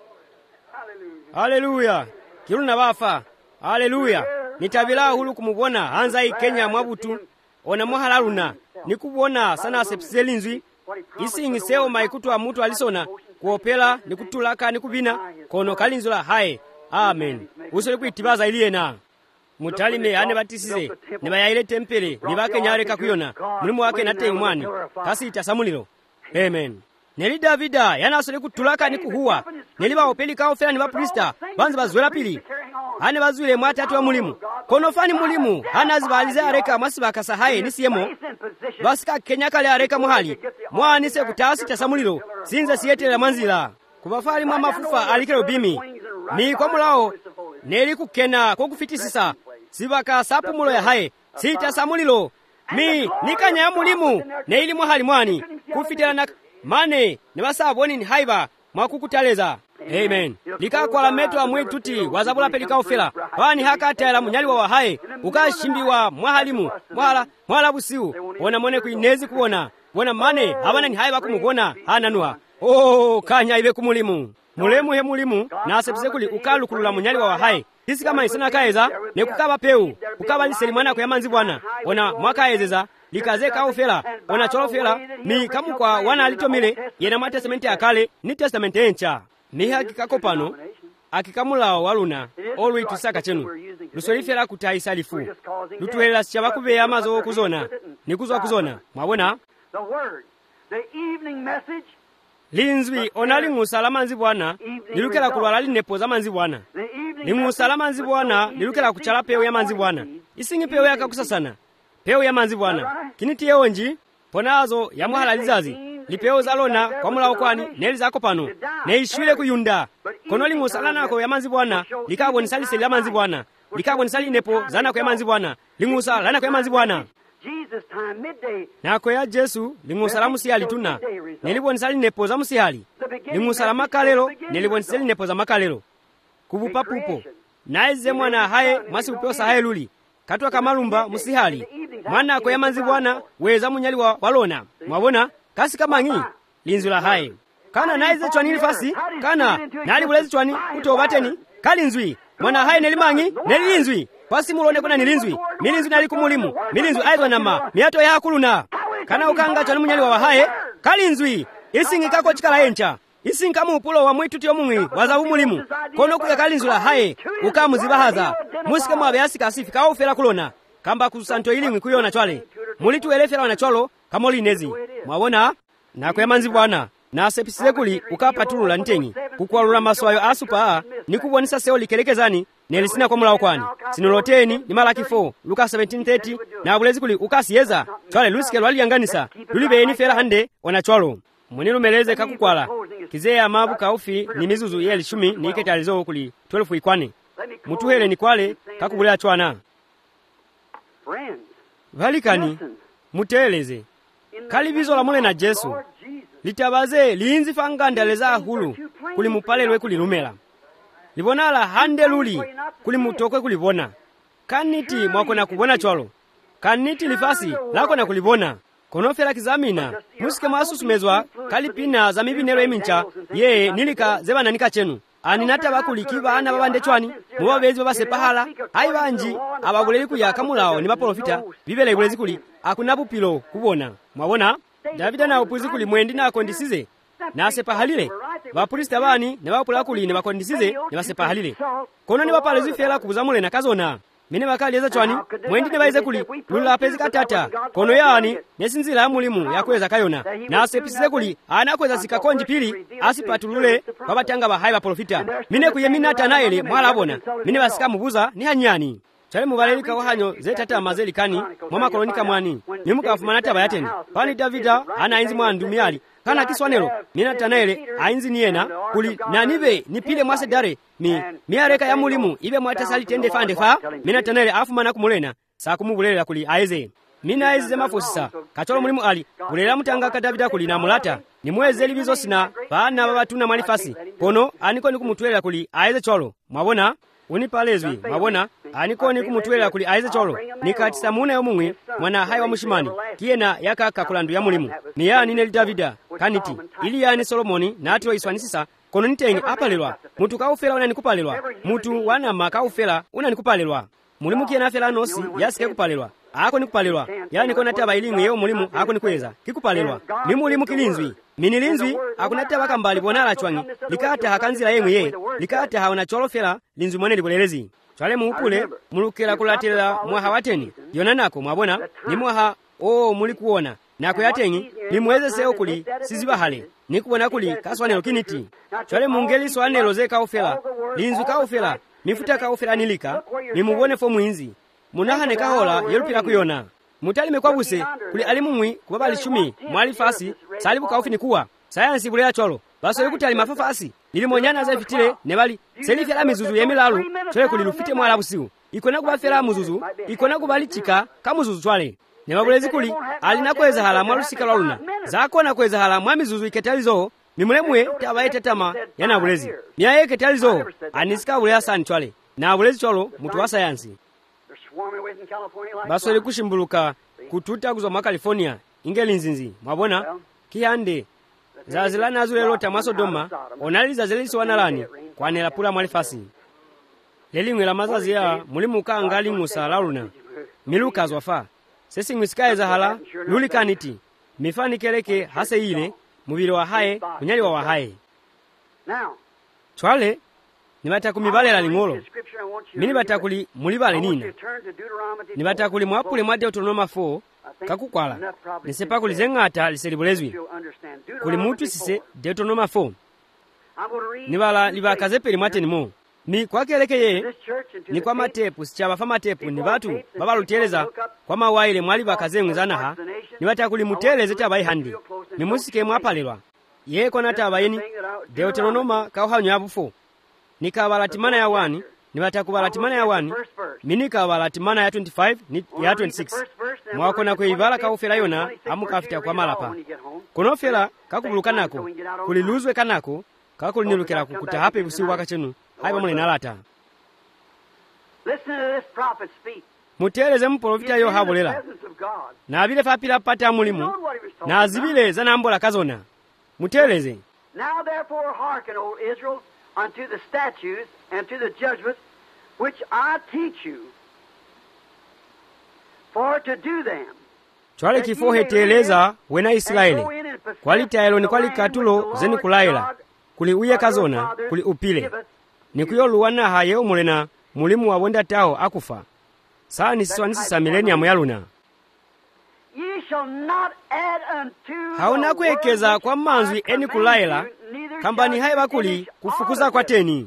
Haleluya kiluna bafa. Haleluya nitabila hulu kumubona anza Kenya mwabutu ona mwahalaluna nikubona sana sepselinzwi isingi seo maikutu mutu alisona kuopela nikutulaka nikubina kono kalinzula haye. Amen. Usole kuitibaza iliyena mutalime ane batisize nibayayile tempele nibake kakuyona mulimu wake nate mwani kasi tasamulilo. Amen. Neli Davida yanasole kutulaka nikuhuwa neli baopeli kaofela nibaprista banzi bazwela pili ane bazwile mwatatu wa mulimu kono fani mulimu anazibalize areka masibaka sahaye nisiyemo basika Kenya kale areka muhali mwanise kutasi tasamulilo sinze siyetela manzila kubafali mwa mafufa alikelo bimi ni kwa mulao neli kukena kwa kufitisisa sibaka sapu mulo ya haye sita samulilo nikanya ya mulimu neili muhali mwani kufitela na mane nebasaboni ni haiba mwakukutaleza. Amen. Likakwala metu wa mwetuti wazabula pelika ofela wani hakatela munyali wa haye ukashimbiwa mwahalimu mwala busiu ona mone kuinezi kuona wona mane abana ni haiba kumubona ananua kanya ibe kumulimu mulemu he mulimu na asepse kuli ukalukulula munyali wa haye hisi kama isina kaeza ne kukaba peu ukaba liseli mwana kwa yamanzi bwana ona mwakaezeza likazeka ofela ona cholofela mi kamu kwa wana alitomile yena matesementi akale ni testamenti encha ni hakikako pano akikamulawo waluna olwi tusaka chenu lusolifela kutaisa lifu lutuhelela sichabakubeya amazo okuzona nikuzwa kuzona mwabona linzwi onali ngusala manzi bwana nilukela kulwala linepo za manzi bwana ngusala manzi bwana nilukela kuchala pewe ya manzi bwana isingi pewe yakakusasana pewe ya manzi bwana kinitiye onji ponazo ya mwahalalizazi lipeo zalona kwa mulawo kwani neli zako pano neishwile kuyunda kono lingusala nako ya manzi bwana likabo nisaliseli ya manzi bwana likabo nisali nepo zana kwa ya manzi bwana lingusa lana kwa ya manzi bwana nako ya Jesu lingusala musihali tuna nelibo nisali nepo za musihali lingusala makalelo nelibo nisali nepo za makalelo kubupa pupo naize mwana haye masi upeosa haye luli katwa kamalumba musihali mwana kwa ya manzi bwana weza munyali wa walona mwabona kasi kamangi linzula haye kana naize chwani ilifasi kana nali bulezi chwani utobateni kalinzwi mwana haye nelimangi nelinzwi pasi mulone kuna nilinzwi milinzwi nali kumulimu milinzwi aizwa nama miato ya kuluna kana ukanga chwani munyali wa haye kalinzwi isingi kako chikala encha isingi kamu upulo wa mwitu tiyo mumwi wazabu mulimu kono kuya kalinzula haye ukamuzibahaza musike mwabe asika asifi kao ufela kulona kamba kusanto ilimwi kuyona chwale mulitu elefela wana chwalo kamoli nezi mwabona nako ya manzi bwana na sepisile kuli ukapatulula ntenyi kukwalula maswayo asupa nikubonisa seo likelekezani nelisina kwa mulawo kwani sinoloteni ni Malaki 4 Luka 17:30 na bulezi kuli ukasiyeza chwale lusike lwaliyanganisa lulibeni fela hande wana chwalo mwenilu meleze kakukwala kizeya mabu kaufi ni mizuzu ye 10 ni iketalizo kuli 12 ikwane mutuhele ni kwale kakubulea chwana valikani muteleze kalibizo la mule na Jesu litabaze liinzi fangandaleza hulu kuli mupalelwe kuli lumela libonala hande luli kuli mutokwe kulibona kaniti mwakona kubona chwalo kaniti lifasi lako na kulibona konofela kizamina musike mwasusumezwa kalipina za mibinero emincha ye nilika zebana nika chenu aninata bakulikiba ana babande chwani mubabezi babase pahala ai banji abaguleli kuya kamulao ni baprofita bibele bulezi kuli akuna bupilo kubona mwabona Davida na upuzi kuli mwendi na kondisize na sepahalile bapurista bani ne bapula kuli ne bakondisize ne basepahalile kono ni bapale zifela kubuzamule na kazona mene bakalieza chwani mwendine baize kuli lula pezika tata kono yani nesinzira mulimu yakweza kayona nasepisize kuli anakweza zikakonji pili asipatulule babatanga bahai baprofita mine kuye minata naele mwalabona mine basika mubuza ni hanyani chale mubalelika wahanyo zetata amazelikani mwama kolonika mwani nimukafumana taba yateni pani Davida ana inzi mwandumiali kana kiswanelo minata naele ainzi niena kuli nanibe nipile mwase dare miareka ya mulimu ibe mwatasali tende fande fa minata naele afumana kumulena saa kumubulela kuli aize mina aize mafosisa kacholo mulimu ali kulela mutanga ka Davida kuli na mulata nimweze libizo sina bana babatuna malifasi kono aniko nikumutwela kuli aize cholo mwabona unipalezwi mwabona aniko nikumutwela kuli aize cholo nikatisa mune omumwe mwana hai wa mushimani kiena yakaka kulandu ya mulimu miyani neli Davida kaniti ili yani Solomoni natiro iswanisisa kono nitengi apalelwa mutu kaufela unanikupalelwa mutu wanama kaufela unanikupalelwa mulimu kiena afela nosi yasike kupalelwa ako nikupalelwa yani kona taba ilimwe yeo mulimu ako nikweza kikupalelwa ni mulimu kilinzwi minilinzwi akunata bakambali bonala chwangi likata hakanzira yemwe ye likata haona cholofela linzwi mwene libolelezi chwale muupule mulukela kulatela mwaha wateni yonanako mwabona ni mwaha muli kuona nako yatengi nimweze seo kuli sizibahale nikubona kuli kaswanelo kiniti chwale mungeli swanelo ze kaufela linzwi kaufela mifuta kaufela nilika nimubone fo mwinzi munahane kahola yelupira kuyona mutalime kwabuse kuli alimumwi kubabali shumi mwali fasi salibu kaufini kuwa sayansi bulela cholo baso yekutali mafafasi nilimonyana za fitile nebali selifela mizuzu yemilalu chole kuli lufite mwala busiu ikona kubafela muzuzu ikona kubalichika kamuzuzu chwale nebabulezi kuli alinakweza hala mwalusika lwaluna zakona kweza hala mwa mizuzu iketalizo mimulemwe tabaete tama yana bulezi miaye ketalizo anisika bulea sani chwale na bulezi cholo mutu wa sayansi baso likushimburuka kututa kuzwa mwa California ingelinzinzi mwabona kihande zazilana azulelo tamwa Sodoma onaliza zelisi wanalani kwanela pula mwalifasi lelimwe la mazazi ya mulimu kaangali musa launa miluka zwafa sesi mwisikaye za hala lulikaniti mifani keleke hase ile mubili wa hae munyali wa wahae chwale nibatakumibalela lingolo mini batakuli mulibale nina nibatakuli mwapule mwa Deuteronoma 4 kakukwala nisepa kuli zengata liselibulezwi kuli mutu sise Deuteronoma 4 nibala libakazepeli mwateni mo ni kwakeleke ye ni kwa matepu sichaba fa matepu ni batu babaluteleza kwa mawaile mwali bakazemwe zanaha nibatakuli muteleze tabai handi nimusike mwapalelwa ye kona tabayeni Deuteronoma kauhanyo abufu nikabalatimana ya 1 nibatakubalatimana ya 1 minikabalatimana ya 25 ni ya 26 mwakona kweibala kaufela yona amukafita kwa malapa konofela kakubulukanako kuliluzwe kanako kakulinilukela kukuta hape busi wakachenu haiba mule nalata muteleze mprofita yo habulela na bile fapila pata mulimu na azibile zanambola kazona muteleze now therefore hearken O Israel unto the statutes and to the judgments which I teach you, for to do them. Chwale kifohe teleza wena Israeli kwali taelo ni kwali katulo zeni kulaila kuli uye kazona kuli upile ni kuyoluwana haye umulena mulimu wa wenda tao akufa saa nisiswanisi sa millennium yaluna hauna kuekeza kwa manzwi eni kulaila kambani hai bakuli kufukuza kwa teni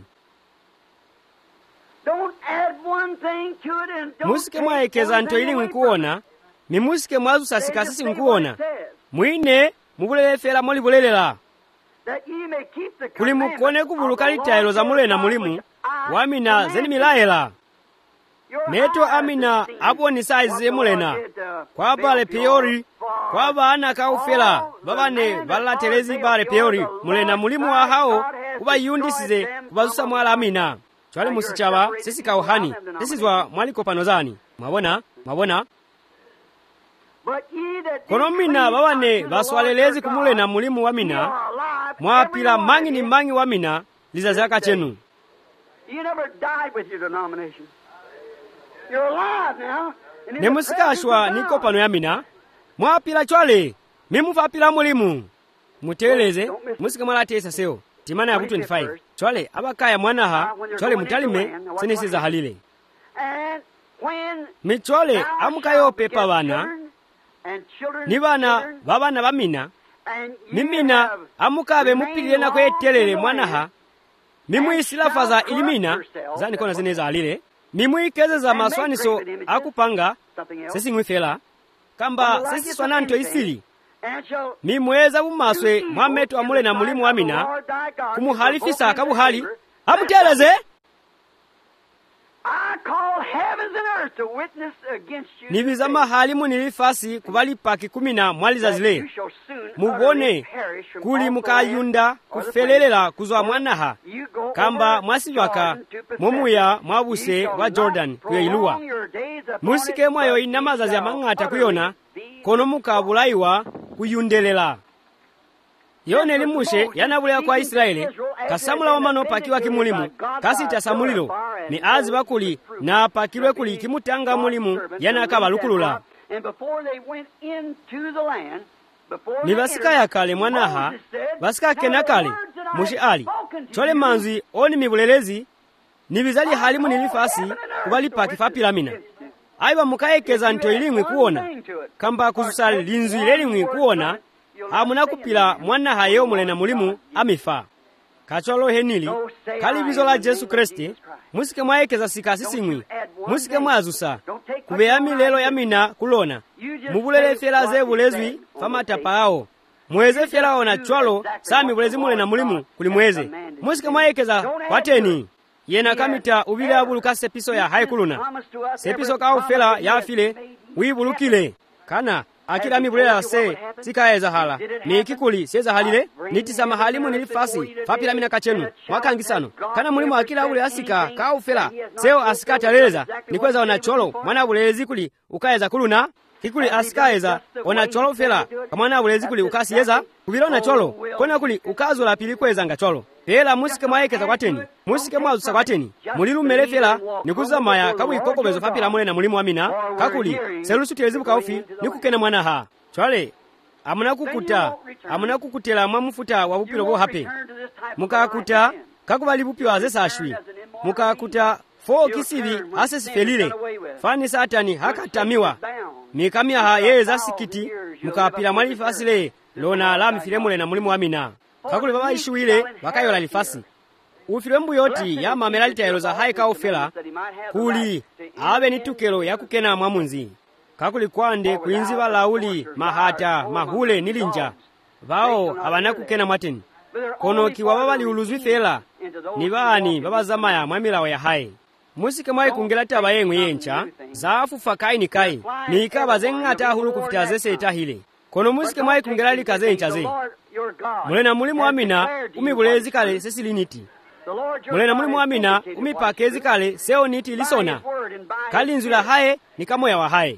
musike mwaekeza nto ili nkuona mimusike mwazu sasikasisi nkuona mwine mubulelefela moli bulelela kuli mukone kubuluka litaelo za mulena mulimu wamina zeni milaela meto amina aboni saize mulena kwa bale peori kwa baana kaufela babane balatelezi bale peori mulena mulimu wa hao kuba yundisize kubazusa mwala amina chwale musichaba sisi kauhani sisizwa mwaliko panozani mwabona kono mina babane baswalelezi kumulena mulimu wa mina mwapila mangi ni mangi wa mina lizazaka chenu nemusikashwa niko pano ya mina mwapila chwale mimufapila mulimu muteleze musike mwalatesa seo timana ya 25 chwale abakaya mwanaha chwale mutalime senesiza halile michole amukayope pa bana ni bana babana bamina mimina amukabe mupilire na kwetelele mwanaha mimwisila faza ilimina zani kona zineza alile mimwikezeza maswaniso akupanga sesi ngwifela kamba sesi swananto isili mimweza bumaswe mwametu amule na mulimu amina kumuhalifisa akabuhali amuteleze nibizama halimu nilifasi kubalipaki 10 mwaliza zile mubone kuli mukayunda kufelelela kuzwa mwanaha kamba mwasibaka mumuya mwabuse wa Jordan kuyeiluwa musike mwayo inamazazi amang'ata kuyona kono mukabulaiwa kuyundelela yone limushe yanabulea kwa Israeli kasamula wamano pakiwa kimulimu kasita samulilo ni azi bakuli na pakilwe kuli kimutanga mulimu yanakaba lukulula ni basika ya kale mwanaha basika kena kale mushi ali chole manzi oni mibulelezi nibizali halimu nilifasi kubali pakifa piramina aiba mukaekeza nto ilimwi kuona kamba kuzusali linzu ilimwi kuona hamuna kupila mwana hayo mulena mulimu amifa kacholo henili kalibizo la Yesu Kristi musike mwaekeza sikasi singwi musike mwazusa kubeyami lelo yamina kulona mubulele fela ze bulezwi famata pao mweze fela ona chwalo sami bulezi mulena mulimu kulimweze musike mwaekeza wateni yena kamita ubile abuluka sepiso ya haikuluna sepiso kao fela ya file wibulukile kana akira mibulela se sikaeza hala ni kikuli seza halile nitisa mahalimu nilifasi fapila mina kachenu mwakangisano kana mulimu akira ule asika kaufela seo asikata leleza nikweza wanacholo mwana bulezi kuli ukaeza kuluna kikuli asikaeza wanacholo fela kamwana bulezi kuli ukasiyeza kubila wanacholo kona kuli ukazo la pili kweza ngacholo pela musike mwaekeza kwateni musike mwazusa kwateni mulilu melefela nikuza maya kabu ikokobezo fapila mule na mulimu amina kakuli selusu telezibu kaufi nikukene mwana ha chwale amuna kukutela mwamufuta wa bupilo bo hape mukakuta kakubali bupilo azesa ashwi mukakuta fo kisibi asesi felile fani satani hakatamiwa mikamia ha yeza sikiti mukapila mwalifa asile lona la mfilemule na mulimu amina kakuli baba ishuile wakayola lifasi ufile mbu yoti ya mameralita yeloza haika ufela kuli abe nitukelo ya kukena mwamunzi kakuli kwande kuinzi balauli mahata mahule nilinja bao abana kukena mwateni kono kiwa baba liuluzwi fela ni bani baba zamaya mwamilawa ya hai musike mwai kungelata bayengwe yencha zafu fakai ni kai ni ikaba zengata hulu kufita zese itahile kono musike mwai kungelali kaze enchaze mulena mulimu amina umibulezi kale sesiliniti mulena mulimu amina umipakezi kale seo niti lisona kalinzula hae ni kamoya wa hae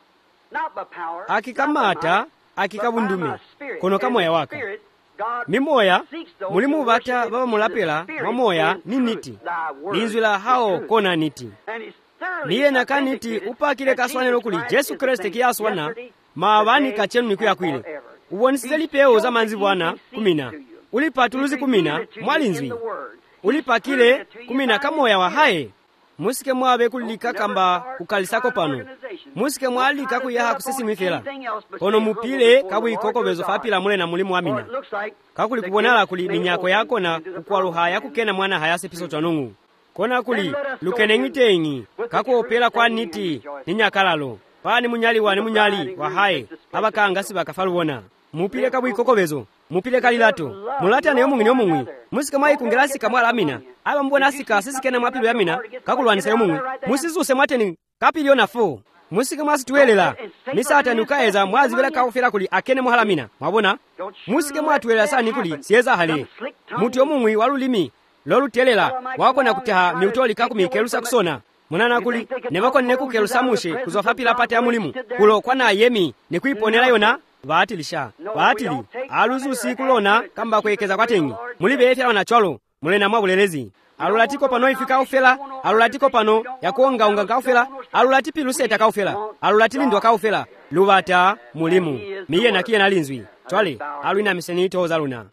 akikamata akikabundume kono kamoya waka mimoya mulimu bata baba mulapela mwamoya ni niti linzula hao kona niti niye nakaniti upakile kaswanelo kuli Yesu Kristo kiyaswana maabani kachenu nikuya kwile ubonisizeli peo za manzi bwana 10 ulipatuluzi 10 mwalinzwi ulipakile 10 kamoya wa hae musike mwabe kulika kamba ukalisako pano musike mwalika kuyaha kusisi mwifela kono mupile kabu ikokobezo fapila mule na mulimu amina kakuli kubonala kuli minyako yako na ukwaluha ya kukena mwana hayase piso chanungu kona kuli lukenengitengi kakuopela kwa niti ninyakalalo pani munyali wa hae abakangasi bakafalubona mupile kabu ikokobezo mupile kalilato mulata ne omungwi musika mai kungelasi kamwala amina aba mbona asika sisikena mwapilu amina kakulwanisa yomungwi musizuse mwateni kapiliona 4 musika mwasituwelela misata nukaeza mwazi bila kaufela kuli akene muhala amina mwabona musika mwatuwelela sani kuli siyeza hale muti omungwi walulimi lolutelela wako na kutaha miutoli kakumikelusa kusona munana kuli nebako nekukelusa mushe kuzofapila pate ya mulimu kulo kwana yemi nekuiponela yona baatilisha baatili aluzusi kulona kamba kwekeza kwatengi mulibe efya wanacholo mulena mwabulelezi alulatiko pano ifika ufela alulatiko pano yakuonga unga kaufela alulatipi luseta kaufela alulatili kaufela lubata mulimu miye nakiye nalinzwi chwale aluina misenito zaluna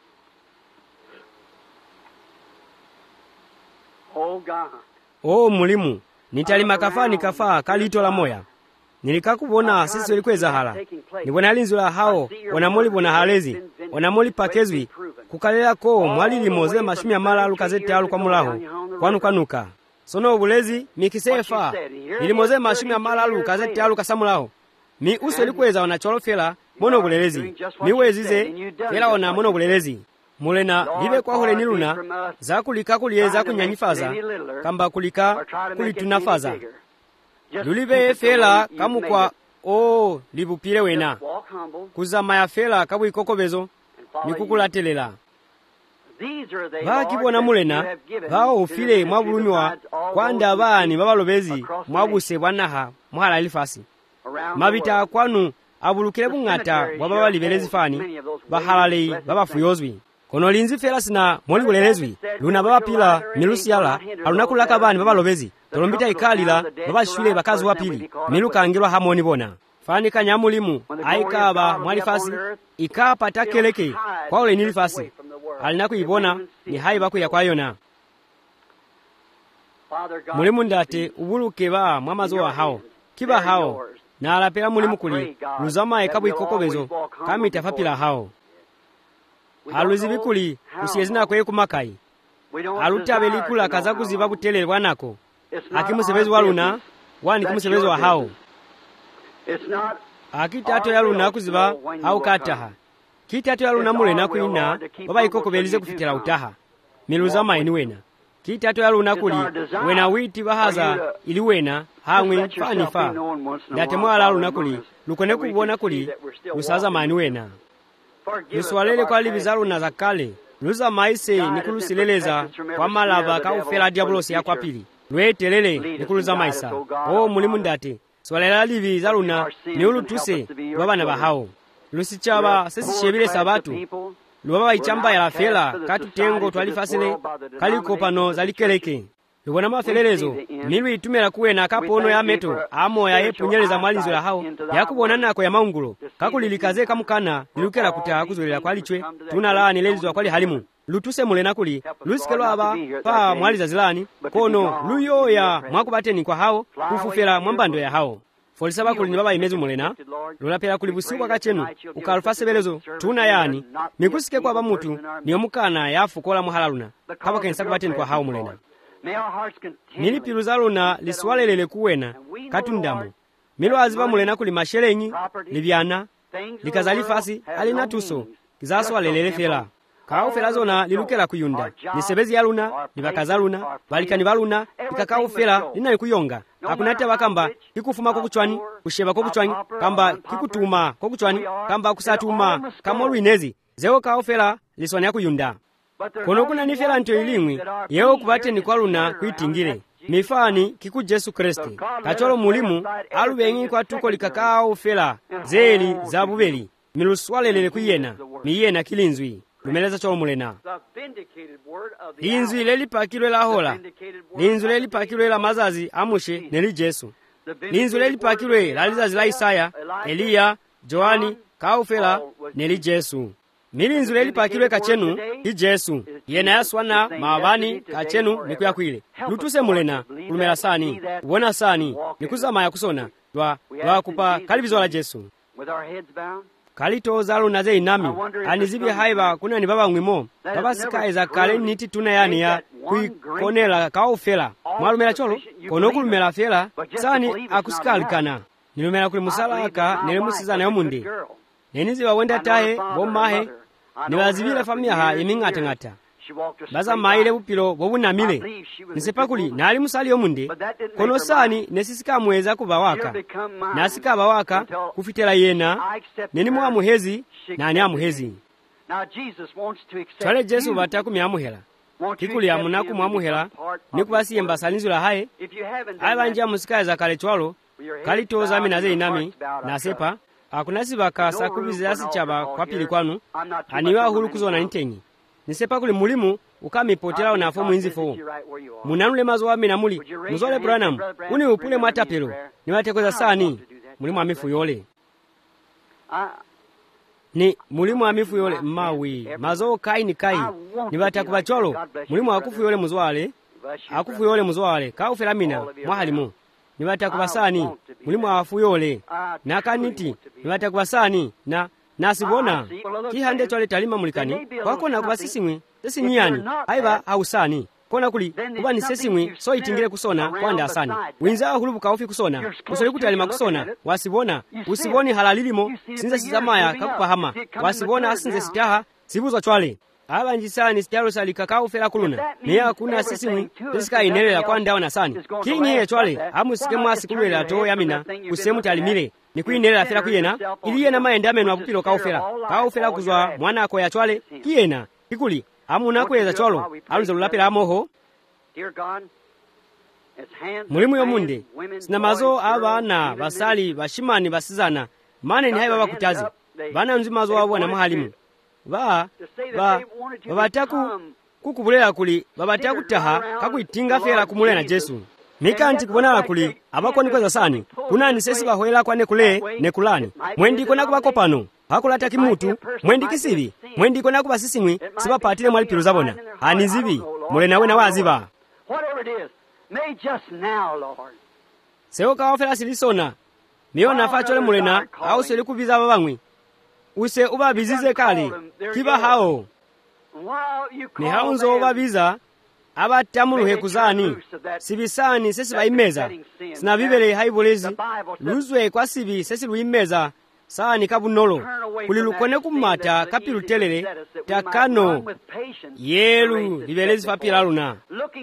mulimu nitalima kafani kafa kalito la moya nilikakubona sisi walikweza hala nibona linzu la hao wanamoli bona halezi wanamoli pakezwi kukalela ko mwalili moze mashumi amala lukazete alu kwa mulaho kwanukanuka sono obulezi mikisefa ili moze mashumi amala lukazete alu kasamulaho mi uso likweza wanacholofela mono obulelezi miwezize fela ona mono obulelezi mulena libe kwa hole niluna za kulika kuliyeza kunyanyifaza kamba kulika kulitunafaza lulibe fela kamukwa libupile wena kuzama ya fela kabu ikokobezo nikukulatelela bakibona mulena bao ufile mwabulumiwa kwanda abani babalobezi mwabuse bwanaha mwahala ilifasi mabita kwanu abulukile bungata bwababaliberezi fani bahalalei babafuyozwi kono linzi fela sina moli bulelezwi luna babapila milusiala alunakulaka bani babalobezi tolombita ikalila babashule bakazi wapili milukangirwa hamoni bona fani kanyamulimu aikaba mwalifasi ikapata keleke kwa ule nilifasi alinakuibona ni haiba kuya kwayona mulimu ndate ubuluke ba mwamazo wa hao kiba hao na alapela mulimu kuli luzama ekabu ikokobezo kama itafapila hao aluzibikuli usiyezina kwe kumakai alutabelikula kaza kuziba butele bwanako akimusebezi waluna wani kumusebezi wa hao akitato yaluna kuziba au kataha kitato yaluna mulena kuina baba ikoko belize kufitira utaha miluzama ini wena kitato yaluna kuli wena witi bahaza ili wena hamwe fani fa ndate mwala aluna kuli lukone kubona kuli lusaza mani wena luswalele kwa libizalu na zakale luza maise nikulusileleza kwa malaba ka ufela diabolosi ya kwa pili lwetelele nikuluza maisa mulimu ndate swalela libizalu na niulutuse lwabana bahao lusichaba sesishebile sabatu lwaba ichamba ya fela katutengo twalifasile kaliko pano zalikeleke lubona mafelelezo milu itumela kuwena kapono ya meto amo ya epunyeleza mwalinzo la hao yakubona nako ya maungulo kakulilikaze kamukana lilukela kutaa kuzulila kwalichwe tunala nilelizwa kwali halimu lutuse mulena kuli lusikelo aba pa mwaliza zilani kono luyoya mwakubateni kwa hao kufufela mwambando ya hao folisaba kuli ni baba imezu mulena lulapela kulibusikwa kachenu ukalufasebelezo tuna yani mikusike kwa bamutu niyo mukana yafukola muhalaluna kaba kensa kubateni kwa hao mulena nilipiluzaluna liswalelele kuwena katundamu milo aziba mulena kuli mashelenyi libyana likazalifasi alina tuso kizaswalelele fela kao fela zona lilukela kuyunda nisebezi yaluna libakazaluna balikani baluna likakao fela lina ikuyonga akunate bakamba kikufuma kokuchwani kusheba kokuchwani kamba kikutuma kokuchwani kamba kusatuma kamolu inezi zeo kao fela liswani yakuyunda kono kuna nifela nto ilingwi yeo kubate ni kwa luna kuitingile mifani kiku Jesu Kristi kacholo mulimu alubengi kwa tuko likakao fela zeli zabubeli miluswalelele kuyena miyena kilinzwi lumeleza cholo mulena linzwi lelipakilwe la hola linzwi lelipakilwe la mazazi amushe neli Jesu linzwi lelipakilwe la lizazi la Isaya Eliya Joani kaufela neli Jesu milinzu lelipakilwe kachenu hi Jesu yena yaswana mabani kachenu nikuya kwile lutuse mulena kulumela sani ubona sani nikuzama ya kusona lwa kupa kalibizo la Jesu kalitoza lunaze inami anizibi haiba kuna ni baba ngwimo baba sikaeza kale niti tuna yani ya kuikonela kaufela mwalumela cholo kono kulumela fela sani akusikalikana nilumela kuli musalaka nelemusizana yomundi nenizi wawenda tahe bomahe niwazibile familia ha imingata baza maile bupilo bobunamile nisepakuli nali musali yomunde kono sani nesisika mweza kubawaka nasika bawaka kufitela yena neni mwa muhezi nani amuhezi twale Jesu bataku myamuhela kikuli amunaku mwamuhela nikubasiye mbasalinzula haye abanja musika za kale twalo kalitoza minaze inami nasepa akunasibaka sakubiza sichaba kwa pili kwanu aniwa hulu kuzona ntenyi nisepa kuli mulimu ukamipotela onafo mwinzifo munanule mazo wa mina muli muzole Branham uni upule mwatapelo niwatekoza sani mulimu amifu yole ni mulimu amifu yole mawi mazo kai ni kai niwatakuba cholo mulimu akufu yole muzwale akufuyole muzwale kaufera mina mwahalimu nibatakubasani mulimu afuyole nakaniti nibatakubasani nasibona kihande chwale talima mulikani kwakona kuba sisimwe sesinyani aiba hausani kona kuli kuba ni sesimwe so itingire kusona kwanda asani winza hulubuka ofi kusona usoli kutalima kusona wasibona usiboni halalilimo sinza sizamaya kakupahama wasibona asinze sitaha sibuzo chwale abanjisani sitaro salikakao fera kuluna niya kuna sisimwe sisika inelela kwanda wana sani kinyi chwale amusike mwasi kulwela to yamina kusemu talimire nikuinelela fera kuyena iliyena maendameno abupilo kaufera kuzwa mwana ako ya chwale kiyena ikuli amuna kweza chwalo alunze lulapira amoho mulimu yomunde sinamazo abana basali bashimani basizana mane ni haiba bakutazi bana nzimazo wabo na mahalimu babataku kukubulela kuli babataku taha kakuitinga fera kumule na Jesu mikanti kubonala kuli abakoni kweza sani kunani sesi bahoela kwa nekulani mwendiko nakubako pano hakulata kimutu mwendiki sibi mwendiko nakuba sisimwi sibapatile mwalipiro zabona anizibi mule nawe na waziba seo kawafela silisona miyo nafachole mulena au seli kubiza babangwi use ubabizize kali kiba hao ni haunzo ubabiza abatamuluhe kuzani sibisani sesi baimeza sinabibele haibulezi luzwe kwa sibi sesi luimeza sani kabunolo kulilukone kumata kapilutelele takano yelu libelezi papila luna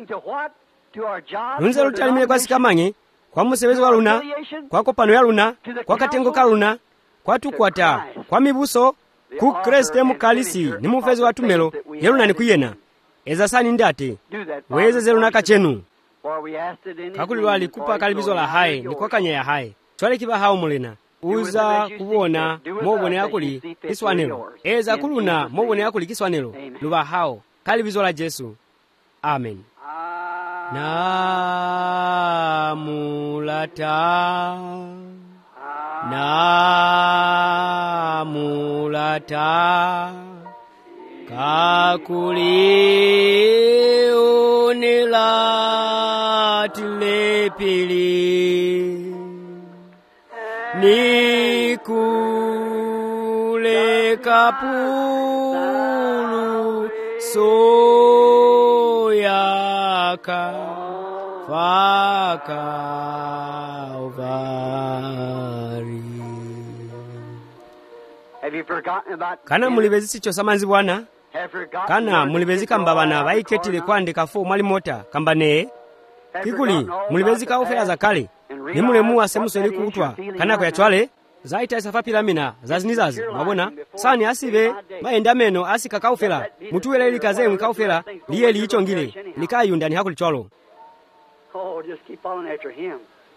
nunze lutalimile kwa sikamanye kwa musebezi wa luna kwa kopano ya luna kwa katengo ka luna kwa tukwata kwa mibuso ku Kriste mukalisi ni mufezi wa tumelo yeluna ni kuyena eza sani ndate weze zeluna kachenu kakulilwa likupa kalibizo la hae ni kwa kanya ya hae chwale kiba hao mulena uza kubona mobone yakuli kiswanelo eza kuluna mobone yakuli kiswanelo luba hao kalibizo la Jesu amen namulata kakuli unilatilipili nikule kapulu soyaka faka uvari kana mulibezi chosamanzi bwana kana mulibezi kamba bana baiketile kwandika fo mwali mota kamba ne kikuli mulibezi kaufera za kale ni mulemu asemusoni kutwa kana kwa chwale zaita isafa pilamina zazinizazi mabona sani asibe maendameno asika kaufera mutuwele ili kazemu kaufera liye liichongile likayunda ni hakuli chwalo. Oh, just keep following after him.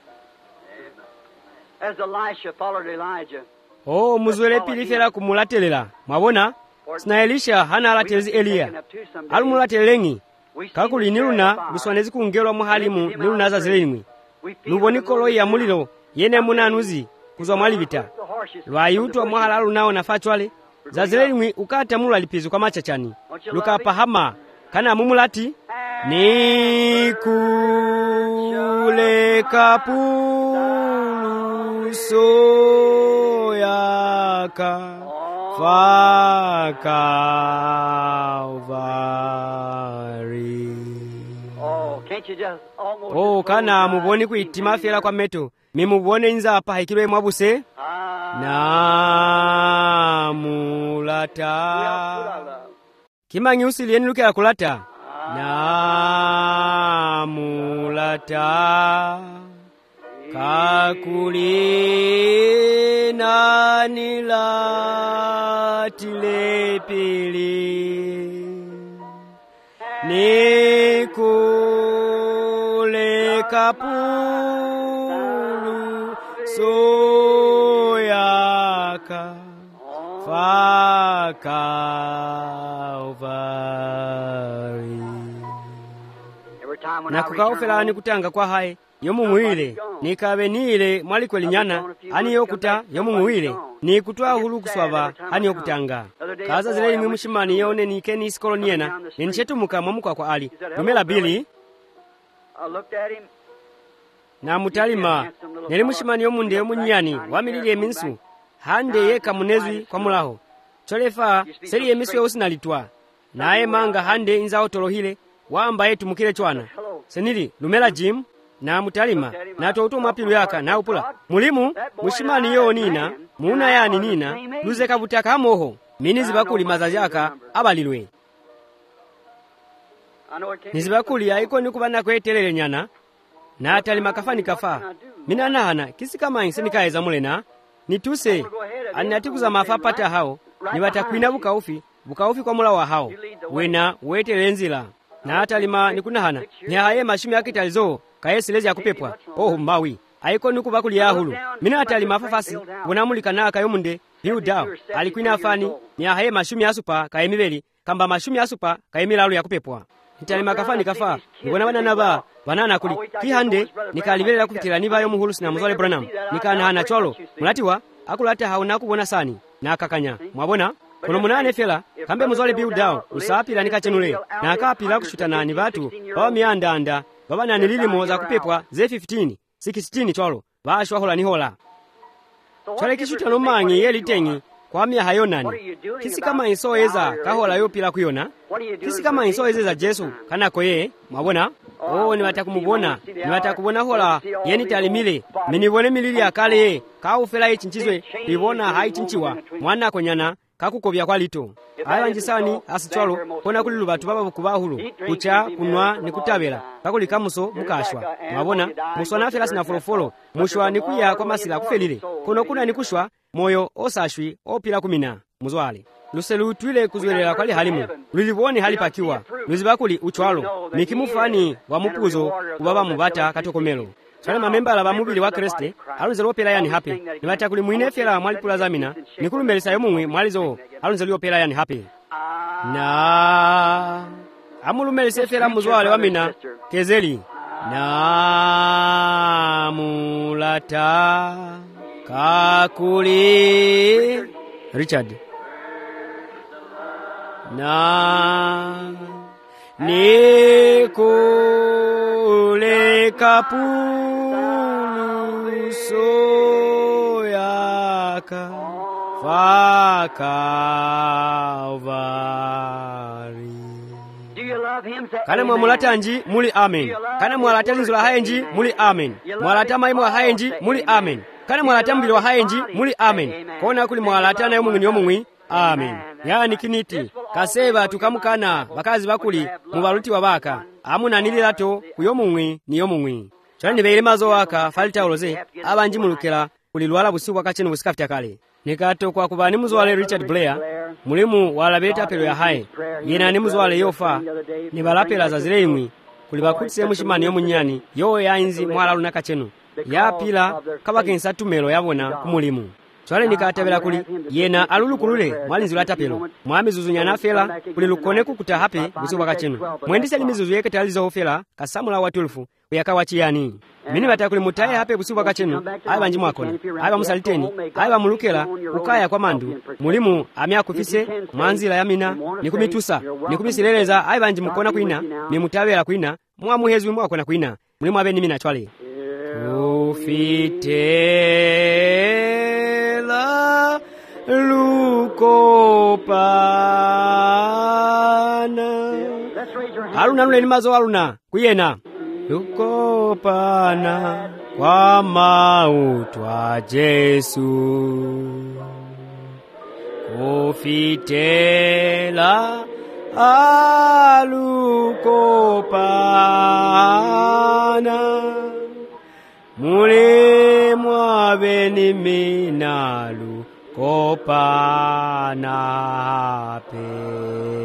As Elisha followed Elijah. Oh, muzwele pilifera kumulatelela mabona sina Elisha hana alatelezi Eliya alumulatelengi kakuli niluna luswanezi kungelwa muhalimu niluna zazilimwi lubonikolo ya mulilo yene munanuzi kuzwa mwalivita lwayutwa muhala lunao nafachwale zazilimwi ukata mulu alipizu kwa machachani lukapahama kana mumulati nikule kapulu soyaka faka uvari. Oh, kana muboni kuitima fela kwa meto mimubone nza apa hikilwe mwabuse namulata kimangi usili yeni lukela kulata namulata kakuli nanilatilipili nikule kapulu soyaka faka uvari. Nakukaufela ni kutanga kwa hae yomumuwile nikabenile mwalikweli nyana ani yokuta yomumuwile ni kutua hulu kuswaba hani yokutanga kaza zile imi mushimani yone nikeni isikolo niena ninchetumuka mwamukwa kwa ali lumela bili namutalima neli mushimani yomunde yomunyani wamilili eminsu hande yeka munezwi kwa mulaho cholefa seli emisu yosinalitwa naye manga hande inzawo tolohile wamba yetu mukile chwana senili lumela Jim namutalima natoutu mapilu yaka naupula mulimu mushimani yo nina muna yani nina luzeka butaka amoho mini bakuli mazazi aka abalilwe nizibakuli aiko nikubana kwetelele nyana na atalima kafani kafa mina nahana kisikama insenikaeza mulena nituse anatikuza mafa pata hao nibatakwina bukaufi kwa mula wa hao wena wetelele nzila na atalima nikunahana nihaye mashimi akitalizo kayesilezi yakupepwa mbawi aiko nikubakuli yahulu mina atalima afafasi bunamulika naka yomunde Biudao alikwina afani nihaye mashimi asupa kayemibeli kamba mashumi asupa kayemilalu yakupepwa nitalima kafani kafa nibona banana banana kuli kihande nikalibelela kupitira nibayo muhulu sina muzole Branham nikana hana cholo mulatiwa akulata hauna kubona sani na akakanya mwabona kono munane fela kambe muzole Biudao usapira nikachenule na akapira kushutana ni batu bawa miandanda babana nililimo za kupepwa ze 15 16 cholo bashwa hola ni hola chole kishutano mangi yelitengi kwa mia hayonani kisi kama insoeza kahola yopila kuyona kisi kama insoeza Jesu kanako ye mwabona niwatakubona hola yeni talimile minibone milili akale ye kaufela ichinchizwe ibona haichinchiwa mwana konyana kakukobya kwa lito ayanjisani asichwalo kona kuli lubatu baba kubahulu kucha kunwa nikutabela kakuli kamuso mukashwa mwabona musona fela sina folofolo mushwa nikuya kwa masila kufelile kono kuna nikushwa moyo osashwi opila kumina muzwale luselu twile kuzwelela kwali halimu lulibone halipakiwa luzibakuli uchwalo mikimufani wa mupuzo kubaba mubata katokomelo chale mamembala ba mubili wa Kriste alunze lopela yani happy nibata kuli mwine fela mwalipula zamina nikulumbelisa yomwe mwalizo alunze lopela yani happy na amulumelise fela muzwale wa mina kezeli na mulata kakuli Richard na nikule kapulu soyaka fakavari kana mwamulata nji muli amen kana mwalata linzula hayenji muli amen mwalata maimu hayenji muli amen kana mwalata mbili wa hayenji muli amen kona kuli mwalata na yomungini yomungwi amen yani kiniti kaseba tukamukana bakazi bakuli mubaluti wabaka amuna nililato kuyomungwi ni yomungwi chani beile mazo waka falita uloze abanji mulukela kulilwala busiku akacheni busikafita kale nikato kwa kubani muzwale Richard Blair mulimu walabeta pelo ya haye yena ni muzwale yofa ni balapela za zileimwi kulibakutse mushimani yomunyani yo yainzi mwala lunaka chenu ya pila kabakensa tumelo yabona kumulimu chwale nikatabela kuli yena alulukulule mwalinzi latapelo mwami zuzunyana fela kuli lukone kukuta hape busiku akachenu mwendise limizuzu yeke talizo fela kasamula wa 12 uyakawachi yani mini batakuli mutaye hape busiku akachenu aba nji mwakona aba musaliteni aba mulukela ukaya kwa mandu mulimu amya kufise mwanzila ya mina nikumitusa nikumisileleza aba nji mukona kuina ni mutawela kuina mwamuhezwi mwakona kuina mulimu abe nimina chwale ufitela lukopana aluna nule ni mazo aluna kuyena lukopana kwa mautwa Jesu ufitela alukopana mule mwabe ni minalu kopana pe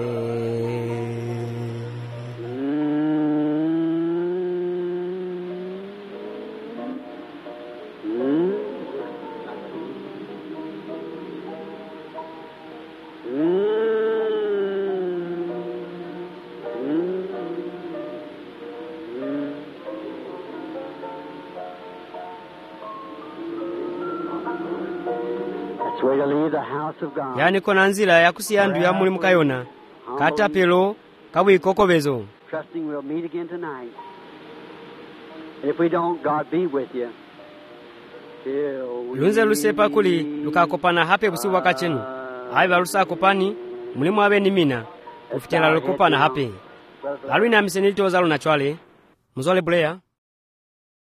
yani kona nzila ya kusiyandu ya muli mukayona katapelo kabwikokobezo If we don't, God be with you. lunze lusepa kuli lukakopana hape busi wakachenu ayi balusa kopani mulimu abe nimina kufikira lukopana hape alwina misenilitoza lunachwale muzole Blair